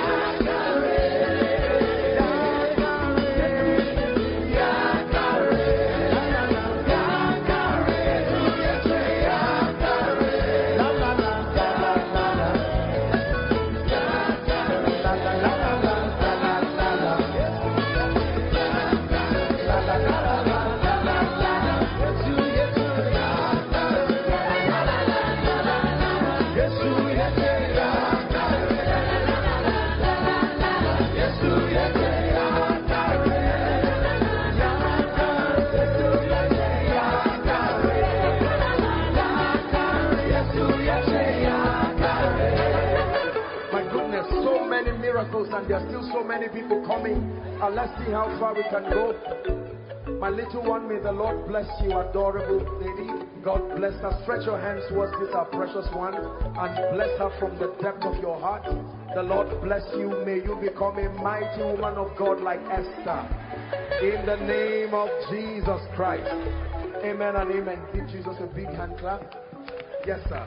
And there are still so many people coming, and let's see how far we can go. My little one, may the Lord bless you, adorable lady. God bless her. Stretch your hands towards this, our precious one, and bless her from the depth of your heart. The Lord bless you. May you become a mighty woman of God like Esther, in the name of Jesus Christ. Amen and amen. Give Jesus a big hand clap. Yes, sir.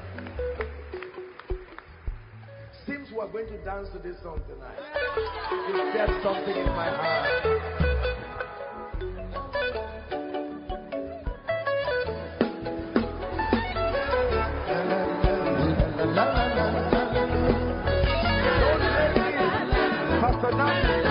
Seems we're going to dance to this song tonight. It gets something in my heart. Pastor Nat.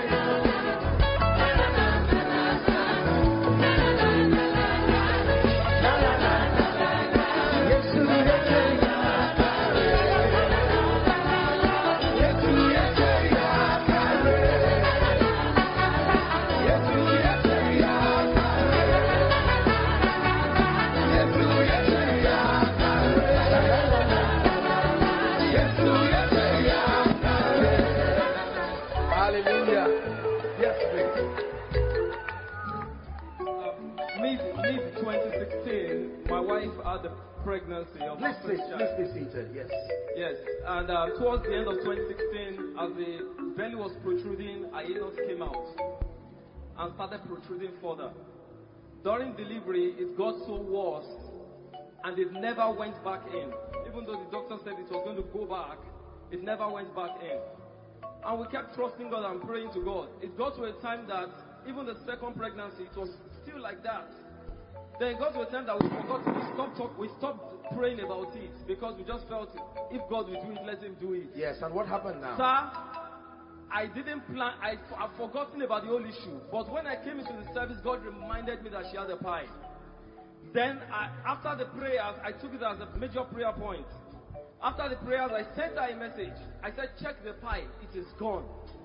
Pregnancy of please, please, please be seated. Yes. Yes. And uh, towards the end of twenty sixteen, as the belly was protruding, a anus came out and started protruding further. During delivery, it got so worse, and it never went back in. Even though the doctor said it was going to go back, it never went back in. And we kept trusting God and praying to God. It got to a time that even the second pregnancy, it was still like that. Then it got to a time that we forgot, we stopped talk, we stopped praying about it because we just felt if God will do it, let him do it. Yes, and what happened now? Sir, I didn't plan, I, I've forgotten about the whole issue. But when I came into the service, God reminded me that she had a pie. Then I, after the prayers, I took it as a major prayer point. After the prayers, I sent her a message. I said, check the pie, it is gone.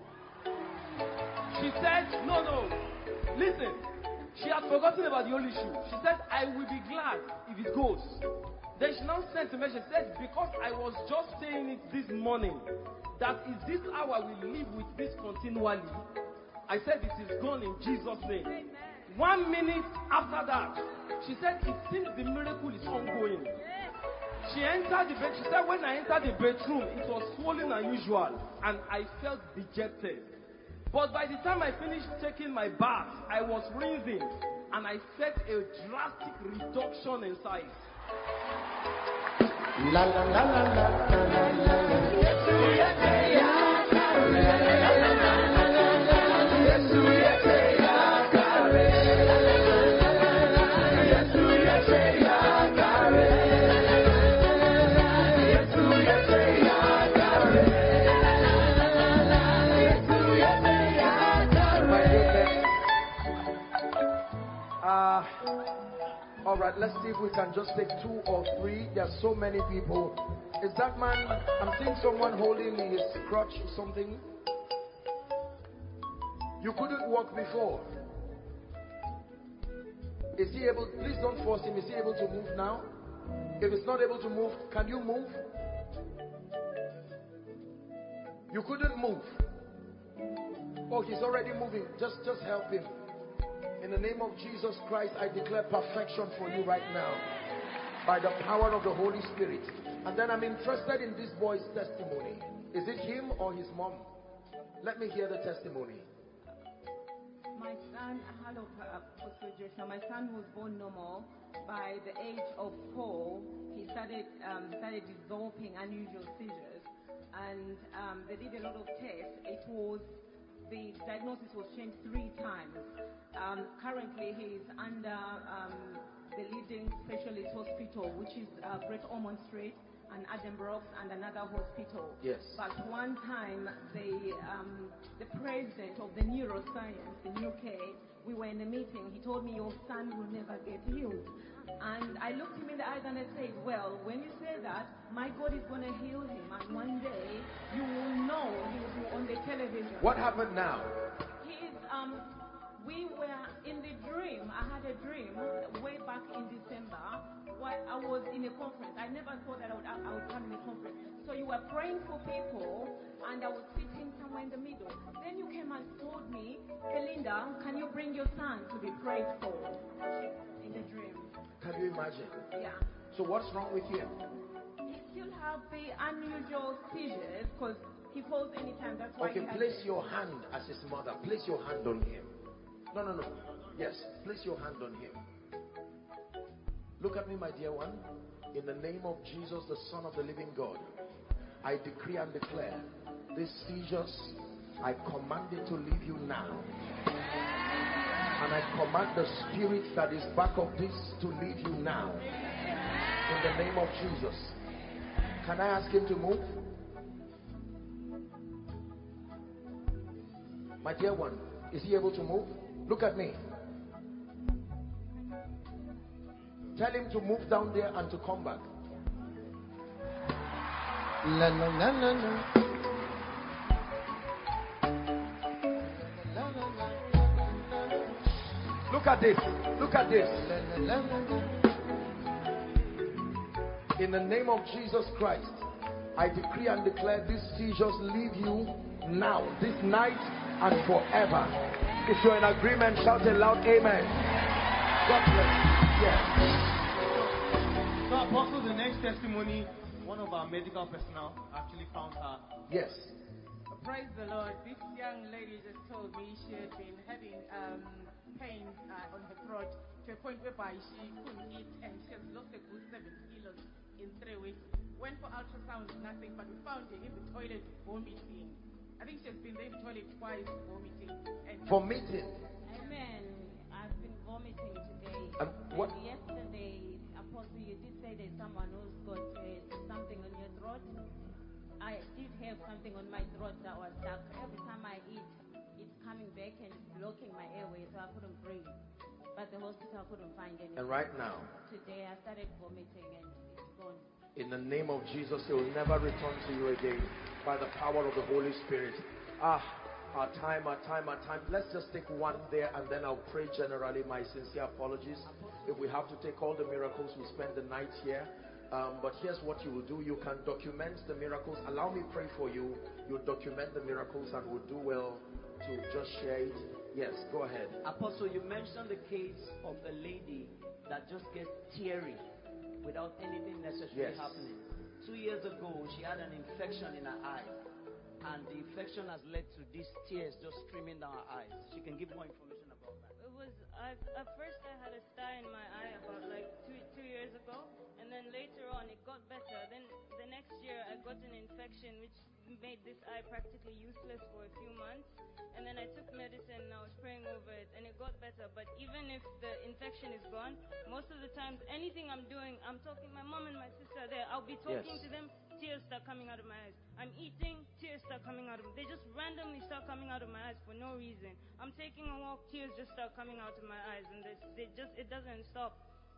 She said, no, no, listen. She had forgotten about the whole issue. She said, I will be glad if it goes. Then she now sent a message. She said, because I was just saying it this morning, that is this how I will live with this continually. I said, it is gone in Jesus' name. Amen. One minute after that, she said, it seems the miracle is ongoing. She entered the bed. She said, when I entered the bedroom, it was swollen unusual, and I felt dejected. But by the time I finished taking my bath, I was rinsing, and I felt a drastic reduction in size. La la la la la la la Uh, all right, let's see if we can just take two or three. There are so many people. Is that man, I'm seeing someone holding his crutch or something. You couldn't walk before. Is he able, please don't force him. Is he able to move now? If he's not able to move, can you move? You couldn't move. Oh, he's already moving. Just, just help him. In the name of Jesus Christ, I declare perfection for you right now. By the power of the Holy Spirit. And then I'm interested in this boy's testimony. Is it him or his mom? Let me hear the testimony. My son, hello, Apostle Joshua. My son was born normal. By the age of four, he started um, started developing unusual seizures, and um, they did a lot of tests. It was the diagnosis was changed three times. Um, currently, he is under um, the leading specialist hospital, which is uh, Brett Ormond Street and Adam Brooks and another hospital. Yes. But one time, the um, the president of the neuroscience in U K, we were in a meeting. He told me, your son will never get healed. And I looked him in the eyes and I said, well, when you say that, my God is going to heal him. And one day, you will know he will be on the television. What happened now? He's, um, we were in the dream. I had a dream way back in December while I was in a conference. I never thought that I would, I would come in a conference. So you were praying for people, and I was sitting somewhere in the middle. Then you came and told me, Belinda, can you bring your son to be prayed for? In the dream. Can you imagine? Yeah. So what's wrong with him? He still have the unusual seizures because he falls anytime. That's why. Okay, he place has your hand as his mother. Place your hand on him. No, no, no. Yes, place your hand on him. Look at me, my dear one. In the name of Jesus, the Son of the living God, I decree and declare these seizures, I command it to leave you now. And I command the spirit that is back of this to leave you now. In the name of Jesus. Can I ask him to move? My dear one, is he able to move? Look at me. Tell him to move down there and to come back. La, la, la, la, la. Look at this. Look at this. In the name of Jesus Christ, I decree and declare these seizures leave you now, this night and forever. If you're in agreement, shout a loud amen. God bless you. Yes. So, Apostle, the next testimony, one of our medical personnel actually found her. Yes. Praise the Lord. This young lady just told me she had been having um, pain uh, on her throat to a point whereby she couldn't eat, and she has lost a good seven kilos in three weeks. Went for ultrasound, nothing, but we found her in the toilet vomiting. I think she has been there in the toilet twice vomiting. And vomiting? Amen. I've been vomiting today. Um, what? And yesterday, Apostle, you did say there's someone who's got uh, something on your throat. I did have something on my throat that was stuck. Every time I eat, it's coming back and it's blocking my airway, so I couldn't breathe. But the hospital couldn't find anything. And right now, today I started vomiting and it's gone. In the name of Jesus, it will never return to you again by the power of the Holy Spirit. Ah, our time, our time, our time. Let's just take one there and then I'll pray generally. My sincere apologies. If we have to take all the miracles, we spend the night here. Um, but here's what you will do. You can document the miracles. Allow me pray for you. You document the miracles and would do well to just share it. Yes, go ahead. Apostle, you mentioned the case of a lady that just gets teary without anything necessarily yes. happening. Two years ago, she had an infection in her eye. And the infection has led to these tears just streaming down her eyes. She can give more information about that. It was, I, at first I had a star in my eye about like two, two years ago. And then later on it got better. Then the next year I got an infection which made this eye practically useless for a few months. And then I took medicine and I was praying over it and it got better. But even if the infection is gone, most of the times anything I'm doing, I'm talking, my mom and my sister are there, I'll be talking yes. to them, tears start coming out of my eyes. I'm eating, tears start coming out of them. They just randomly start coming out of my eyes for no reason. I'm taking a walk, tears just start coming out of my eyes and they, they just, it doesn't stop.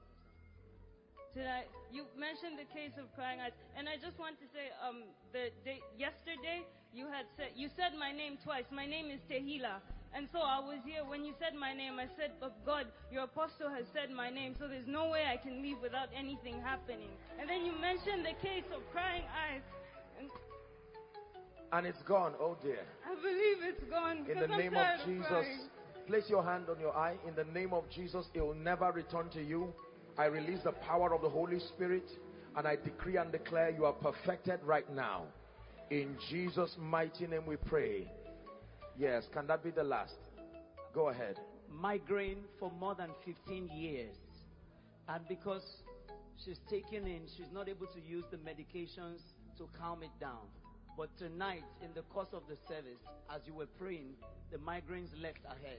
Tonight, you mentioned the case of crying eyes, and I just want to say, um, the day, yesterday you had said you said my name twice. My name is Tehila, and so I was here when you said my name. I said, "But God, your apostle has said my name, so there's no way I can leave without anything happening." And then you mentioned the case of crying eyes. And And it's gone. Oh dear. I believe it's gone. In the I'm name of tired Jesus, crying. place your hand on your eye. In the name of Jesus, it will never return to you. I release the power of the Holy Spirit, and I decree and declare you are perfected right now. In Jesus' mighty name we pray. Yes, can that be the last? Go ahead. Migraine for more than fifteen years. And because she's taken in, she's not able to use the medications to calm it down. But tonight, in the course of the service, as you were praying, the migraines left her head.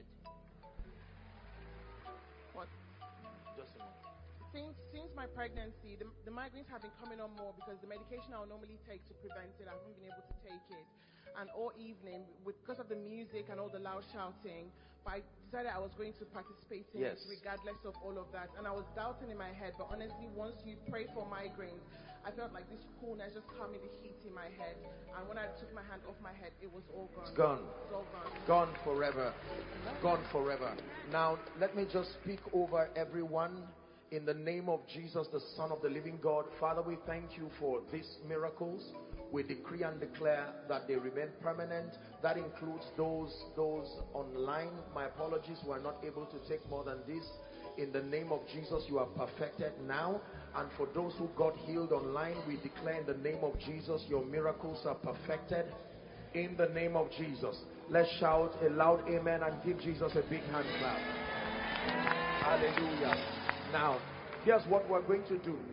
What? Just a moment. Since, since my pregnancy, the, the migraines have been coming on more because the medication I would normally take to prevent it, I haven't been able to take it. And all evening, with, because of the music and all the loud shouting, but I decided I was going to participate in Yes. it regardless of all of that. And I was doubting in my head, but honestly, once you pray for migraines, I felt like this coolness just calming the heat in my head. And when I took my hand off my head, it was all gone. It's gone. It's all gone. Gone forever. Gone forever. Now, let me just speak over everyone. In the name of Jesus, the Son of the living God, Father, we thank you for these miracles. We decree and declare that they remain permanent. That includes those, those online. My apologies, we are not able to take more than this. In the name of Jesus, you are perfected now. And for those who got healed online, we declare in the name of Jesus, your miracles are perfected. In the name of Jesus. Let's shout a loud amen and give Jesus a big hand clap. Hallelujah. Now, here's what we're going to do.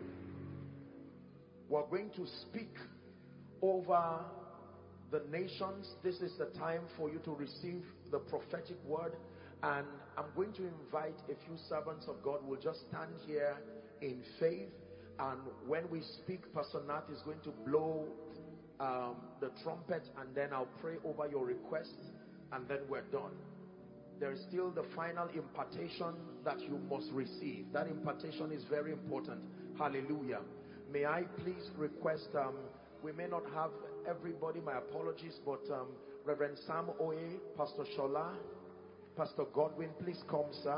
We're going to speak over the nations. This is the time for you to receive the prophetic word. And I'm going to invite a few servants of God. We'll just stand here in faith. And when we speak, Pastor Nat is going to blow um, the trumpet. And then I'll pray over your requests. And then we're done. There is still the final impartation that you must receive. That impartation is very important. Hallelujah. May I please request, um, we may not have everybody, my apologies, but um, Reverend Sam Oye, Pastor Shola, Pastor Godwin, please come, sir.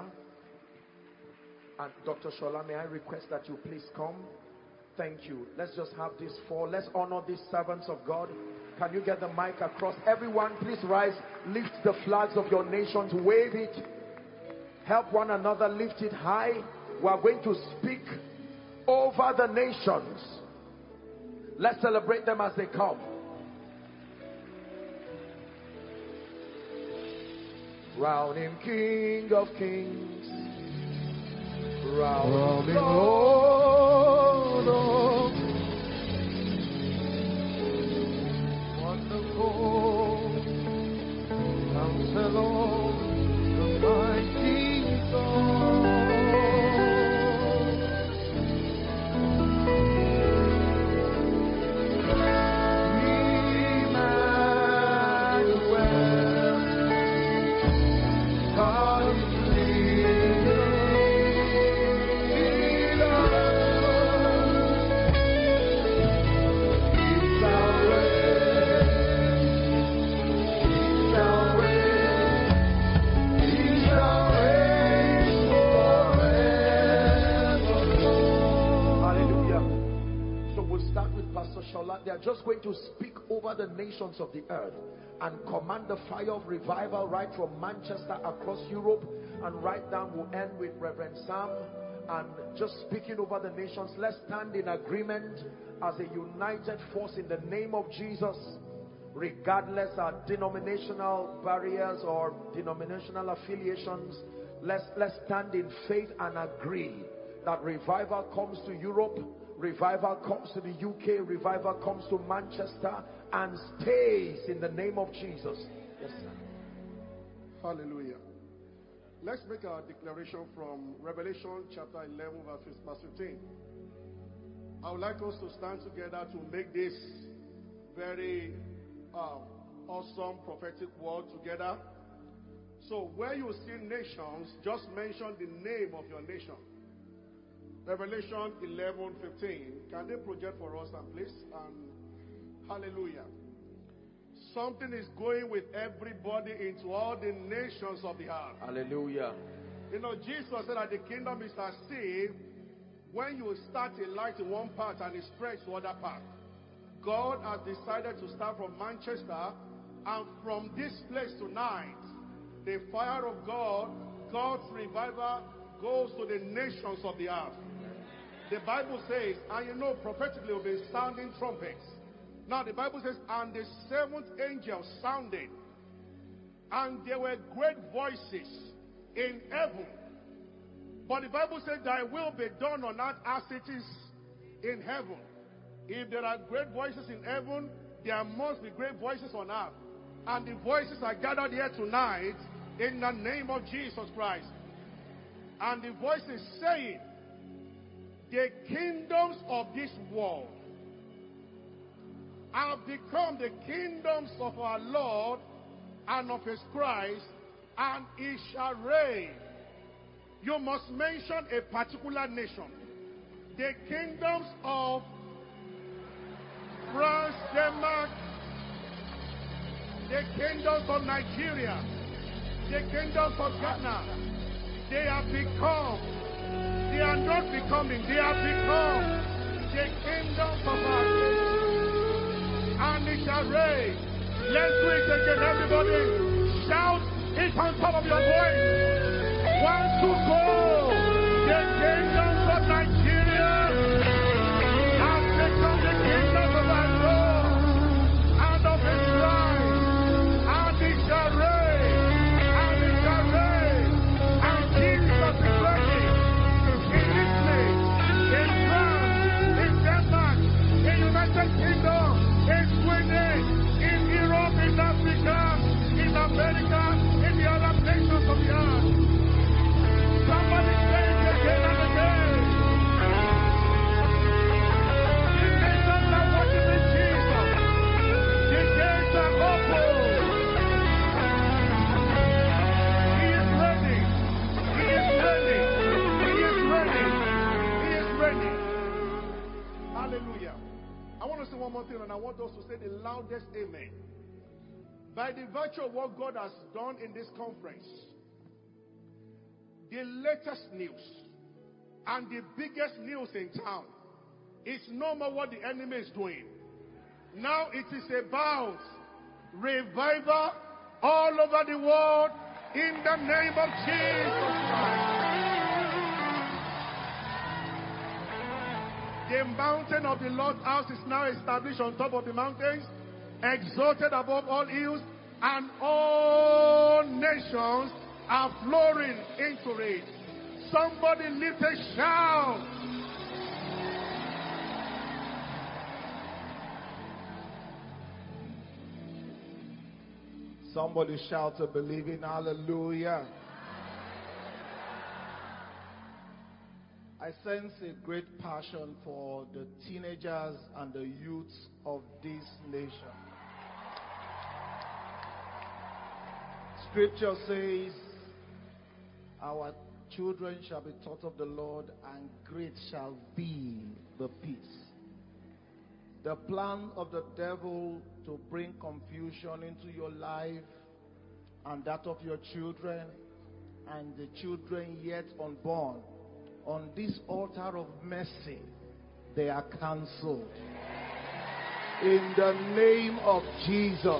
And Doctor Shola, may I request that you please come? Thank you. Let's just have these four. Let's honor these servants of God. Can you get the mic across? Everyone, please rise. Lift the flags of your nations. Wave it. Help one another. Lift it high. We are going to speak over the nations. Let's celebrate them as they come. Round him, King of Kings. Round him, Lord of wonderful Counselor, the mighty God. They are just going to speak over the nations of the earth and command the fire of revival right from Manchester across Europe, and right down we'll end with Reverend Sam and just speaking over the nations. Let's stand in agreement as a united force in the name of Jesus, regardless of denominational barriers or denominational affiliations. Let's, let's stand in faith and agree that revival comes to Europe, revival comes to the U K, revival comes to Manchester and stays in the name of Jesus. Yes, sir. Hallelujah. Let's make our declaration from Revelation chapter eleven verse fifteen. I would like us to stand together to make this very uh, awesome prophetic word together. So where you see nations, just mention the name of your nation. Revelation eleven fifteen. Can they project for us, and please? And hallelujah. Something is going with everybody into all the nations of the earth. Hallelujah. You know, Jesus said that the kingdom is as if when you start a light in one part and it spreads to other part. God has decided to start from Manchester, and from this place tonight, the fire of God, God's revival, goes to the nations of the earth. The Bible says, and you know prophetically will be sounding trumpets. Now the Bible says, and the seventh angel sounded, and there were great voices in heaven. But the Bible said, thy will be done on earth as it is in heaven. If there are great voices in heaven, there must be great voices on earth. And the voices are gathered here tonight in the name of Jesus Christ. And the voice is saying, the kingdoms of this world have become the kingdoms of our Lord and of his Christ, and he shall reign. You must mention a particular nation. The kingdoms of France, Denmark, the kingdoms of Nigeria, the kingdoms of Ghana, they have become, they are not becoming, they have become the kingdoms of our nation, and it shall reign. Let's do it again, everybody. Shout it on top of your voice. One, two, go. The kingdoms of Nigeria have become the kingdoms of our Lord and of his Christ, and it shall reign, and it shall reign, and Jesus is reigning in Italy, in France, in Denmark, in United Kingdom, in Sweden, in Europe, in Africa, in America, in the other nations of the earth. Somebody say it again and again. The nations are worshiping Jesus. The gates are open. He is ready. He is ready. He is ready. He is ready. Hallelujah. I want to say one more thing, and I want us to say the loudest amen. By the virtue of what God has done in this conference, the latest news and the biggest news in town is no more what the enemy is doing. Now it is about revival all over the world in the name of Jesus Christ. The mountain of the Lord's house is now established on top of the mountains, exalted above all hills, and all nations are flowing into it. Somebody lift a shout. Somebody shout a believing hallelujah. I sense a great passion for the teenagers and the youths of this nation. Scripture says, our children shall be taught of the Lord, and great shall be the peace. The plan of the devil to bring confusion into your life and that of your children and the children yet unborn, on this altar of mercy, they are cancelled. In the name of Jesus.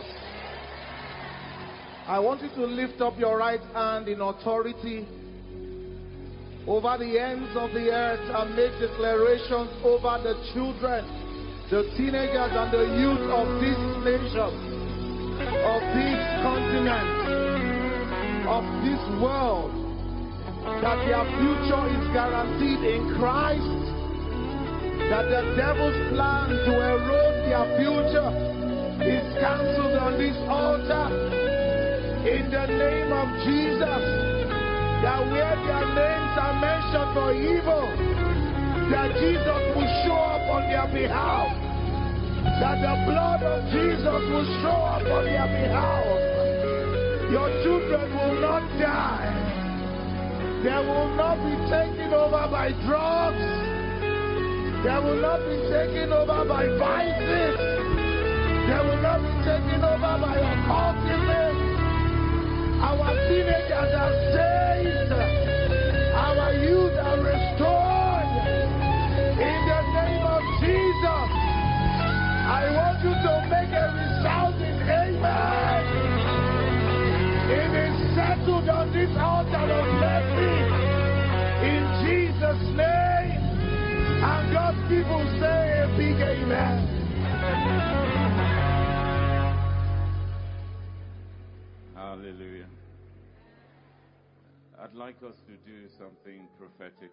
I want you to lift up your right hand in authority over the ends of the earth and make declarations over the children, the teenagers and the youth of this nation, of this continent, of this world, that their future is guaranteed in Christ, that the devil's plan to erode their future is cancelled on this altar. In the name of Jesus, that where their names are mentioned for evil, that Jesus will show up on their behalf, that the blood of Jesus will show up on their behalf. Your children will not die. They will not be taken over by drugs. They will not be taken over by vices. They will not be taken over by occultism. Our teenagers are saved. Our youth are restored. In the name of Jesus, I want people say a big amen. Hallelujah. I'd like us to do something prophetic.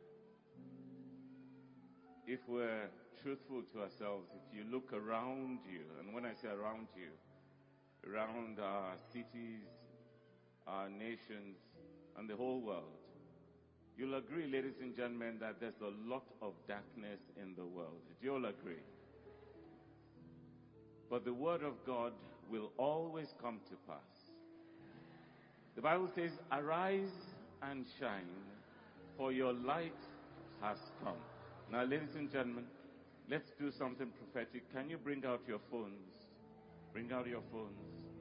If we're truthful to ourselves, if you look around you, and when I say around you, around our cities, our nations, and the whole world, you'll agree, ladies and gentlemen, that there's a lot of darkness in the world. Do you all agree? But the word of God will always come to pass. The Bible says, arise and shine, for your light has come. Now, ladies and gentlemen, let's do something prophetic. Can you bring out your phones? Bring out your phones.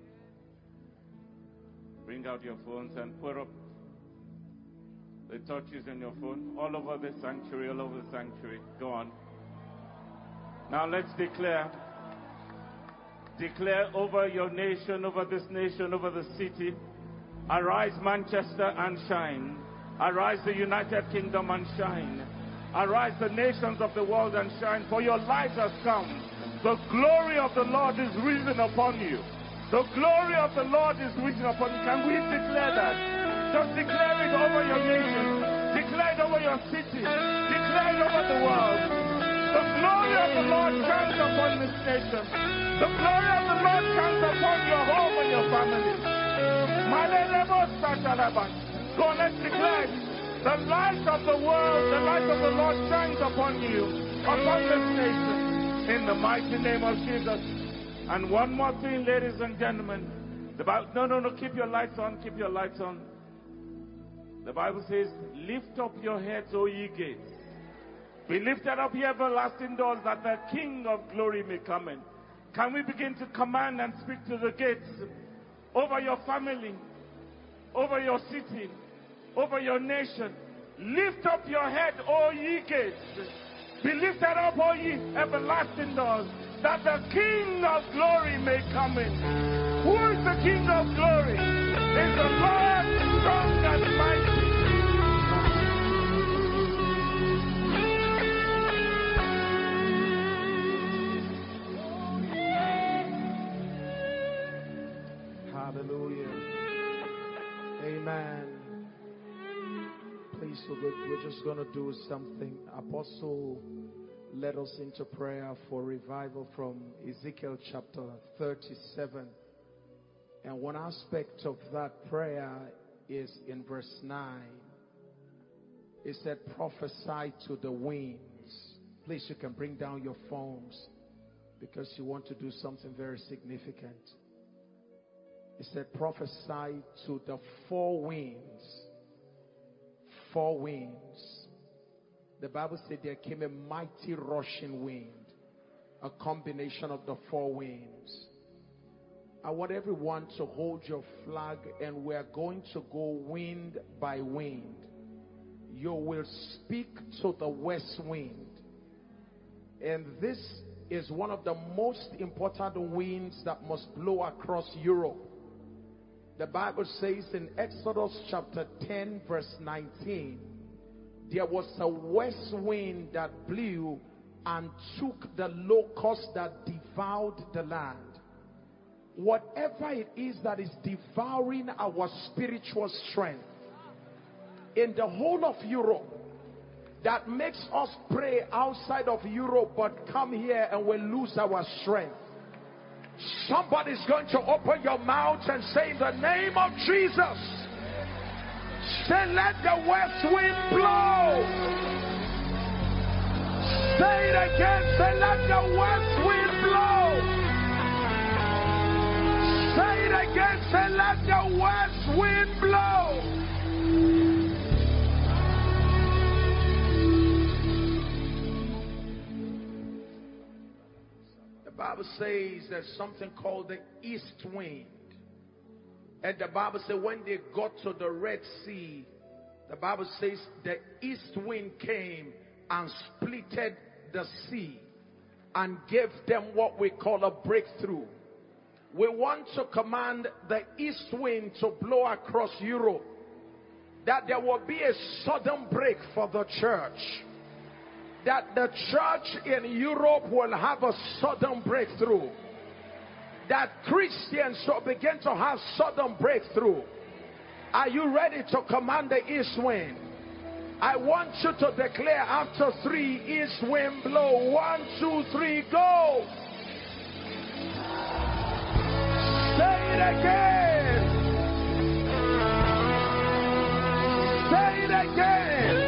Bring out your phones and put up the touches in your phone all over the sanctuary, all over the sanctuary. Go on. Now let's declare. Declare over your nation, over this nation, over the city. Arise, Manchester, and shine. Arise, the United Kingdom, and shine. Arise, the nations of the world, and shine. For your light has come. The glory of the Lord is risen upon you. The glory of the Lord is risen upon you. Can we declare that? Just declare it over your nation. Declare it over your city. Declare it over the world. The glory of the Lord shines upon this nation. The glory of the Lord shines upon your home and your family. Go on, let's declare. The light of the world, the light of the Lord shines upon you, upon this nation, in the mighty name of Jesus. And one more thing, ladies and gentlemen. The Bible, no, no, no, keep your lights on, keep your lights on. The Bible says, lift up your heads, O ye gates. Be lifted up, ye everlasting doors, that the King of glory may come in. Can we begin to command and speak to the gates over your family, over your city, over your nation? Lift up your head, O ye gates. Be lifted up, O ye everlasting doors, that the King of glory may come in. Who is the King of glory? Is the Lord strong and mighty. Hallelujah. Amen. Please, so good. We're just going to do something. Apostle led us into prayer for revival from Ezekiel chapter thirty-seven. And one aspect of that prayer is in verse nine. It said, prophesy to the winds. Please, you can bring down your phones because you want to do something very significant. It said, prophesy to the four winds. Four winds. The Bible said there came a mighty rushing wind. A combination of the four winds. I want everyone to hold your flag, and we are going to go wind by wind. You will speak to the west wind. And this is one of the most important winds that must blow across Europe. The Bible says in Exodus chapter ten verse nineteen, there was a west wind that blew and took the locust that devoured the land. Whatever it is that is devouring our spiritual strength in the whole of Europe, that makes us pray outside of Europe but come here and we lose our strength. Somebody's going to open your mouth and say, in the name of Jesus, say, let the west wind blow. Say it again, say, let the west wind blow. Say it again, say, let the west wind blow. The Bible says there's something called the east wind. And the Bible says when they got to the Red Sea, the Bible says the east wind came and splitted the sea and gave them what we call a breakthrough. We want to command the east wind to blow across Europe, that there will be a sudden break for the church. that the church in Europe will have a sudden breakthrough. That Christians will begin to have sudden breakthrough. Are you ready to command the east wind? I want you to declare after three, east wind blow. One, two, three, go. Say it again. Say it again.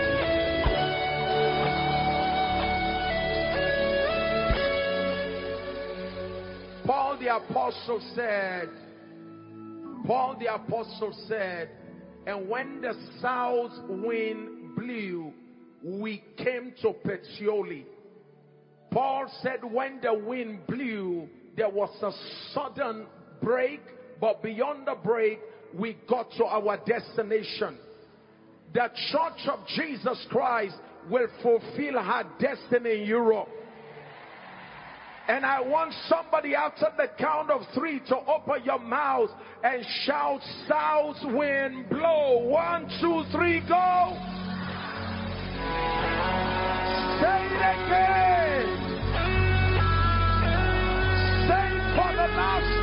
Paul the apostle said, Paul the apostle said, and when the south wind blew, we came to Puteoli. Paul said when the wind blew, there was a sudden break, but beyond the break, we got to our destination. The Church of Jesus Christ will fulfill her destiny in Europe. And I want somebody after the count of three to open your mouth and shout, south wind blow. One, two, three, go. Say it again. Say it for the last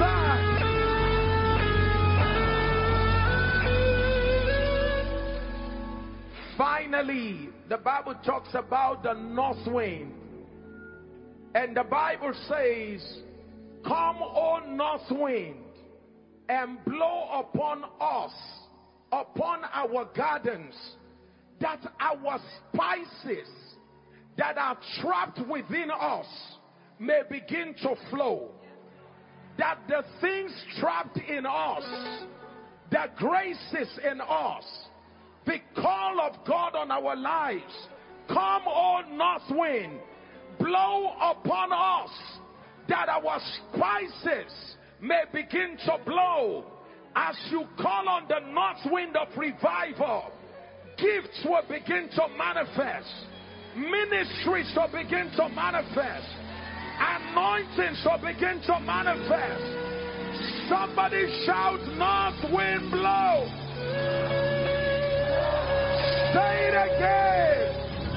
time. Finally, the Bible talks about the north wind. And the Bible says, come, O north wind, and blow upon us, upon our gardens, that our spices that are trapped within us may begin to flow. That the things trapped in us, the graces in us, the call of God on our lives, come, O north wind, blow upon us, that our spices may begin to blow. As you call on the north wind of revival, gifts will begin to manifest, ministries will begin to manifest, anointings will begin to manifest. Somebody shout, north wind blow. Say it again.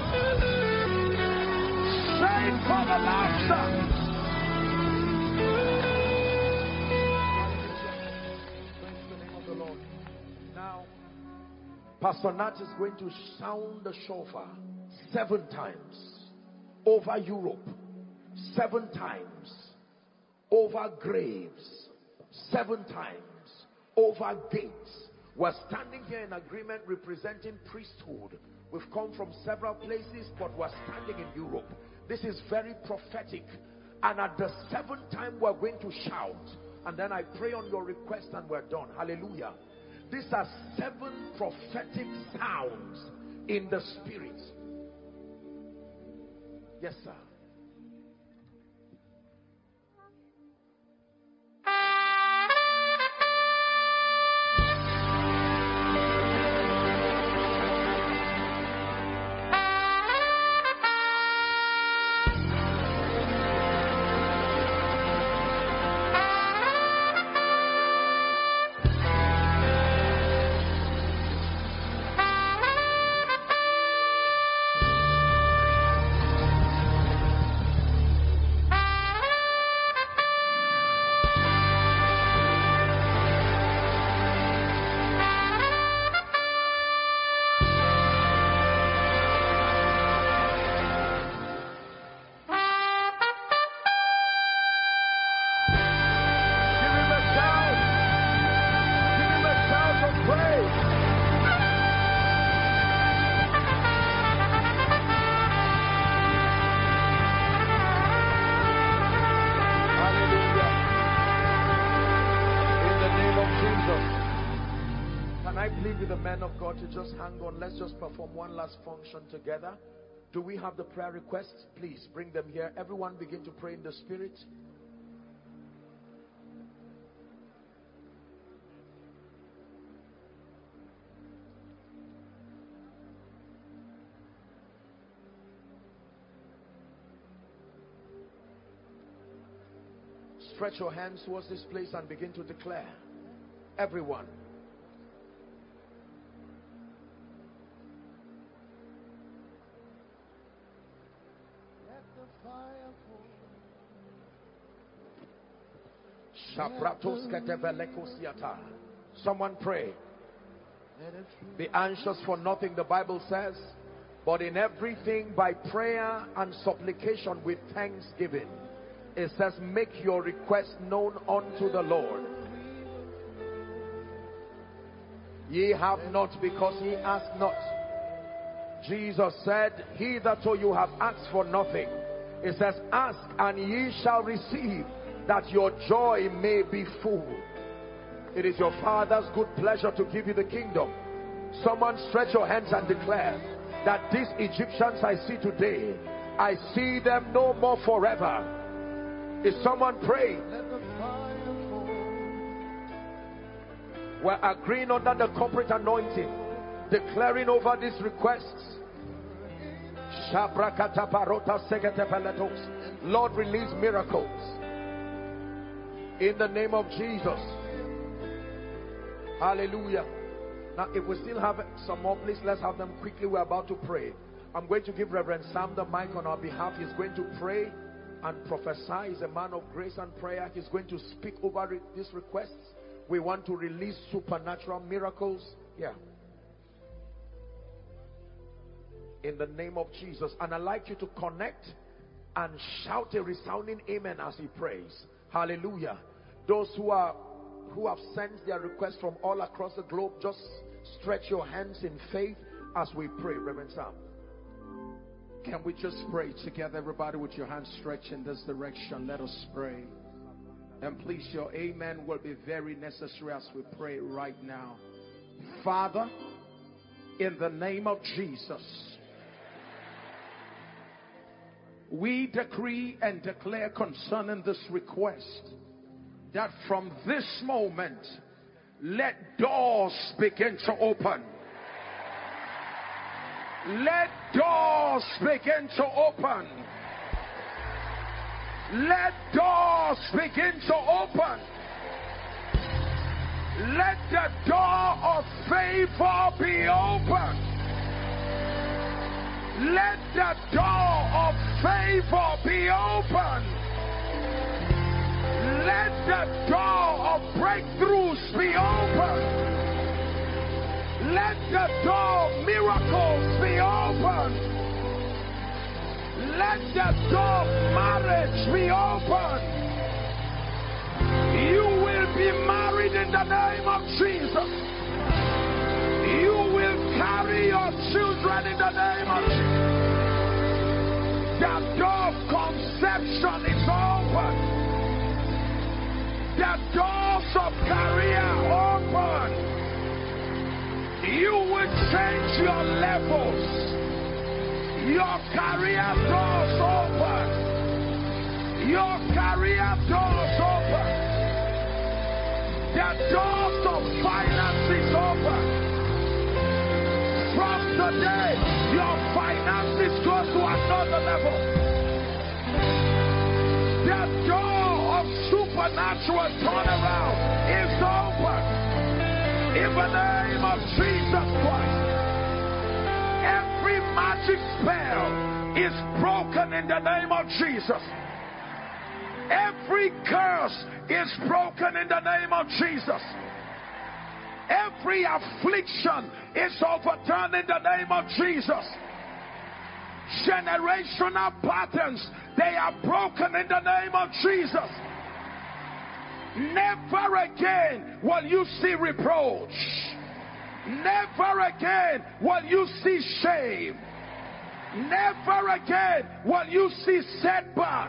Say it for the last time. Praise the name of the Lord. Now, Pastor Nat is going to sound the shofar seven times over Europe, seven times over graves, seven times over gates. We're standing here in agreement representing priesthood. We've come from several places, but we're standing in Europe. This is very prophetic. And at the seventh time, we're going to shout. And then I pray on your request and we're done. Hallelujah. These are seven prophetic sounds in the spirit. Yes, sir. To just hang on. Let's just perform one last function together. Do we have the prayer requests? Please bring them here. Everyone begin to pray in the spirit. Stretch your hands towards this place and begin to declare. Everyone. Someone pray. Be anxious for nothing, the Bible says, but in everything by prayer and supplication with thanksgiving. It says, make your request known unto the Lord. Ye have not because ye ask not. Jesus said, hitherto you have asked for nothing. It says, ask and ye shall receive, that your joy may be full. It is your Father's good pleasure to give you the kingdom. Someone stretch your hands and declare that these Egyptians I see today, I see them no more forever. Is someone praying? We're agreeing under the corporate anointing, declaring over these requests. Lord, release miracles in the name of Jesus. Hallelujah. Now, if we still have some more, please let's have them quickly. We're about to pray. I'm going to give Reverend Sam the mic on our behalf. He's going to pray and prophesy. He's a man of grace and prayer. He's going to speak over these requests. We want to release supernatural miracles. Yeah. In the name of Jesus. And I'd like you to connect and shout a resounding amen as he prays. Hallelujah. Those who are who have sent their requests from all across the globe, just stretch your hands in faith as we pray. Reverend Sam. Can we just pray together, everybody, with your hands stretched in this direction? Let us pray. And please, your amen will be very necessary as we pray right now. Father, in the name of Jesus, we decree and declare concerning this request that from this moment, let doors begin to open. Let doors begin to open. Let doors begin to open. Let the door of favor be open. Let the door of favor be open. Let the door of breakthroughs be open. Let the door of miracles be open. Let the door of marriage be open. You will be married in the name of Jesus. You will carry your children in the name of Jesus. The door of conception is open. The doors of career open. You will change your levels. Your career doors open. Your career doors open. The doors of finances open. From today, your finances go to another level. The door of supernatural turnaround is open. In the name of Jesus Christ. Every magic spell is broken in the name of Jesus. Every curse is broken in the name of Jesus. Every affliction is overturned in the name of Jesus. Generational patterns, they are broken in the name of Jesus. Never again will you see reproach. Never again will you see shame. Never again will you see setback.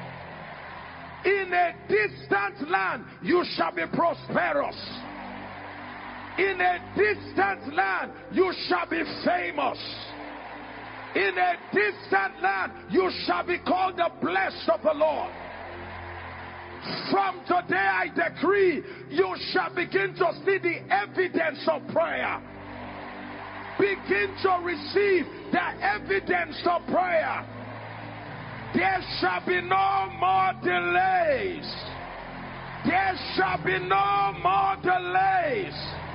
In a distant land, you shall be prosperous. In a distant land, you shall be famous. In a distant land, you shall be called the blessed of the Lord. From today, I decree, you shall begin to see the evidence of prayer. Begin to receive the evidence of prayer. There shall be no more delays. There shall be no more delays.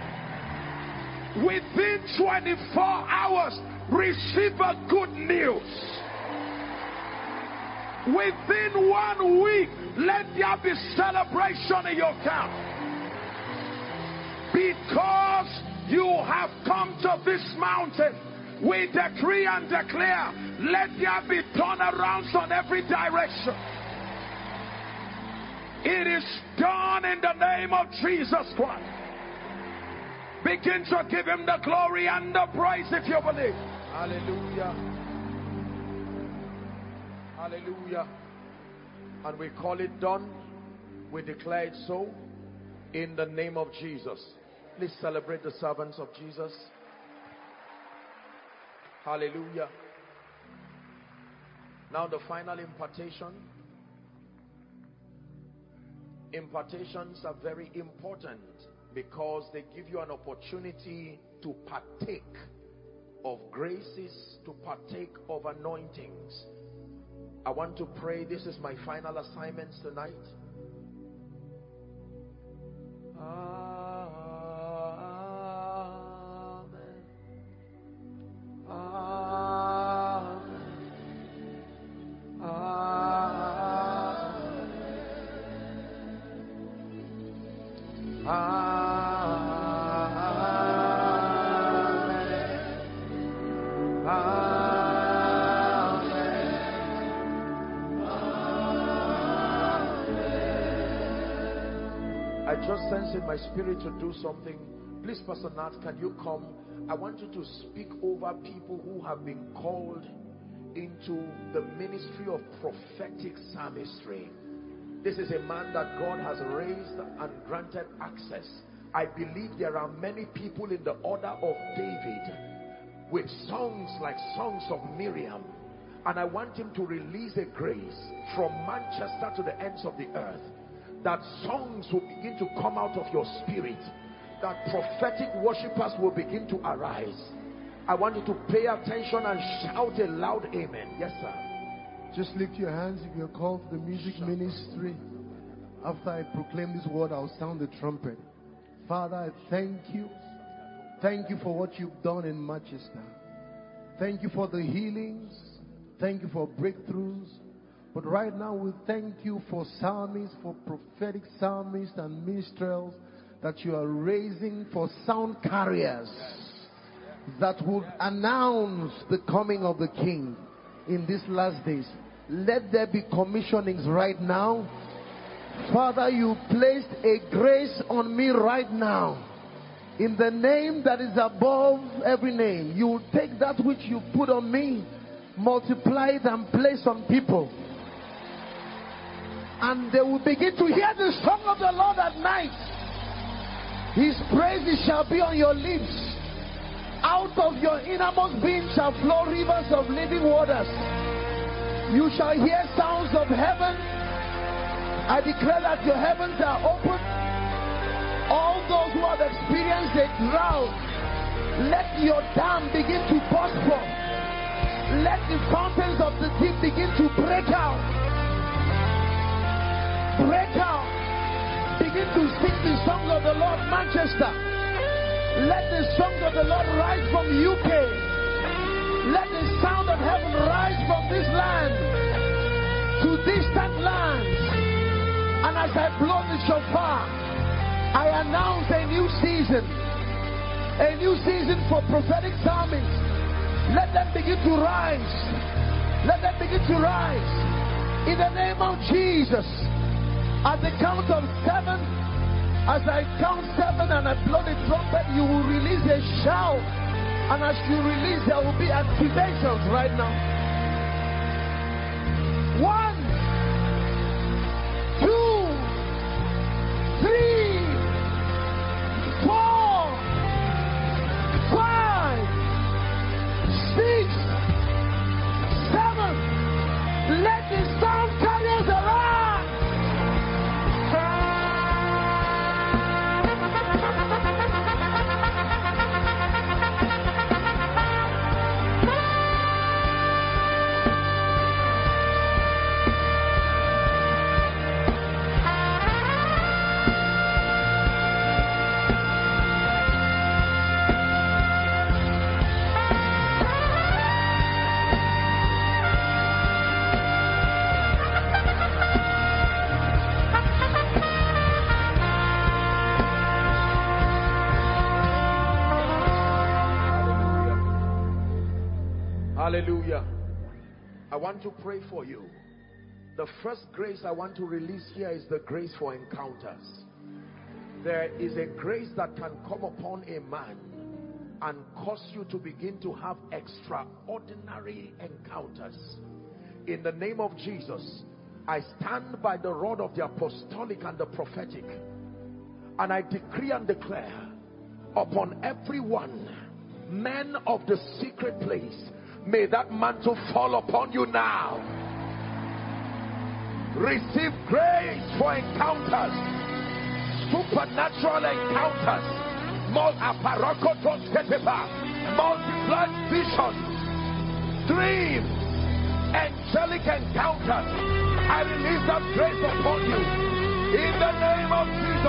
Within twenty-four hours, receive a good news. Within one week, let there be celebration in your camp. Because you have come to this mountain, we decree and declare, let there be turnarounds on every direction. It is done in the name of Jesus Christ. Begin to give him the glory and the praise if you believe. Hallelujah. Hallelujah. And we call it done. We declare it so in the name of Jesus. Please celebrate the servants of Jesus. Hallelujah. Now the final impartation. Impartations are very important because they give you an opportunity to partake of graces, to partake of anointings. I want to pray. This is my final assignment tonight. Amen. Amen. Amen. Amen. I just sense in my spirit to do something. Please, Pastor Nat, can you come? I want you to speak over people who have been called into the ministry of prophetic psalmistry. This is a man that God has raised and granted access. I believe there are many people in the order of David with songs like songs of Miriam. And I want him to release a grace from Manchester to the ends of the earth, that songs will begin to come out of your spirit, that prophetic worshipers will begin to arise. I want you to pay attention and shout a loud amen. Yes, sir. Just lift your hands if you're called to the music ministry. After I proclaim this word, I'll sound the trumpet. Father, I thank you. Thank you for what you've done in Manchester. Thank you for the healings. Thank you for breakthroughs. But right now we thank you for psalmists, for prophetic psalmists and minstrels that you are raising for sound carriers that would announce the coming of the King in these last days. Let there be commissionings right now. Father, you placed a grace on me right now. In the name that is above every name, you will take that which you put on me, multiply it and place on people. And they will begin to hear the song of the Lord at night. His praises shall be on your lips. Out of your innermost being shall flow rivers of living waters. You shall hear sounds of heaven. I declare that your heavens are open. All those who have experienced a drought, let your dam begin to burst forth. Let the fountains of the deep begin to break out. Break out. Begin to sing the songs of the Lord, Manchester. Let the songs of the Lord rise from U K. Let the sound of heaven rise from this land to distant lands. And as I blow the shofar, I announce a new season. A new season for prophetic psalmists. Let them begin to rise. Let them begin to rise. In the name of Jesus. At the count of seven, as I count seven and I blow the trumpet, you will release a shout. And as you release, there will be activations right now. One, two, three, four, five, six, seven. Let the sound carriers arise. Hallelujah. I want to pray for you. The first grace I want to release here is the grace for encounters. There is a grace that can come upon a man and cause you to begin to have extraordinary encounters. In the name of Jesus, I stand by the rod of the apostolic and the prophetic, and I decree and declare upon everyone, men of the secret place, may that mantle fall upon you now. Receive grace for encounters, supernatural encounters, multiplied visions, dreams, angelic encounters. I release that grace upon you in the name of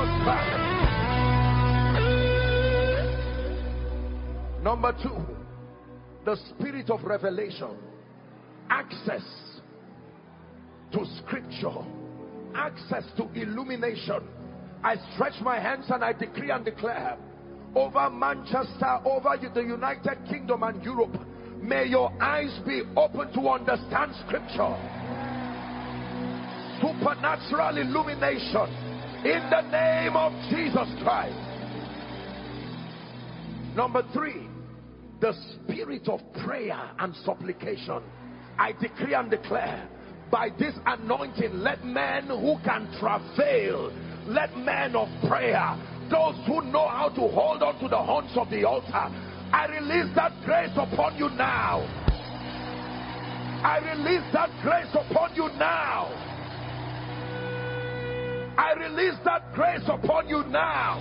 Jesus Christ. Number two, the spirit of revelation, access to scripture, access to illumination. I stretch my hands and I decree and declare over Manchester, over the United Kingdom and Europe, may your eyes be open to understand scripture. Supernatural illumination in the name of Jesus Christ. Number three, the spirit of prayer and supplication. I decree and declare, by this anointing, let men who can travail, let men of prayer, those who know how to hold on to the horns of the altar, I release that grace upon you now. I release that grace upon you now. I release that grace upon you now.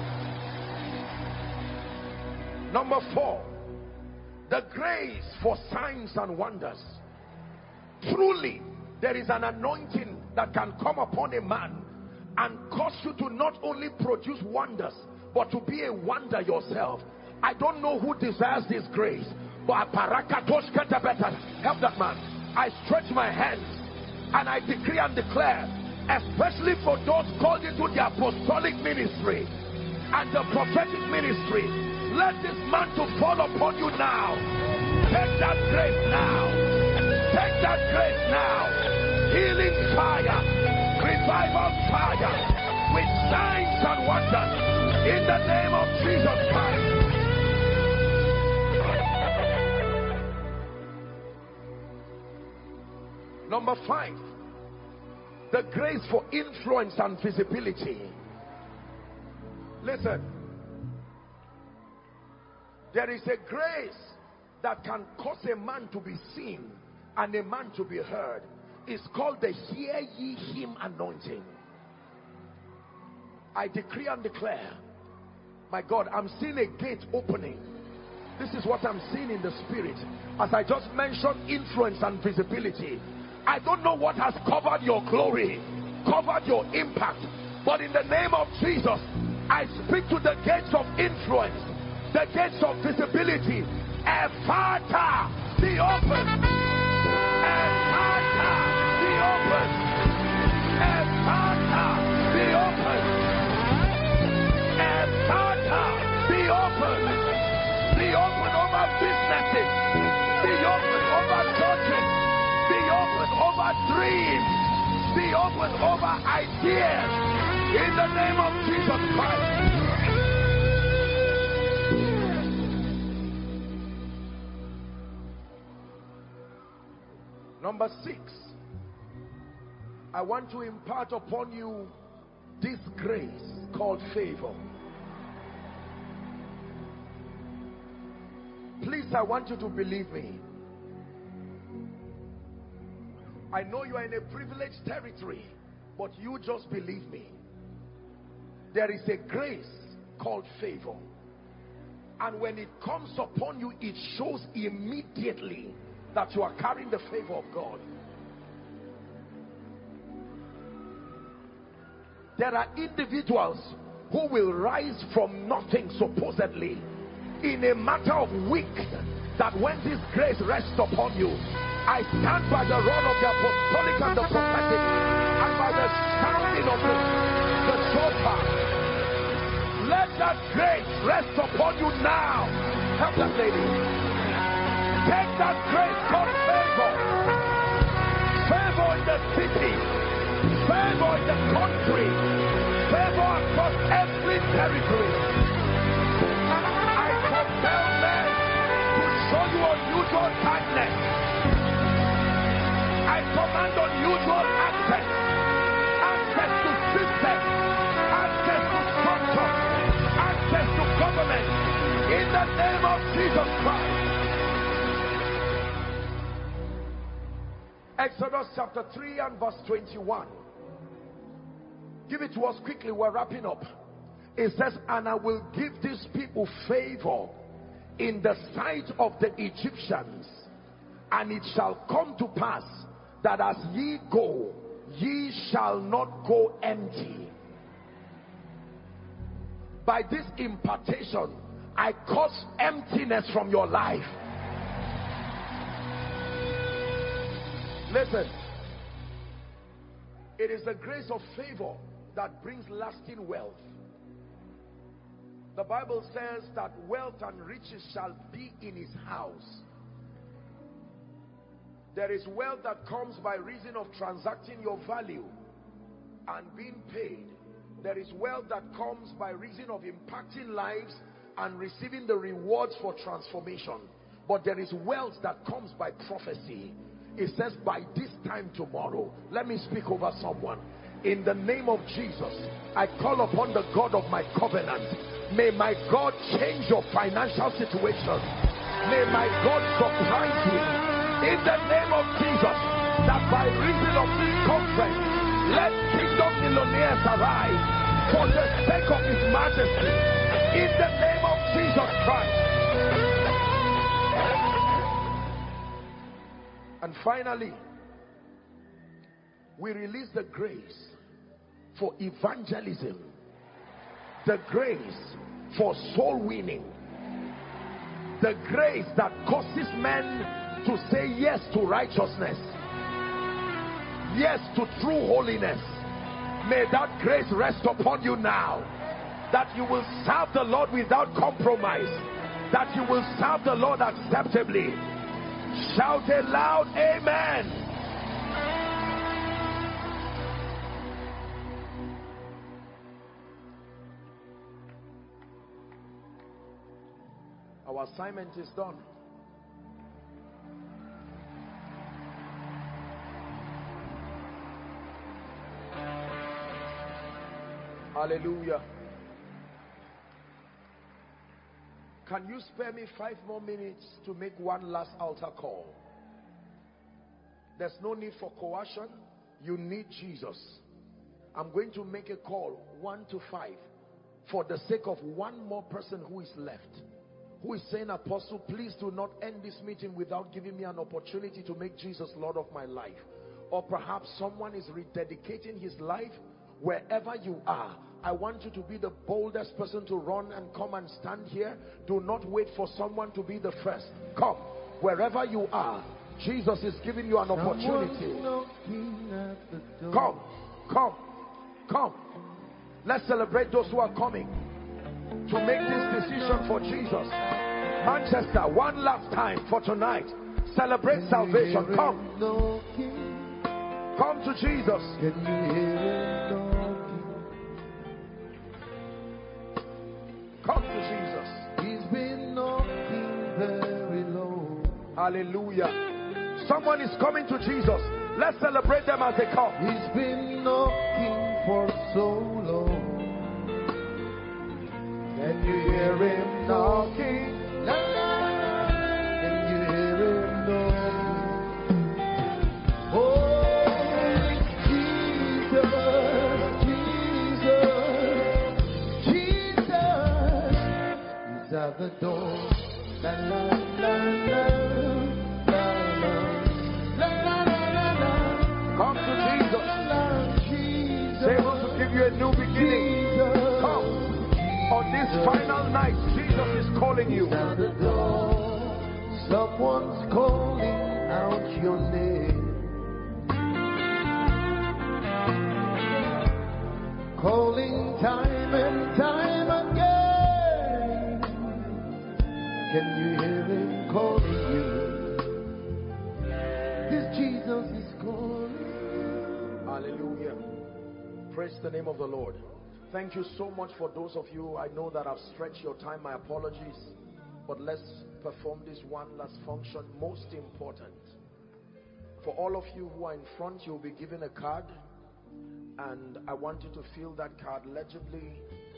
Number four, the grace for signs and wonders. Truly, there is an anointing that can come upon a man and cause you to not only produce wonders, but to be a wonder yourself. I don't know who desires this grace, but help that man. I stretch my hands and I decree and declare, especially for those called into the apostolic ministry and the prophetic ministry, let this mantle fall upon you now. Take that grace now. Take that grace now. Healing fire, revival fire, with signs and wonders in the name of Jesus Christ. Number five, the grace for influence and visibility. Listen, there is a grace that can cause a man to be seen and a man to be heard. It's called the hear ye him anointing. I decree and declare, my God, I'm seeing a gate opening. This is what I'm seeing in the spirit. As I just mentioned, influence and visibility. I don't know what has covered your glory, covered your impact, but in the name of Jesus, I speak to the gates of influence, the gates of visibility. Ephata, be open. Ephata, be open. Ephata, be open. Ephata, be open. Be open over businesses. Be open over churches. Be open over dreams. Be open over ideas. In the name of Jesus Christ. Number six, I want to impart upon you this grace called favor. Please, I want you to believe me. I know you are in a privileged territory, but you just believe me. There is a grace called favor. And when it comes upon you, it shows immediately that you are carrying the favor of God. There are individuals who will rise from nothing supposedly in a matter of weeks, that when this grace rests upon you, I stand by the rod of the apostolic and the prophetic, and by the sounding of the, the shofar, let that grace rest upon you now. Help that lady. Take that grace called favor. Favor in the city. Favor in the country. Favor across every territory. I compel men to show you unusual kindness. I command unusual access. Access to systems. Access to structure. Access to government. In the name of Jesus Christ. Exodus chapter three and verse twenty-one. Give it to us quickly, we're wrapping up. It says, and I will give these people favor in the sight of the Egyptians, and it shall come to pass that as ye go, ye shall not go empty. By this impartation, I cause emptiness from your life. Listen, it is the grace of favor that brings lasting wealth. The Bible says that wealth and riches shall be in his house. There is wealth that comes by reason of transacting your value and being paid. There is wealth that comes by reason of impacting lives and receiving the rewards for transformation. But there is wealth that comes by prophecy. It says by this time tomorrow. Let me speak over someone. In the name of Jesus, I call upon the God of my covenant. May my God change your financial situation. May my God surprise you. In the name of Jesus, that by reason of this conference, let kingdom millionaires arise for the sake of his majesty. In the name of Jesus Christ. And finally, we release the grace for evangelism, the grace for soul winning, the grace that causes men to say yes to righteousness, yes to true holiness. May that grace rest upon you now, that you will serve the Lord without compromise, that you will serve the Lord acceptably. Shout a loud amen. Our assignment is done. Hallelujah. Can you spare me five more minutes to make one last altar call? There's no need for coercion. You need Jesus. I'm going to make a call, one to five, for the sake of one more person who is left, who is saying, Apostle, please do not end this meeting without giving me an opportunity to make Jesus Lord of my life. Or perhaps someone is rededicating his life. Wherever you are, I want you to be the boldest person to run and come and stand here. Do not wait for someone to be the first. Come, wherever you are, Jesus is giving you an opportunity. Come, come, come. Let's celebrate those who are coming to make this decision for Jesus. Manchester, one last time for tonight. Celebrate salvation. Come. Come to Jesus. Come to Jesus. He's been knocking very low. Hallelujah. Someone is coming to Jesus. Let's celebrate them as they come. He's been knocking for so long. Can you hear him knocking? La, la, la. Can you hear him knocking? Oh, Jesus, Jesus, Jesus, he's at the door. La, la, la, la, la, la, la, la, la. Come to Jesus. He's able to give you a new beginning. Come. On this final night, Jesus is calling you. At the door, someone's calling out your name. Calling time and time again. Can you hear him calling you? This Jesus is calling. Hallelujah. Praise the name of the Lord. Thank you so much for those of you. I know that I've stretched your time. My apologies. But let's perform this one last function. Most important. For all of you who are in front, you'll be given a card. And I want you to fill that card legibly.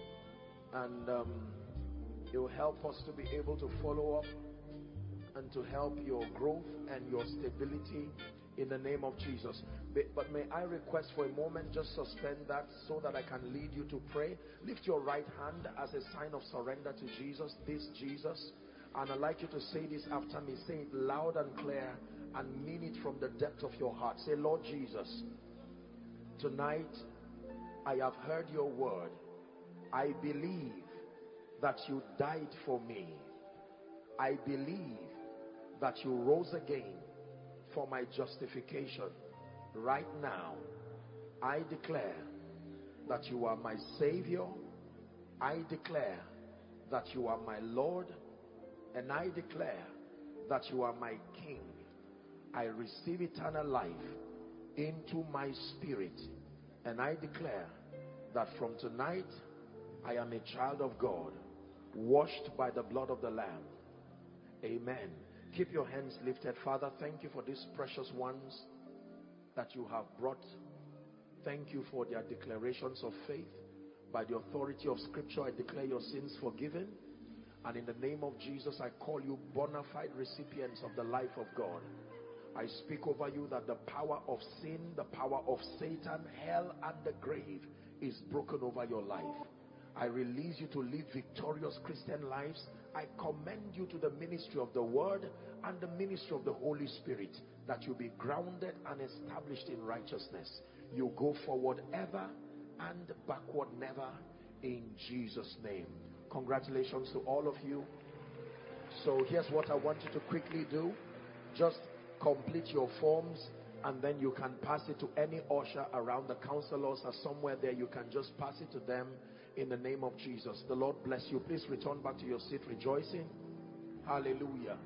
And um, it will help us to be able to follow up and to help your growth and your stability in the name of Jesus. But may I request for a moment, just suspend that so that I can lead you to pray. Lift your right hand as a sign of surrender to Jesus, this Jesus. And I'd like you to say this after me. Say it loud and clear and mean it from the depth of your heart. Say, Lord Jesus, tonight I have heard your word. I believe that you died for me. I believe that you rose again for my justification. Right now, I declare that you are my Savior. I declare that you are my Lord. And I declare that you are my King. I receive eternal life into my spirit. And I declare that from tonight, I am a child of God, washed by the blood of the Lamb. Amen. Keep your hands lifted. Father, thank you for these precious ones that you have brought. Thank you for their declarations of faith. By the authority of Scripture, I declare your sins forgiven. And in the name of Jesus, I call you bona fide recipients of the life of God. I speak over you that the power of sin, the power of Satan, hell, and the grave is broken over your life. I release you to live victorious Christian lives. I commend you to the ministry of the Word and the ministry of the Holy Spirit, that you be grounded and established in righteousness. You go forward ever and backward never, in Jesus' name. Congratulations to all of you. So here's what I want you to quickly do. Just complete your forms, and then you can pass it to any usher around. The counselors are somewhere there. You can just pass it to them in the name of Jesus. The Lord bless you. Please return back to your seat rejoicing. Hallelujah.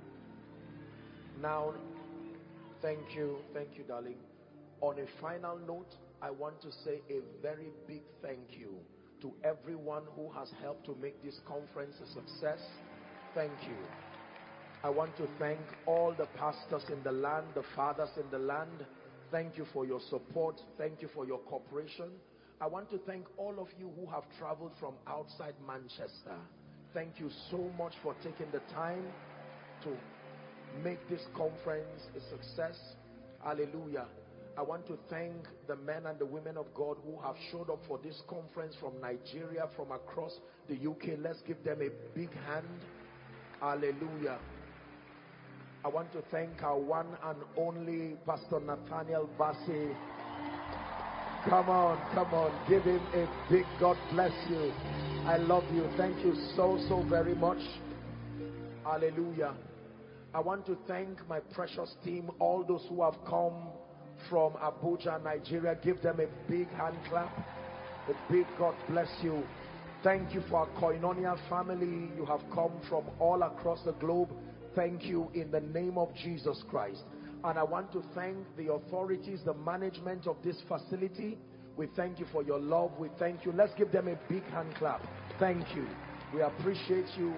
Now, thank you. Thank you, darling. On a final note, I want to say a very big thank you to everyone who has helped to make this conference a success. Thank you. I want to thank all the pastors in the land, the fathers in the land. Thank you for your support. Thank you for your cooperation. I want to thank all of you who have traveled from outside Manchester. Thank you so much for taking the time to make this conference a success. Hallelujah. I want to thank the men and the women of God who have showed up for this conference from Nigeria, from across the U K. Let's give them a big hand. Hallelujah. I want to thank our one and only Pastor Nathaniel Bassey. Come on, come on, give him a big God bless you. I love you. Thank you so, so very much. Hallelujah. I want to thank my precious team, all those who have come from Abuja, Nigeria. Give them a big hand clap. A big God bless you. Thank you for our Koinonia family. You have come from all across the globe. Thank you in the name of Jesus Christ. And I want to thank the authorities, the management of this facility. We thank you for your love. We thank you. Let's give them a big hand clap. Thank you. We appreciate you.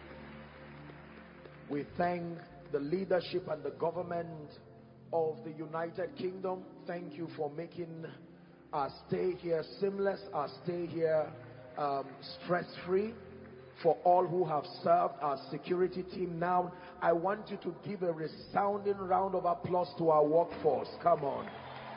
We thank the leadership and the government of the United Kingdom. Thank you for making our stay here seamless, our stay here um, stress-free. For all who have served, our security team. Now, I want you to give a resounding round of applause to our workforce. Come on.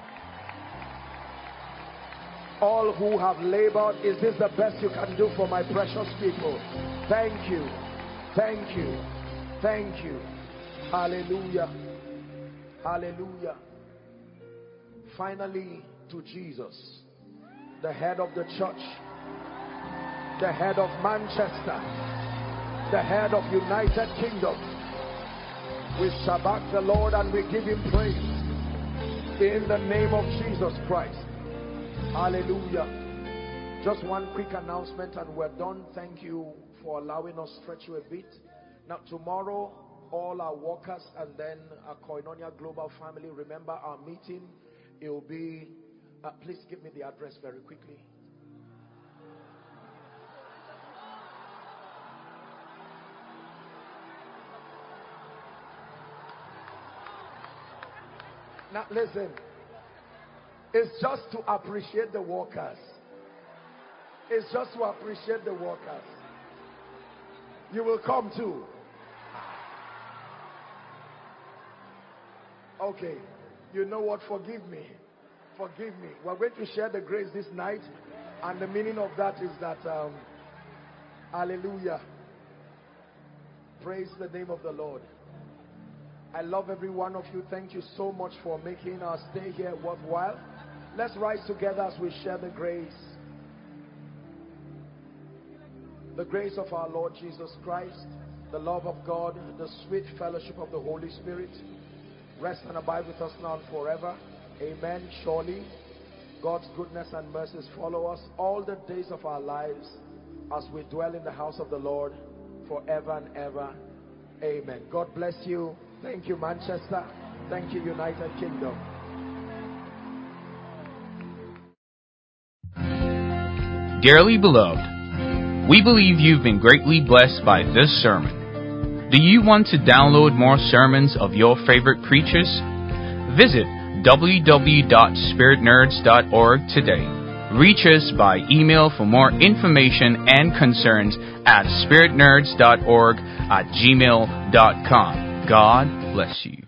All who have labored, is this the best you can do for my precious people? Thank you. Thank you. Thank you. Hallelujah. Hallelujah. Finally, to Jesus, the head of the church, the head of Manchester, the head of United Kingdom. We shabak the Lord and we give him praise in the name of Jesus Christ. Hallelujah. Just one quick announcement and we're done. Thank you for allowing us to stretch you a bit. Now tomorrow, all our workers and then our Koinonia Global family. Remember our meeting. It will be, uh, please give me the address very quickly. Now listen, it's just to appreciate the workers. It's just to appreciate the workers. You will come too. Okay, you know what? Forgive me. Forgive me. We're going to share the grace this night, and the meaning of that is that, um, hallelujah. Praise the name of the Lord. I love every one of you. Thank you so much for making our stay here worthwhile. Let's rise together as we share the grace. The grace of our Lord Jesus Christ, the love of God, the sweet fellowship of the Holy Spirit, rest and abide with us now and forever. Amen. Surely, God's goodness and mercies follow us all the days of our lives as we dwell in the house of the Lord forever and ever. Amen. God bless you. Thank you, Manchester. Thank you, United Kingdom. Dearly beloved, we believe you've been greatly blessed by this sermon. Do you want to download more sermons of your favorite preachers? Visit w w w dot spirit nerds dot org today. Reach us by email for more information and concerns at spirit nerds dot org at gmail dot com. God bless you.